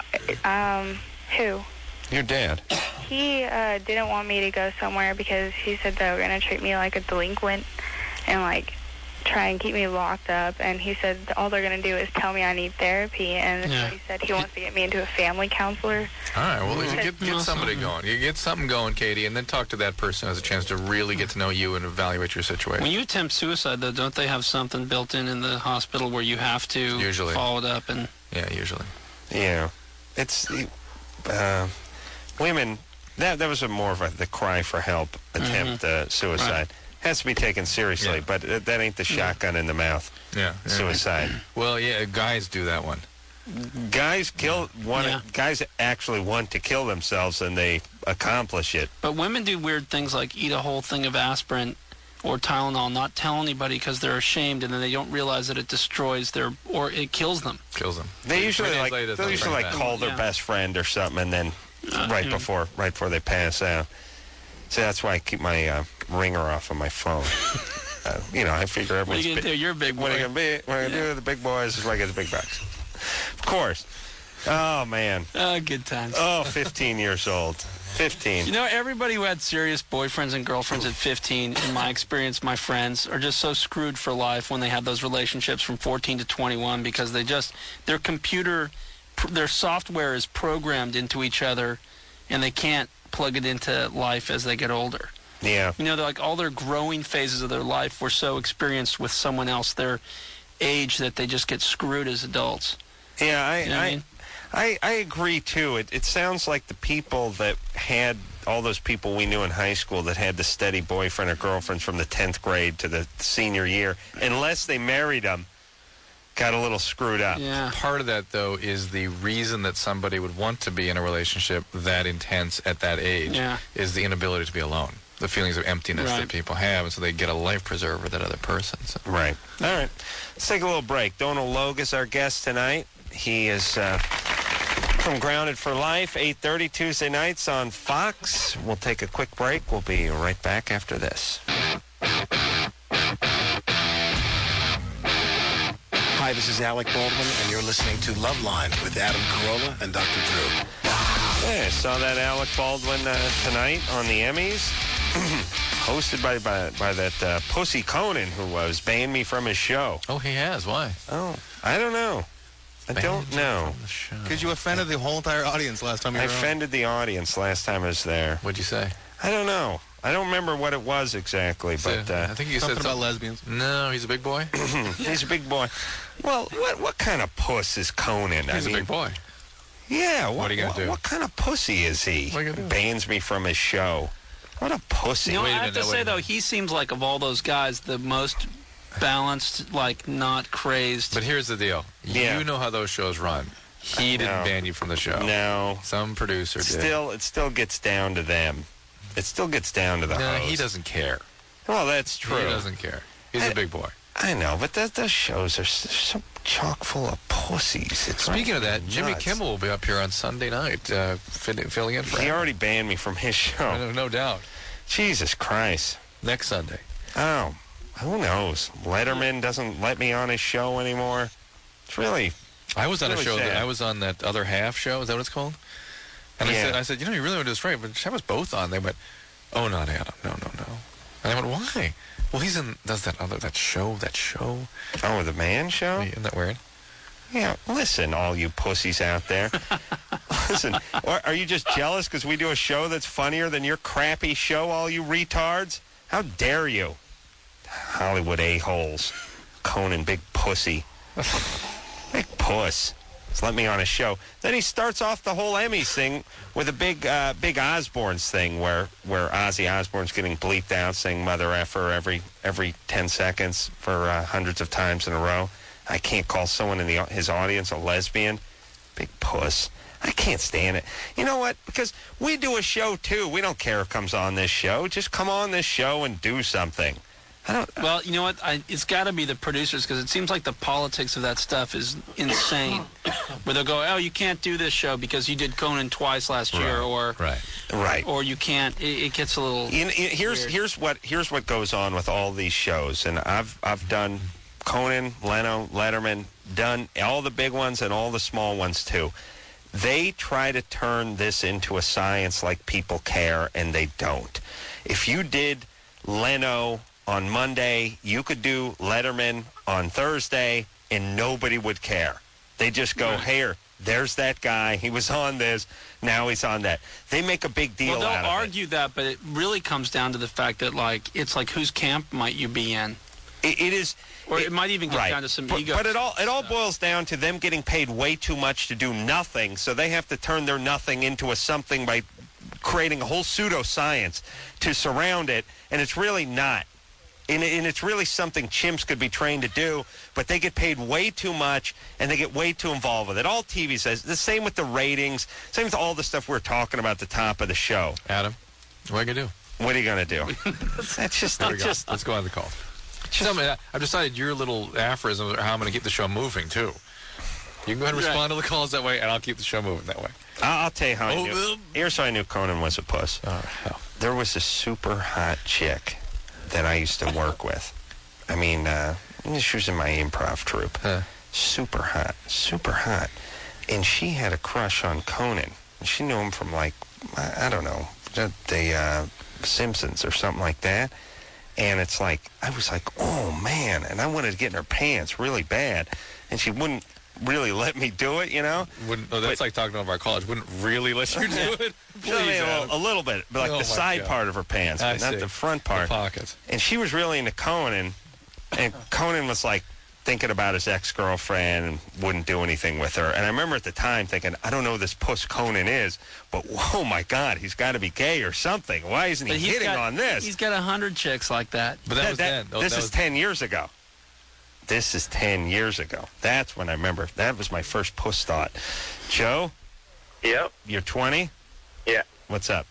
[SPEAKER 16] Um, who?
[SPEAKER 3] Your dad.
[SPEAKER 16] He uh, didn't want me to go somewhere because he said they were going to treat me like a delinquent and like try and keep me locked up. And he said all they're going to do is tell me I need therapy. And
[SPEAKER 5] Yeah.
[SPEAKER 16] so he said he wants to get me into a family counselor.
[SPEAKER 5] All right, well,
[SPEAKER 16] Mm.
[SPEAKER 5] get, get somebody going. You get something going, Katie, and then talk to that person who has a chance to really get to know you and evaluate your situation.
[SPEAKER 4] When you attempt suicide, though, don't they have something built in in the hospital where you have to
[SPEAKER 5] Usually.
[SPEAKER 4] follow it up and?
[SPEAKER 5] Yeah, usually.
[SPEAKER 3] Yeah. It's, uh, women, that that was a more of a, the cry for help attempt, uh, suicide.
[SPEAKER 5] Right.
[SPEAKER 3] Has to be taken seriously,
[SPEAKER 5] Yeah.
[SPEAKER 3] but uh, that ain't the shotgun in the mouth.
[SPEAKER 5] Yeah. yeah.
[SPEAKER 3] Suicide.
[SPEAKER 5] Well, yeah, guys do that one.
[SPEAKER 3] Guys kill want
[SPEAKER 4] Yeah.
[SPEAKER 3] guys actually want to kill themselves and they accomplish it.
[SPEAKER 4] But women do weird things like eat a whole thing of aspirin or Tylenol, not tell anybody because they're ashamed, and then they don't realize that it destroys their or it kills them.
[SPEAKER 5] Kills them.
[SPEAKER 3] They usually
[SPEAKER 5] Three days
[SPEAKER 3] like
[SPEAKER 5] later,
[SPEAKER 3] they
[SPEAKER 5] they'll
[SPEAKER 3] usually
[SPEAKER 5] bring
[SPEAKER 3] like
[SPEAKER 5] it back.
[SPEAKER 3] call their
[SPEAKER 4] Yeah.
[SPEAKER 3] best friend or something, and then
[SPEAKER 4] Uh,
[SPEAKER 3] right
[SPEAKER 4] yeah.
[SPEAKER 3] before right before they pass out. So that's why I keep my uh, ringer off of my phone. uh, you know, I figure
[SPEAKER 4] What are
[SPEAKER 3] everyone's.
[SPEAKER 4] you gonna
[SPEAKER 3] bi-
[SPEAKER 4] do? You're a big boy.
[SPEAKER 3] What are you gonna be? What are you gonna do with the big boys is where I get the big bucks. Of course. Oh man.
[SPEAKER 4] Uh, good times.
[SPEAKER 3] Oh, fifteen years old. fifteen.
[SPEAKER 4] You know, everybody who had serious boyfriends and girlfriends at fifteen, in my experience, my friends, are just so screwed for life when they have those relationships from fourteen to twenty-one because they just, their computer, pr- their software is programmed into each other and they can't plug it into life as they get older.
[SPEAKER 3] Yeah.
[SPEAKER 4] You know, they're like all their growing phases of their life were so experienced with someone else their age that they just get screwed as adults.
[SPEAKER 3] Yeah, I,
[SPEAKER 4] You know what I
[SPEAKER 3] I,
[SPEAKER 4] mean?
[SPEAKER 3] I, I agree too. It, it sounds like the people that had all those people we knew in high school that had the steady boyfriend or girlfriend from the tenth grade to the senior year, unless they married them, got a little screwed up.
[SPEAKER 4] Yeah.
[SPEAKER 5] Part of that, though, is the reason that somebody would want to be in a relationship that intense at that age
[SPEAKER 4] Yeah.
[SPEAKER 5] is the inability to be alone, the feelings of emptiness
[SPEAKER 4] Right.
[SPEAKER 5] that people have, and so they get a life preserver, that other person. So.
[SPEAKER 3] Right. All right. Let's take a little break. Donald Logue is our guest tonight. He is uh, from Grounded for Life, eight thirty Tuesday nights on Fox. We'll take a quick break. We'll be right back after this.
[SPEAKER 11] Hi, this is Alec Baldwin, and you're listening to Loveline with Adam Carolla and Doctor Drew.
[SPEAKER 3] Yeah, I saw that Alec Baldwin uh, tonight on the Emmys, hosted by by, by that uh, Pussy Conan, who was banned me from his show.
[SPEAKER 5] Oh, he has. Why?
[SPEAKER 3] Oh, I don't know. I don't know.
[SPEAKER 17] Because you offended the whole entire audience last time you
[SPEAKER 3] I
[SPEAKER 17] were on.
[SPEAKER 3] offended the audience last time I was there.
[SPEAKER 5] What'd you say?
[SPEAKER 3] I don't know. I don't remember what it was exactly, but uh,
[SPEAKER 5] I think you
[SPEAKER 17] Something
[SPEAKER 5] said
[SPEAKER 17] about lesbians.
[SPEAKER 5] No, he's a big boy.
[SPEAKER 3] He's a big boy. Well, what what kind of puss is Conan?
[SPEAKER 5] He's
[SPEAKER 3] I mean,
[SPEAKER 5] a big boy.
[SPEAKER 3] Yeah. What,
[SPEAKER 5] What are you gonna
[SPEAKER 3] what,
[SPEAKER 5] do?
[SPEAKER 3] What kind of pussy is he?
[SPEAKER 5] What are you gonna do?
[SPEAKER 3] Bans me from his show. What a pussy!
[SPEAKER 4] You know,
[SPEAKER 5] Wait a
[SPEAKER 4] I have
[SPEAKER 5] minute,
[SPEAKER 4] to
[SPEAKER 5] no,
[SPEAKER 4] say
[SPEAKER 5] wait a
[SPEAKER 4] though, he seems like of all those guys, the most balanced, like not crazed.
[SPEAKER 5] But here's the deal.
[SPEAKER 3] Yeah.
[SPEAKER 5] You know how those shows run. He didn't
[SPEAKER 3] No.
[SPEAKER 5] ban you from the show.
[SPEAKER 3] No.
[SPEAKER 5] Some producer did.
[SPEAKER 3] Still, it still gets down to them. It still gets down to the
[SPEAKER 5] no,
[SPEAKER 3] host.
[SPEAKER 5] he doesn't care.
[SPEAKER 3] Well, that's true.
[SPEAKER 5] He doesn't care. He's
[SPEAKER 3] I-
[SPEAKER 5] a big boy.
[SPEAKER 3] I know, but that, those shows are so, so chock full of pussies. It's
[SPEAKER 5] Speaking of that, Jimmy
[SPEAKER 3] nuts.
[SPEAKER 5] Kimmel will be up here on Sunday night, uh, fit, filling in for
[SPEAKER 3] He
[SPEAKER 5] him.
[SPEAKER 3] already banned me from his show.
[SPEAKER 5] No, no doubt.
[SPEAKER 3] Jesus Christ.
[SPEAKER 5] Next Sunday.
[SPEAKER 3] Oh, who knows? Letterman doesn't let me on his show anymore. It's really...
[SPEAKER 5] I was on
[SPEAKER 3] really
[SPEAKER 5] a show. That,
[SPEAKER 3] sad.
[SPEAKER 5] I was on that other half show. Is that what it's called? And I
[SPEAKER 3] Yeah.
[SPEAKER 5] said, I said, you know, you really want to do this right, but have us both on. They went, oh, not Adam. No, no, no. And I went, why? Well, he's in. Does that other that show? That show?
[SPEAKER 3] Oh, the Man Show?
[SPEAKER 5] Isn't that weird?
[SPEAKER 3] Yeah, listen, all you pussies out there. Listen, or are you just jealous because we do a show that's funnier than your crappy show, all you retards? How dare you? Hollywood a-holes. Conan, big pussy. Big puss. Just let me on a show. Then he starts off the whole Emmys thing with a big uh, big Osbournes thing where, where Ozzy Osbourne's getting bleeped out saying mother effer every, every ten seconds for uh, hundreds of times in a row. I can't call someone in the, his audience a lesbian. Big puss. I can't stand it. You know what? Because we do a show, too. We don't care who comes on this show. Just come on this show and do something. I don't...
[SPEAKER 4] Well, you know what? I, it's got to be the producers because it seems like the politics of that stuff is insane. Where they'll go, oh, you can't do this show because you did Conan twice last year, or
[SPEAKER 5] right,
[SPEAKER 3] right,
[SPEAKER 4] or you can't. It, it gets a little.
[SPEAKER 3] You know, here's
[SPEAKER 4] weird.
[SPEAKER 3] here's what here's what goes on with all these shows, and I've I've done Conan, Leno, Letterman, done all the big ones and all the small ones too. They try to turn this into a science like people care, and they don't. If you did Leno on Monday, you could do Letterman on Thursday, and nobody would care. They just go, here, there's that guy. He was on this. Now he's on that. They make a big deal
[SPEAKER 4] Well, they'll
[SPEAKER 3] out of it.
[SPEAKER 4] argue that, but it really comes down to the fact that, like, it's like whose camp might you be in?
[SPEAKER 3] It, it is,
[SPEAKER 4] or it, it might even get
[SPEAKER 3] right.
[SPEAKER 4] down to some
[SPEAKER 3] but,
[SPEAKER 4] ego.
[SPEAKER 3] But it all it all boils down to them getting paid way too much to do nothing, so they have to turn their nothing into a something by creating a whole pseudoscience to surround it, and it's really not. And, and it's really something chimps could be trained to do, but they get paid way too much, and they get way too involved with it. All T V says, the same with the ratings, same with all the stuff we're talking about at the top of the show.
[SPEAKER 5] Adam, what are you going to do?
[SPEAKER 3] What are you going to do? That's just,
[SPEAKER 5] There we
[SPEAKER 3] that's
[SPEAKER 5] go.
[SPEAKER 3] just...
[SPEAKER 5] Let's go on the call. Tell me, I've decided your little aphorisms are how I'm going to keep the show moving, too. You can go ahead and respond to the calls that way, and I'll keep the show moving that way.
[SPEAKER 3] I'll, I'll tell you how I
[SPEAKER 5] Oh,
[SPEAKER 3] knew.
[SPEAKER 5] uh,
[SPEAKER 3] Here's how I knew Conan was a puss.
[SPEAKER 5] Oh, hell.
[SPEAKER 3] There was a super hot chick that I used to work with. I mean, uh, she was in my improv troupe.
[SPEAKER 5] Huh.
[SPEAKER 3] Super hot, super hot. And she had a crush on Conan. She knew him from, like, I, I don't know, the, the uh, Simpsons or something like that. And it's like, I was like, oh, man. And I wanted to get in her pants really bad. And she wouldn't really let me do it, you know?
[SPEAKER 5] Wouldn't, oh, that's
[SPEAKER 3] But-
[SPEAKER 5] like talking over our college. Wouldn't really let you do it?
[SPEAKER 3] You know what I
[SPEAKER 5] Please,
[SPEAKER 3] mean?
[SPEAKER 5] Adam.
[SPEAKER 3] a, a little bit, but like
[SPEAKER 5] Oh,
[SPEAKER 3] the
[SPEAKER 5] my
[SPEAKER 3] side
[SPEAKER 5] God.
[SPEAKER 3] part of her pants,
[SPEAKER 5] I
[SPEAKER 3] but not
[SPEAKER 5] see.
[SPEAKER 3] the front part.
[SPEAKER 5] The pockets.
[SPEAKER 3] And she was really into Conan, and Conan was like thinking about his ex-girlfriend and wouldn't do anything with her. And I remember at the time thinking, I don't know who this puss Conan is, but oh my God, he's got to be gay or something. Why isn't he
[SPEAKER 4] But he's
[SPEAKER 3] hitting
[SPEAKER 4] got,
[SPEAKER 3] on this?
[SPEAKER 4] He's got a hundred chicks like that.
[SPEAKER 5] But that was then. Oh,
[SPEAKER 3] this
[SPEAKER 5] that
[SPEAKER 3] is
[SPEAKER 5] was-
[SPEAKER 3] ten years ago. This is ten years ago. That's when I remember. That was my first puss thought. Joe?
[SPEAKER 18] Yep.
[SPEAKER 3] You're twenty?
[SPEAKER 18] Yeah.
[SPEAKER 3] What's up?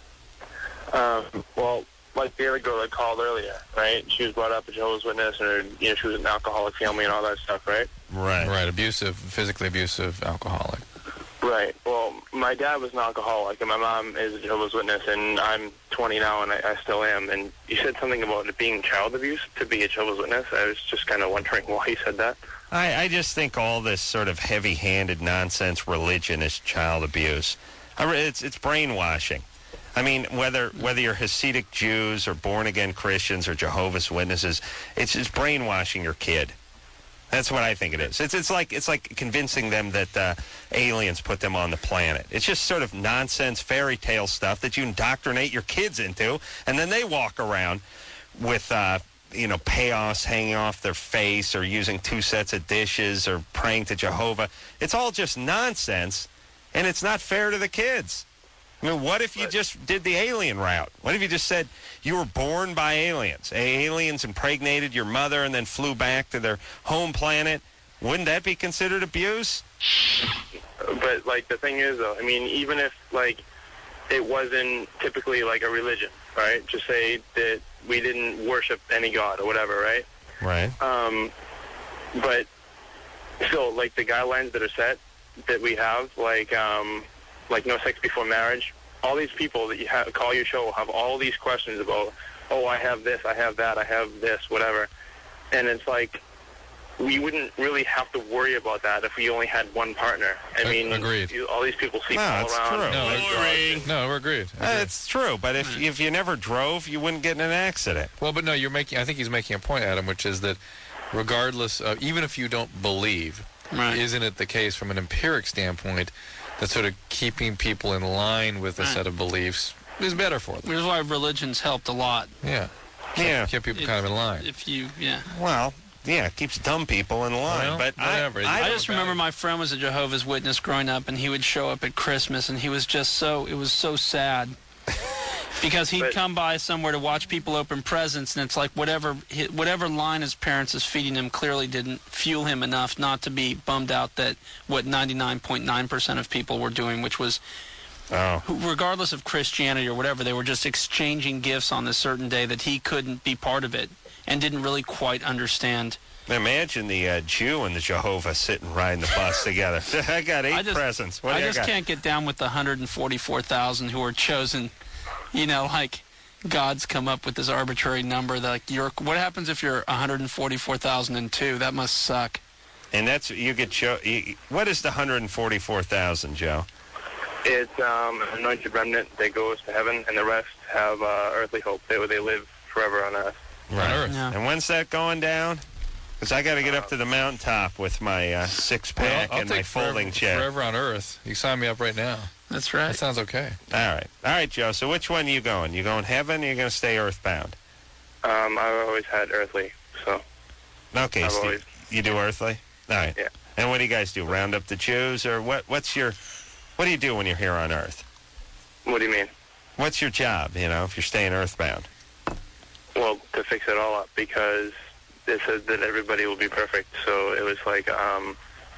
[SPEAKER 18] Um, well, like the other girl that called earlier, right? She was brought up a Jehovah's Witness, and her, you know, she was an alcoholic family and all that stuff, right?
[SPEAKER 3] Right.
[SPEAKER 5] Right. Abusive, physically abusive, alcoholic.
[SPEAKER 18] Right. Well, my dad was an alcoholic, and my mom is a Jehovah's Witness, and I'm twenty now, and I, I still am. And you said something about it being child abuse to be a Jehovah's Witness. I was just kind of wondering why you said that.
[SPEAKER 3] I, I just think all this sort of heavy-handed nonsense religion is child abuse. I re- It's it's brainwashing. I mean, whether whether you're Hasidic Jews or born-again Christians or Jehovah's Witnesses, it's just brainwashing your kid. That's what I think it is. It's it's like it's like convincing them that uh, aliens put them on the planet. It's just sort of nonsense fairy tale stuff that you indoctrinate your kids into, and then they walk around with uh, you know payoffs hanging off their face or using two sets of dishes or praying to Jehovah. It's all just nonsense, and it's not fair to the kids. I mean, what if you just did the alien route? What if you just said you were born by aliens? Aliens impregnated your mother and then flew back to their home planet. Wouldn't that be considered abuse?
[SPEAKER 18] But, like, the thing is, though, I mean, even if, like, it wasn't typically, like, a religion, right? Just say that we didn't worship any god or whatever, right?
[SPEAKER 3] Right.
[SPEAKER 18] Um, but still, like, the guidelines that are set that we have, like, um... like no sex before marriage, all these people that you have, call your show have all these questions about, oh, I have this, I have that, I have this, whatever. And it's like, we wouldn't really have to worry about that if we only had one partner. I mean,
[SPEAKER 5] agreed.
[SPEAKER 18] You, all these people sleep
[SPEAKER 3] No,
[SPEAKER 18] all
[SPEAKER 3] it's
[SPEAKER 18] around.
[SPEAKER 3] true.
[SPEAKER 5] No,
[SPEAKER 18] Like,
[SPEAKER 5] no, we're agreed.
[SPEAKER 3] Uh, it's true, but if if you never drove, you wouldn't get in an accident.
[SPEAKER 5] Well, but no, you're making. I think he's making a point, Adam, which is that regardless of, even if you don't believe,
[SPEAKER 4] Right.
[SPEAKER 5] isn't it the case from an empiric standpoint that sort of keeping people in line with a
[SPEAKER 4] Right.
[SPEAKER 5] set of beliefs is better for them?
[SPEAKER 4] Which is why religion's helped a lot.
[SPEAKER 5] Yeah.
[SPEAKER 3] Yeah.
[SPEAKER 5] Keep people kind of in line.
[SPEAKER 4] If you, yeah.
[SPEAKER 3] Well, yeah, it keeps dumb people in line.
[SPEAKER 5] Well,
[SPEAKER 3] but I,
[SPEAKER 5] whatever.
[SPEAKER 3] I,
[SPEAKER 4] I just remember my friend was a Jehovah's Witness growing up, and he would show up at Christmas, and he was just so, it was so sad. Because he'd
[SPEAKER 18] But-
[SPEAKER 4] come by somewhere to watch people open presents, and it's like whatever hi- whatever line his parents is feeding him clearly didn't fuel him enough not to be bummed out that what ninety-nine point nine percent of people were doing, which was,
[SPEAKER 3] oh.
[SPEAKER 4] who- regardless of Christianity or whatever, they were just exchanging gifts on this certain day that he couldn't be part of it and didn't really quite understand.
[SPEAKER 3] Imagine the uh, Jew and the Jehovah sitting riding the bus together. I got eight
[SPEAKER 4] I just,
[SPEAKER 3] presents. What do
[SPEAKER 4] I
[SPEAKER 3] you
[SPEAKER 4] just
[SPEAKER 3] got?
[SPEAKER 4] can't get down with the one hundred forty-four thousand who are chosen. You know, like God's come up with this arbitrary number. That, like, you're. What happens if you're one hundred forty-four thousand two? That must suck.
[SPEAKER 3] And that's you get show. You, what is the one hundred forty-four thousand, Joe?
[SPEAKER 18] It's um, an anointed remnant that goes to heaven, and the rest have uh, earthly hope. They, they live forever on earth.
[SPEAKER 3] Right.
[SPEAKER 5] Earth.
[SPEAKER 4] Yeah.
[SPEAKER 3] And when's that going down? Because I got to get up to the mountaintop with my uh, six
[SPEAKER 5] Well,
[SPEAKER 3] pack
[SPEAKER 5] I'll
[SPEAKER 3] and my
[SPEAKER 5] take
[SPEAKER 3] folding
[SPEAKER 5] forever,
[SPEAKER 3] chair.
[SPEAKER 5] forever on Earth. You sign me up right now.
[SPEAKER 4] That's right.
[SPEAKER 5] That sounds okay.
[SPEAKER 3] All right, all right, Joe. So which one are you going? You going heaven? Or you going to stay earthbound?
[SPEAKER 18] Um, I've always had earthly, so
[SPEAKER 3] Okay,
[SPEAKER 18] I've
[SPEAKER 3] so
[SPEAKER 18] always-
[SPEAKER 3] you do earthly. All right.
[SPEAKER 18] yeah.
[SPEAKER 3] And what do you guys do? Round up the Jews, or what? What's your what do you do when you're here on Earth?
[SPEAKER 18] What do you mean?
[SPEAKER 3] What's your job? You know, if you're staying earthbound.
[SPEAKER 18] Well, to fix it all up, because it said that everybody will be perfect. So it was like um,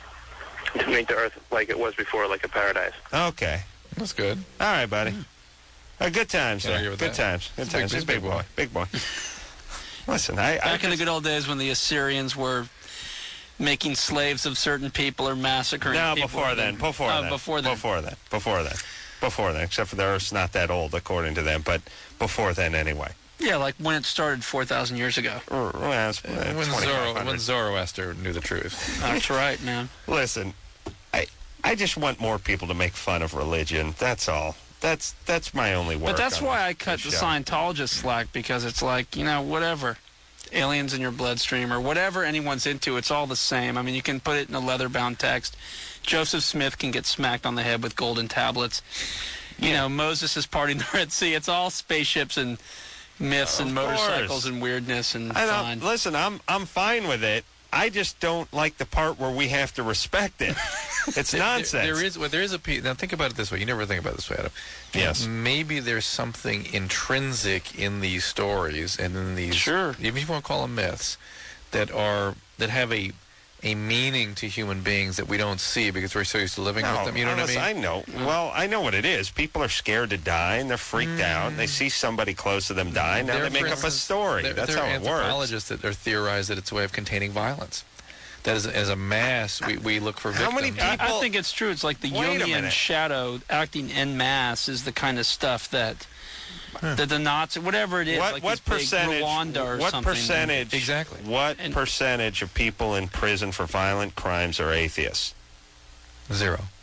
[SPEAKER 18] to make the earth like it was before, like a paradise.
[SPEAKER 3] Okay.
[SPEAKER 5] That's good.
[SPEAKER 3] All right, buddy. Uh, good times,
[SPEAKER 5] Can't
[SPEAKER 3] there.
[SPEAKER 5] argue with
[SPEAKER 3] Good
[SPEAKER 5] that.
[SPEAKER 3] times. Good
[SPEAKER 5] He's a big-
[SPEAKER 3] times.
[SPEAKER 5] he's a big boy.
[SPEAKER 3] Big boy. Listen, I, I
[SPEAKER 4] Back in the good old days when the Assyrians were making slaves of certain people or massacring
[SPEAKER 3] no,
[SPEAKER 4] people.
[SPEAKER 3] before then. Before
[SPEAKER 4] Oh,
[SPEAKER 3] then.
[SPEAKER 4] before then.
[SPEAKER 3] Before then. Before then. Before then. Except for the Earth's not that old, according to them, but before then anyway.
[SPEAKER 4] Yeah, like when it started four thousand years ago.
[SPEAKER 3] Well, it's, uh,
[SPEAKER 5] When, Zoro,
[SPEAKER 3] twenty-five hundred.
[SPEAKER 5] when Zoroaster knew the truth.
[SPEAKER 4] That's right, man.
[SPEAKER 3] Listen, I I just want more people to make fun of religion. That's all. That's that's my only work.
[SPEAKER 4] But that's
[SPEAKER 3] on
[SPEAKER 4] why
[SPEAKER 3] the-
[SPEAKER 4] I cut the
[SPEAKER 3] show.
[SPEAKER 4] Scientologists slack, because it's like, you know, whatever. Aliens in your bloodstream or whatever anyone's into, it's all the same. I mean, you can put it in a leather-bound text. Joseph Smith can get smacked on the head with golden tablets. You know, Moses is parting the Red Sea. It's all spaceships and myths and
[SPEAKER 3] Of
[SPEAKER 4] motorcycles
[SPEAKER 3] course.
[SPEAKER 4] and weirdness and
[SPEAKER 3] I
[SPEAKER 4] fine.
[SPEAKER 3] don't, listen, I'm I'm fine with it. I just don't like the part where we have to respect it. It's
[SPEAKER 5] There-
[SPEAKER 3] nonsense.
[SPEAKER 5] There, there is, well, there is a piece. Now think about it this way. You never think about it this way, Adam.
[SPEAKER 3] Yes.
[SPEAKER 5] Maybe there's something intrinsic in these stories and in these,
[SPEAKER 4] Sure.
[SPEAKER 5] even if you want to call them myths, that are that have a a meaning to human beings that we don't see because we're so used to living with them. You know what I
[SPEAKER 3] listen,
[SPEAKER 5] mean?
[SPEAKER 3] I know. Well, I know what it is. People are scared to die, and they're freaked out. And they see somebody close to them die, and now
[SPEAKER 5] There,
[SPEAKER 3] they make
[SPEAKER 5] for
[SPEAKER 3] up a
[SPEAKER 5] instance,
[SPEAKER 3] story.
[SPEAKER 5] There,
[SPEAKER 3] That's
[SPEAKER 5] there
[SPEAKER 3] how
[SPEAKER 5] are
[SPEAKER 3] it works.
[SPEAKER 5] anthropologists that are theorized that it's a way of containing violence. That as, as a mass, we, we look for
[SPEAKER 3] How
[SPEAKER 5] victims.
[SPEAKER 3] many
[SPEAKER 4] I, I think it's true. It's like the
[SPEAKER 3] Wait a
[SPEAKER 4] Jungian
[SPEAKER 3] minute.
[SPEAKER 4] shadow acting en masse is the kind of stuff that that the Nazi, whatever it is,
[SPEAKER 3] What
[SPEAKER 4] like
[SPEAKER 3] what
[SPEAKER 4] this big
[SPEAKER 3] percentage?
[SPEAKER 4] Rwanda or
[SPEAKER 3] what
[SPEAKER 4] something.
[SPEAKER 3] percentage?
[SPEAKER 5] Exactly.
[SPEAKER 3] What
[SPEAKER 4] And-
[SPEAKER 3] percentage of people in prison for violent crimes are atheists?
[SPEAKER 5] Zero.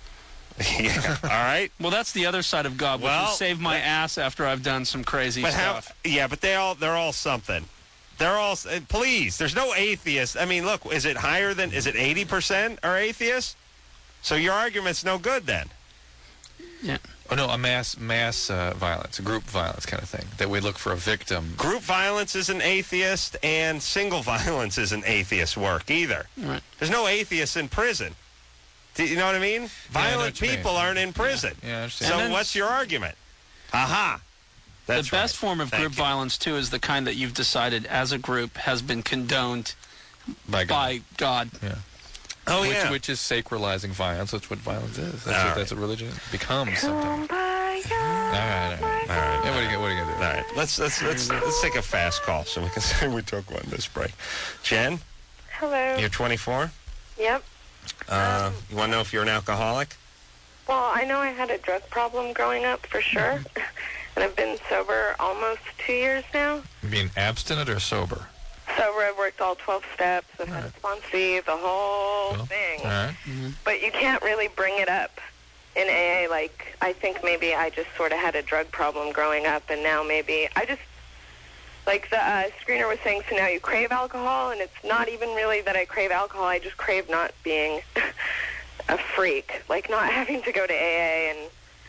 [SPEAKER 3] Yeah. All right.
[SPEAKER 4] Well, that's the other side of God, which
[SPEAKER 3] Well,
[SPEAKER 4] is save my ass after I've done some crazy
[SPEAKER 3] But how?
[SPEAKER 4] stuff.
[SPEAKER 3] Yeah, but they all they're all something. They're all. uh, Please, there's no atheists. I mean, look, is it higher than? Is it eighty percent are atheists? So your argument's no good then.
[SPEAKER 4] Yeah.
[SPEAKER 5] Oh no, a mass mass uh, violence, a group violence kind of thing. That we look for a victim.
[SPEAKER 3] Group violence is an atheist, and single violence is an atheist work either.
[SPEAKER 4] Right.
[SPEAKER 3] There's no atheists in prison. Do you know what I mean? Violent
[SPEAKER 5] what you mean.
[SPEAKER 3] people aren't in prison.
[SPEAKER 5] Yeah, I understand.
[SPEAKER 3] So
[SPEAKER 4] And then-
[SPEAKER 3] what's your argument? Aha. That's
[SPEAKER 4] the best
[SPEAKER 3] right.
[SPEAKER 4] form of
[SPEAKER 3] Thank
[SPEAKER 4] group
[SPEAKER 3] you.
[SPEAKER 4] violence, too, is the kind that you've decided as a group has been condoned
[SPEAKER 5] By God.
[SPEAKER 4] by God.
[SPEAKER 5] Yeah.
[SPEAKER 3] Oh,
[SPEAKER 5] which,
[SPEAKER 3] yeah.
[SPEAKER 5] Which is sacralizing violence. That's what violence is. That's,
[SPEAKER 3] All
[SPEAKER 5] what,
[SPEAKER 3] right.
[SPEAKER 5] that's what religion becomes sometimes.
[SPEAKER 16] Come by your
[SPEAKER 5] All right, all right.
[SPEAKER 3] All right.
[SPEAKER 5] Yeah, what are you, what are you gonna do?
[SPEAKER 3] All right. Let's let's let's let's take a fast call so we can say we took one this break. Jen,
[SPEAKER 15] Hello.
[SPEAKER 3] you're twenty-four.
[SPEAKER 15] Yep.
[SPEAKER 3] Uh, you want to know if you're an alcoholic?
[SPEAKER 15] Well, I know I had a drug problem growing up for sure, and I've been sober almost two years now.
[SPEAKER 5] You being abstinent or sober?
[SPEAKER 15] Sober, I've worked all twelve steps. I've had a sponsee, the whole
[SPEAKER 5] Well,
[SPEAKER 15] thing.
[SPEAKER 5] All right.
[SPEAKER 15] But you can't really bring it up in A A. Like, I think maybe I just sort of had a drug problem growing up, and now maybe I just, like the uh, screener was saying, so now you crave alcohol, and it's not even really that I crave alcohol. I just crave not being a freak, like not having to go to A A and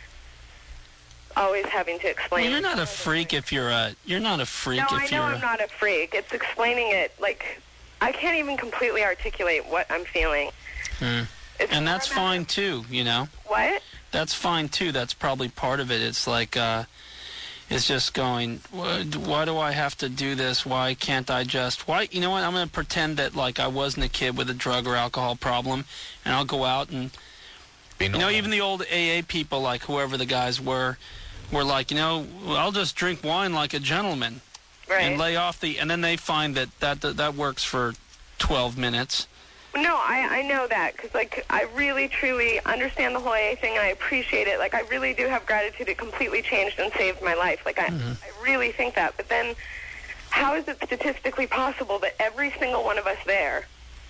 [SPEAKER 15] always having to explain.
[SPEAKER 4] Well, you're not a freak if you're a. You're not a freak
[SPEAKER 15] No, I
[SPEAKER 4] if
[SPEAKER 15] know
[SPEAKER 4] you're.
[SPEAKER 15] I'm not a freak. It's explaining it, like, I can't even completely articulate what I'm feeling.
[SPEAKER 4] Hmm.
[SPEAKER 15] It's
[SPEAKER 4] And that's
[SPEAKER 15] more about-
[SPEAKER 4] fine too, you know.
[SPEAKER 15] What?
[SPEAKER 4] That's fine too. That's probably part of it. It's like, uh, it's just going. Why why do I have to do this? Why can't I just? Why? You know what? I'm going to pretend that like I wasn't a kid with a drug or alcohol problem, and I'll go out and.
[SPEAKER 5] Be
[SPEAKER 4] You know,
[SPEAKER 5] normal.
[SPEAKER 4] even the old A A people, like whoever the guys were, were like, you know, well, I'll just drink wine like a gentleman,
[SPEAKER 15] Right.
[SPEAKER 4] and lay off the. And then they find that that that, that works for twelve minutes.
[SPEAKER 15] No, I, I know that because, like, I really, truly understand the whole A A thing, and I appreciate it. Like, I really do have gratitude. It completely changed and saved my life. Like, I, I really think that. But then, how is it statistically possible that every single one of us there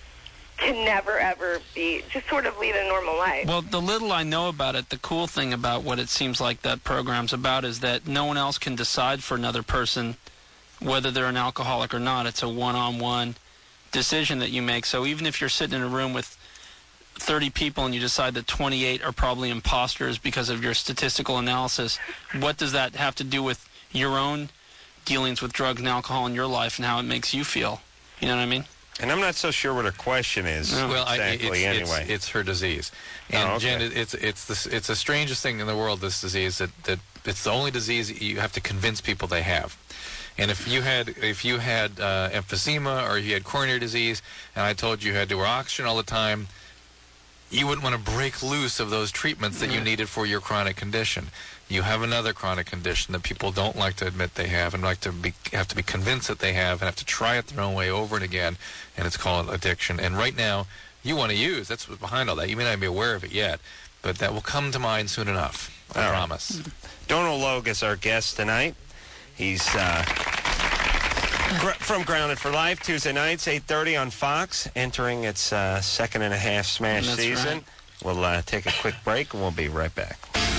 [SPEAKER 15] can never, ever be, just sort of lead a normal life?
[SPEAKER 4] Well, the little I know about it, the cool thing about what it seems like that program's about is that no one else can decide for another person whether they're an alcoholic or not. It's a one-on-one decision that you make. So even if you're sitting in a room with thirty people and you decide that twenty-eight are probably imposters because of your statistical analysis, what does that have to do with your own dealings with drugs and alcohol in your life and how it makes you feel? You know what I mean?
[SPEAKER 3] And I'm not so sure what her question is
[SPEAKER 5] Well, I, it's,
[SPEAKER 3] exactly.
[SPEAKER 5] it's,
[SPEAKER 3] anyway,
[SPEAKER 5] it's her disease, and
[SPEAKER 3] Oh, okay.
[SPEAKER 5] Jen, it, it's it's the it's the strangest thing in the world. This disease that, that it's the only disease you have to convince people they have. And if you had if you had uh, emphysema or you had coronary disease, and I told you you had to wear oxygen all the time, you wouldn't want to break loose of those treatments that you needed for your chronic condition. You have another chronic condition that people don't like to admit they have and like to be, have to be convinced that they have and have to try it their own way over and again, and it's called addiction. And right now, you want to use, that's what's behind all that. You may not be aware of it yet, but that will come to mind soon enough. I
[SPEAKER 3] All right.
[SPEAKER 5] promise.
[SPEAKER 3] Donald Logue is our guest tonight. He's uh, gr- from Grounded for Life, Tuesday nights, eight thirty on Fox, entering its uh, second and a half smash
[SPEAKER 4] That's
[SPEAKER 3] season.
[SPEAKER 4] right.
[SPEAKER 3] We'll uh, take a quick break, and we'll be right back.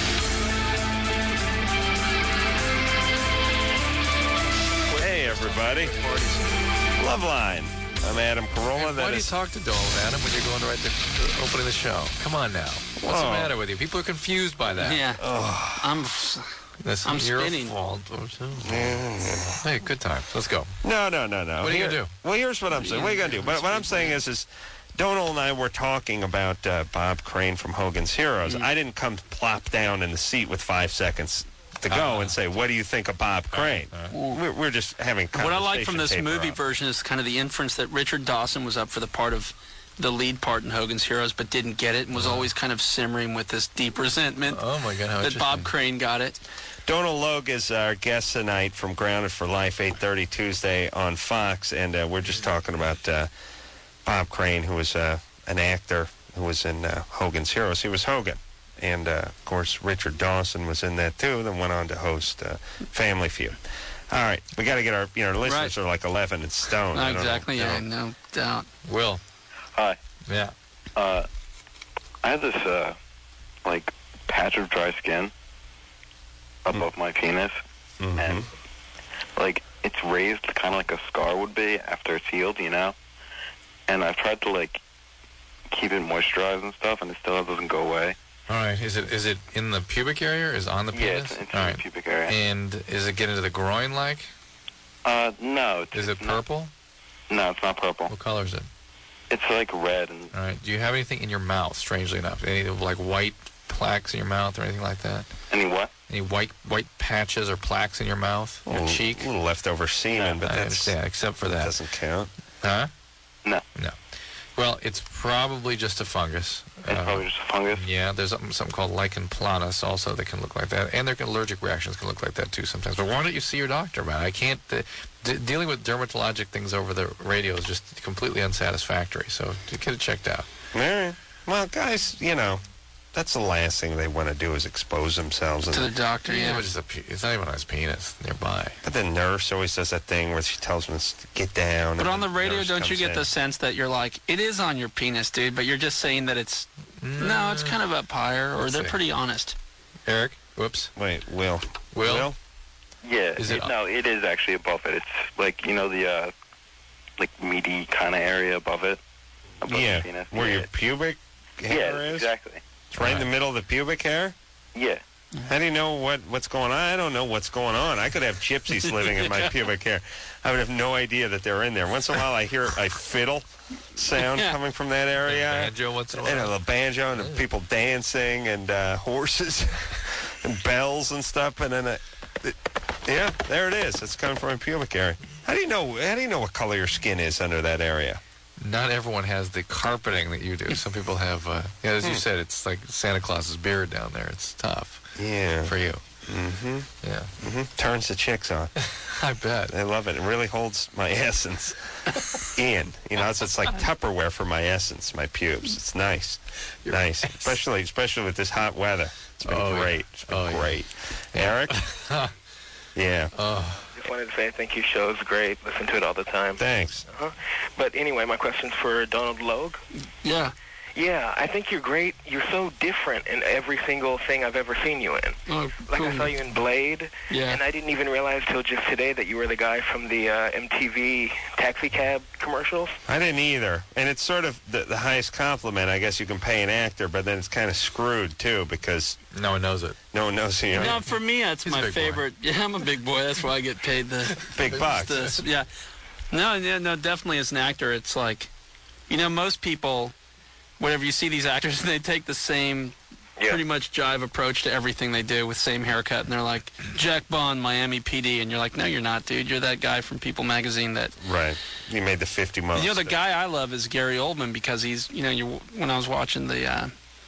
[SPEAKER 3] Hey, everybody. Loveline. I'm Adam Carolla.
[SPEAKER 5] Why
[SPEAKER 3] That
[SPEAKER 5] do you
[SPEAKER 3] is
[SPEAKER 5] talk to Dole, Adam, when you're going to write the uh, opening the show? Come on now. What's
[SPEAKER 3] Whoa.
[SPEAKER 5] the matter with you? People are confused by that.
[SPEAKER 4] Yeah. I'm.
[SPEAKER 5] That's
[SPEAKER 4] I'm
[SPEAKER 5] your
[SPEAKER 4] spinning.
[SPEAKER 5] fault. Or something. Hey, good time. Let's go.
[SPEAKER 3] No, no, no, no.
[SPEAKER 5] What are you
[SPEAKER 3] Here-
[SPEAKER 5] gonna do?
[SPEAKER 3] Well, here's what I'm saying. What are you going to do? But what I'm saying is, is Donald and I were talking about uh, Bob Crane from Hogan's Heroes.
[SPEAKER 4] Mm.
[SPEAKER 3] I didn't come plop down in the seat with five seconds to go
[SPEAKER 5] Uh-huh.
[SPEAKER 3] and say, what do you think of Bob Crane? We're, we're just having
[SPEAKER 4] What I like
[SPEAKER 3] conversation
[SPEAKER 4] from this
[SPEAKER 3] taper
[SPEAKER 4] movie
[SPEAKER 3] up.
[SPEAKER 4] version is kind of the inference that Richard Dawson was up for the part of the lead part in Hogan's Heroes, but didn't get it and was always kind of simmering with this deep resentment
[SPEAKER 5] Oh, my God. How
[SPEAKER 4] that Bob
[SPEAKER 5] interesting.
[SPEAKER 4] Crane got it.
[SPEAKER 3] Donald Logue is our guest tonight from Grounded for Life, eight thirty Tuesday on Fox, and uh, we're just talking about uh, Bob Crane, who was uh, an actor who was in uh, Hogan's Heroes. He was Hogan. And, uh, of course, Richard Dawson was in that, too, then went on to host uh, Family Feud. All right, we got to get our, you know, our listeners
[SPEAKER 4] Right.
[SPEAKER 3] are like eleven and stone. I don't know,
[SPEAKER 4] exactly,
[SPEAKER 3] you
[SPEAKER 4] yeah,
[SPEAKER 3] know.
[SPEAKER 4] no doubt.
[SPEAKER 5] Will.
[SPEAKER 13] Hi.
[SPEAKER 5] Yeah.
[SPEAKER 13] Uh, I had this uh,
[SPEAKER 19] like patch of dry skin above my penis,
[SPEAKER 3] Mm-hmm.
[SPEAKER 19] and like it's raised kind of like a scar would be after it's healed, you know. And I've tried to like keep it moisturized and stuff, and it still doesn't go away.
[SPEAKER 5] All right. Is it is it in the pubic area or is it on the
[SPEAKER 19] Yeah,
[SPEAKER 5] penis?
[SPEAKER 19] it's, it's
[SPEAKER 5] All
[SPEAKER 19] in
[SPEAKER 5] right.
[SPEAKER 19] the pubic area.
[SPEAKER 5] And is it getting to the groin like?
[SPEAKER 19] Uh, no. It's,
[SPEAKER 5] Is it
[SPEAKER 19] it's not-
[SPEAKER 5] purple?
[SPEAKER 19] No, it's not purple.
[SPEAKER 5] What color is it?
[SPEAKER 19] It's like red and.
[SPEAKER 5] All right. Do you have anything in your mouth? Strangely enough, any like white plaques in your mouth or anything like that?
[SPEAKER 19] Any what?
[SPEAKER 5] Any white white patches or plaques in your mouth, your
[SPEAKER 3] Oh,
[SPEAKER 5] cheek?
[SPEAKER 3] A little leftover semen, but
[SPEAKER 5] I
[SPEAKER 3] that's,
[SPEAKER 5] understand, except for that.
[SPEAKER 3] doesn't count.
[SPEAKER 5] Huh?
[SPEAKER 19] No.
[SPEAKER 5] No. Well, it's probably just a fungus.
[SPEAKER 19] It's probably just a fungus.
[SPEAKER 5] Yeah, there's something, something called lichen planus also that can look like that, and their allergic reactions can look like that too sometimes. But why don't you see your doctor, man? I can't. Uh, d- dealing with dermatologic things over the radio is just completely unsatisfactory. So get it checked out.
[SPEAKER 3] All right. Well, guys, you know, that's the last thing they want to do is expose themselves.
[SPEAKER 4] To the doctor, yeah.
[SPEAKER 5] But it's, a, pe- it's not even on his penis nearby.
[SPEAKER 3] But the nurse always does that thing where she tells them to get down.
[SPEAKER 4] But
[SPEAKER 3] and
[SPEAKER 4] on the radio,
[SPEAKER 3] nurse
[SPEAKER 4] don't you
[SPEAKER 3] comes
[SPEAKER 4] get
[SPEAKER 3] in.
[SPEAKER 4] the sense that you're like, it is on your penis, dude, but you're just saying that it's, no, it's kind of up higher, or
[SPEAKER 5] Let's
[SPEAKER 4] they're
[SPEAKER 5] see.
[SPEAKER 4] pretty honest.
[SPEAKER 5] Eric, whoops.
[SPEAKER 3] Wait, Will.
[SPEAKER 5] Will?
[SPEAKER 3] Will?
[SPEAKER 19] Yeah.
[SPEAKER 5] Is it-
[SPEAKER 19] no, it is actually above it. It's like, you know, the uh, like meaty kind of area above it. Above
[SPEAKER 3] Yeah,
[SPEAKER 19] the penis.
[SPEAKER 3] where
[SPEAKER 19] yeah.
[SPEAKER 3] your pubic hair
[SPEAKER 19] Yeah,
[SPEAKER 3] is?
[SPEAKER 19] exactly.
[SPEAKER 3] It's right in the middle of the pubic hair?
[SPEAKER 19] Yeah.
[SPEAKER 3] How do you know what, what's going on? I don't know what's going on. I could have gypsies living in my pubic hair. I would have no idea that they're in there. Once in a while, I hear a fiddle sound
[SPEAKER 4] Yeah.
[SPEAKER 3] coming from that area.
[SPEAKER 5] Banjo once in a
[SPEAKER 3] And a
[SPEAKER 5] while.
[SPEAKER 3] little banjo and the people dancing and uh, horses and bells and stuff. And then, uh, it, yeah, there it is. It's coming from my pubic area. How do you know? How do you know what color your skin is under that area?
[SPEAKER 5] Not everyone has the carpeting that you do. Some people have, uh, yeah, as you
[SPEAKER 3] Hmm.
[SPEAKER 5] said, it's like Santa Claus's beard down there. It's tough
[SPEAKER 3] Yeah.
[SPEAKER 5] for you.
[SPEAKER 3] Mm-hmm.
[SPEAKER 5] Yeah.
[SPEAKER 3] Mm-hmm. Turns the chicks on.
[SPEAKER 5] I bet.
[SPEAKER 3] I love it. It really holds my essence in. You know, it's, it's like Tupperware for my essence, my pubes. It's nice. nice. Especially especially with this hot weather. It's been
[SPEAKER 5] Oh, yeah.
[SPEAKER 3] great. It's been
[SPEAKER 5] Oh, yeah.
[SPEAKER 3] great. Eric? Yeah.
[SPEAKER 5] Oh,
[SPEAKER 18] Just wanted to say thank you. Show is great. Listen to it all the time.
[SPEAKER 3] Thanks.
[SPEAKER 18] Uh-huh. But anyway, my question's for Donald Logue.
[SPEAKER 4] Yeah.
[SPEAKER 18] Yeah, I think you're great. You're so different in every single thing I've ever seen you in.
[SPEAKER 4] Oh,
[SPEAKER 18] Like
[SPEAKER 4] cool.
[SPEAKER 18] I saw you in Blade,
[SPEAKER 4] Yeah.
[SPEAKER 18] and I didn't even realize till just today that you were the guy from the uh, M T V taxi cab commercials.
[SPEAKER 3] I didn't either. And it's sort of the, the highest compliment I guess you can pay an actor, but then it's kind of screwed, too, because
[SPEAKER 5] no one knows it.
[SPEAKER 3] no one knows who you are.
[SPEAKER 4] No, for me, that's
[SPEAKER 5] He's a
[SPEAKER 4] my
[SPEAKER 5] big boy.
[SPEAKER 4] favorite. Yeah, I'm a big boy. That's why I get paid the
[SPEAKER 3] Big bucks.
[SPEAKER 4] the- yeah. No, yeah, no, definitely as an actor, it's like, you know, most people, whenever you see these actors, they take the same
[SPEAKER 18] Yeah.
[SPEAKER 4] pretty much jive approach to everything they do with same haircut, and they're like, Jack Bond, Miami P D, and you're like, no, you're not, dude. You're that guy from People magazine that.
[SPEAKER 3] Right. You made the fifty most.
[SPEAKER 4] You know, the guy I love is Gary Oldman because he's, you know, you when I was watching the uh,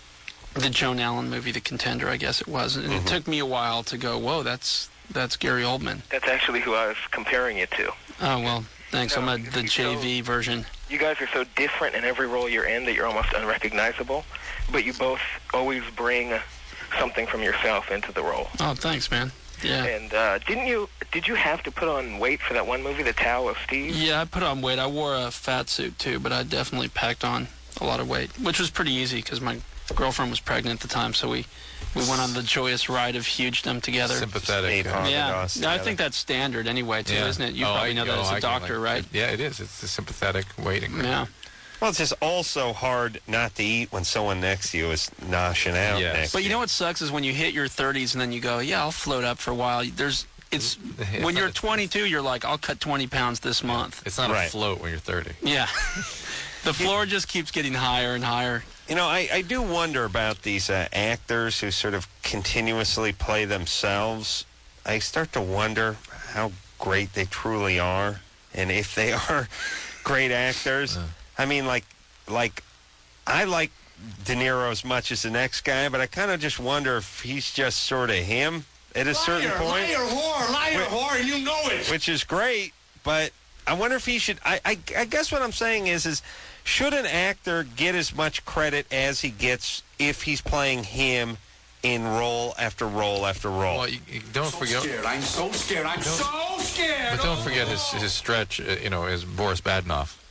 [SPEAKER 4] the Joan Allen movie, The Contender, I guess it was, and
[SPEAKER 3] Mhm.
[SPEAKER 4] it took me a while to go, whoa, that's that's Gary Oldman.
[SPEAKER 18] That's actually who I was comparing you to.
[SPEAKER 4] Oh well, thanks.
[SPEAKER 18] No,
[SPEAKER 4] I'm a,
[SPEAKER 18] you-
[SPEAKER 4] the
[SPEAKER 18] you
[SPEAKER 4] J V version.
[SPEAKER 18] You guys are so different in every role you're in that you're almost unrecognizable, but you both always bring something from yourself into the role.
[SPEAKER 4] Oh, thanks, man. Yeah.
[SPEAKER 18] And uh, didn't you? Did you have to put on weight for that one movie, The Tao of Steve?
[SPEAKER 4] Yeah, I put on weight. I wore a fat suit too, but I definitely packed on a lot of weight, which was pretty easy because my girlfriend was pregnant at the time, so we we went on the joyous ride of hugedom together.
[SPEAKER 5] Sympathetic.
[SPEAKER 3] Eight hundred
[SPEAKER 4] Yeah,
[SPEAKER 3] dollars
[SPEAKER 4] I
[SPEAKER 3] together.
[SPEAKER 4] think that's standard anyway, too,
[SPEAKER 5] Yeah.
[SPEAKER 4] isn't it? You
[SPEAKER 5] Oh,
[SPEAKER 4] probably
[SPEAKER 5] I-
[SPEAKER 4] know that
[SPEAKER 5] oh,
[SPEAKER 4] as
[SPEAKER 5] I
[SPEAKER 4] a
[SPEAKER 5] get
[SPEAKER 4] doctor,
[SPEAKER 5] like-
[SPEAKER 4] right?
[SPEAKER 5] Yeah, it is. It's the sympathetic waiting.
[SPEAKER 4] Yeah.
[SPEAKER 3] Well, it's just also hard not to eat when someone next to you is noshing out
[SPEAKER 5] Yes.
[SPEAKER 3] next
[SPEAKER 4] But
[SPEAKER 3] to
[SPEAKER 4] you know what sucks is when you hit your thirties and then you go, yeah, I'll float up for a while. There's, it's
[SPEAKER 5] It's
[SPEAKER 4] when
[SPEAKER 5] not
[SPEAKER 4] you're
[SPEAKER 5] a-
[SPEAKER 4] twenty-two, you're like, I'll cut twenty pounds this month.
[SPEAKER 5] It's not
[SPEAKER 3] Right.
[SPEAKER 5] a float when you're thirty.
[SPEAKER 4] Yeah. The floor just keeps getting higher and higher.
[SPEAKER 3] You know, I, I do wonder about these uh, actors who sort of continuously play themselves. I start to wonder how great they truly are, and if they are great actors. I mean, like, like I like De Niro as much as the next guy, but I kind of just wonder if he's just sort of him at a certain
[SPEAKER 11] Liar,
[SPEAKER 3] point,
[SPEAKER 11] liar, whore, liar,
[SPEAKER 3] Wait.
[SPEAKER 11] whore, and you know it.
[SPEAKER 3] which is great. But I wonder if he should. I, I, I guess what I'm saying is, is should an actor get as much credit as he gets if he's playing him in role after role after role?
[SPEAKER 5] Well, you, you don't
[SPEAKER 11] So
[SPEAKER 5] forget.
[SPEAKER 11] scared. I'm so scared. I'm so scared.
[SPEAKER 5] But don't forget his
[SPEAKER 11] Oh.
[SPEAKER 5] his stretch. Uh, you know, is Boris Badenoff.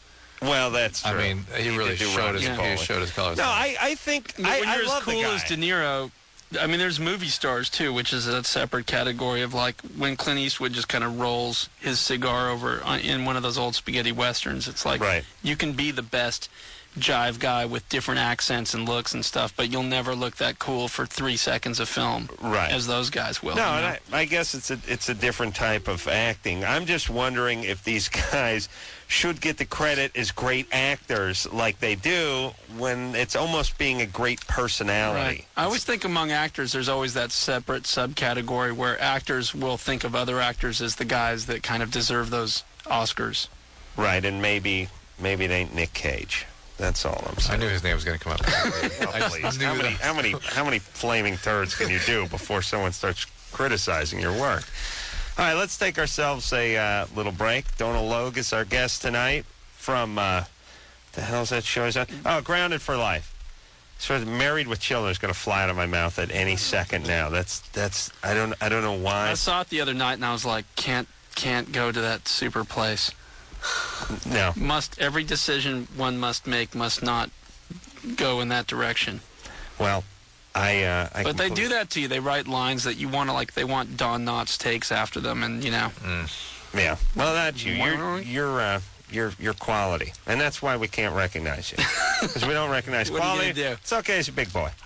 [SPEAKER 3] Well, that's true.
[SPEAKER 5] I mean, he
[SPEAKER 3] He
[SPEAKER 5] really
[SPEAKER 3] did do
[SPEAKER 5] showed
[SPEAKER 3] Ronnie
[SPEAKER 5] his,
[SPEAKER 3] Coleman.
[SPEAKER 5] he showed his colors.
[SPEAKER 3] No, I, I think
[SPEAKER 4] But
[SPEAKER 3] I,
[SPEAKER 4] when
[SPEAKER 3] I
[SPEAKER 4] you're
[SPEAKER 3] love
[SPEAKER 4] as cool
[SPEAKER 3] the guy.
[SPEAKER 4] as De Niro, I mean, there's movie stars too, which is a separate category of like when Clint Eastwood just kind of rolls his cigar over on, in one of those old spaghetti westerns. It's like
[SPEAKER 3] Right.
[SPEAKER 4] you can be the best jive guy with different accents and looks and stuff, but you'll never look that cool for three seconds of film,
[SPEAKER 3] Right.
[SPEAKER 4] as those guys will.
[SPEAKER 3] No,
[SPEAKER 4] you know?
[SPEAKER 3] and I, I guess it's a it's a different type of acting. I'm just wondering if these guys should get the credit as great actors like they do when it's almost being a great personality.
[SPEAKER 4] Right. I always think among actors, there's always that separate subcategory where actors will think of other actors as the guys that kind of deserve those Oscars.
[SPEAKER 3] Right, and maybe maybe it ain't Nick Cage. That's all I'm
[SPEAKER 5] I
[SPEAKER 3] saying.
[SPEAKER 5] knew his name was going to come up.
[SPEAKER 3] Oh,
[SPEAKER 5] I just
[SPEAKER 3] please.
[SPEAKER 5] knew
[SPEAKER 3] How many,
[SPEAKER 5] that.
[SPEAKER 3] how many, how many flaming turds can you do before someone starts criticizing your work? All right, let's take ourselves a uh, little break. Donald Logue is our guest tonight from, uh, the hell's that show? Is that? Oh, Grounded for Life. So Married with Children is going to fly out of my mouth at any second now. That's, that's, I don't, I don't know why.
[SPEAKER 4] I saw it the other night and I was like, can't, can't go to that super place.
[SPEAKER 3] No.
[SPEAKER 4] Must every decision one must make must not go in that direction.
[SPEAKER 3] Well, I. Uh, I
[SPEAKER 4] but they
[SPEAKER 3] completely-
[SPEAKER 4] do that to you. They write lines that you want to like. They want Don Knotts takes after them, and you know.
[SPEAKER 3] Yeah. Well, that's you. You're you're uh, you're you're quality, and that's why we can't recognize you because we don't recognize
[SPEAKER 4] What are you
[SPEAKER 3] quality.
[SPEAKER 4] gonna do?
[SPEAKER 3] It's okay as a big boy.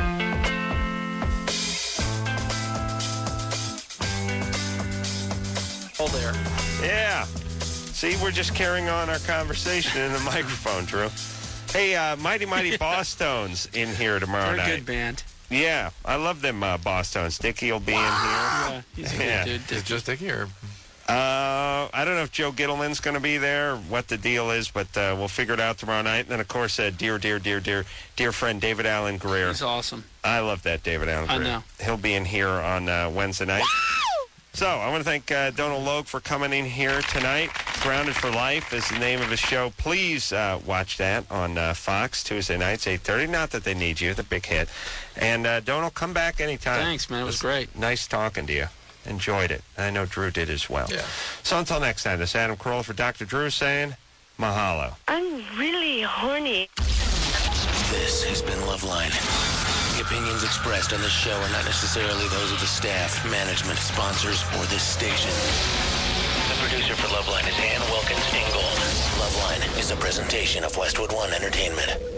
[SPEAKER 4] Hold there.
[SPEAKER 3] Yeah. See, we're just carrying on our conversation in the microphone, Drew. Hey, uh, Mighty Mighty Boss Tones in here tomorrow
[SPEAKER 4] They're a
[SPEAKER 3] night.
[SPEAKER 4] good band.
[SPEAKER 3] Yeah, I love them uh, Boss Tones. Dickie will be in here.
[SPEAKER 4] Yeah, he's a good
[SPEAKER 3] Yeah.
[SPEAKER 4] dude.
[SPEAKER 5] Is it just Dickie or?
[SPEAKER 3] Uh, I don't know if Joe Gittleman's going to be there, or what the deal is, but uh, we'll figure it out tomorrow night. And then, of course, uh, dear, dear, dear, dear, dear friend David Allen Greer.
[SPEAKER 4] He's awesome.
[SPEAKER 3] I love that David Allen
[SPEAKER 4] I
[SPEAKER 3] Greer.
[SPEAKER 4] know.
[SPEAKER 3] He'll be in here on uh, Wednesday night. So I want to thank uh, Donald Logue for coming in here tonight. Grounded for Life is the name of his show. Please uh, watch that on uh, Fox Tuesday nights, eight thirty. Not that they need you, the big hit. And uh, Donald, come back anytime.
[SPEAKER 4] Thanks, man. It was great.
[SPEAKER 3] Nice talking to you. Enjoyed it. I know Drew did as well.
[SPEAKER 5] Yeah.
[SPEAKER 3] So until next time, this is Adam Carolla for Doctor Drew saying mahalo.
[SPEAKER 10] I'm really horny.
[SPEAKER 1] This has been Loveline. The opinions expressed on this show are not necessarily those of the staff, management, sponsors, or this station. The producer for Loveline is Ann Wilkins Ingold. Loveline is a presentation of Westwood One Entertainment.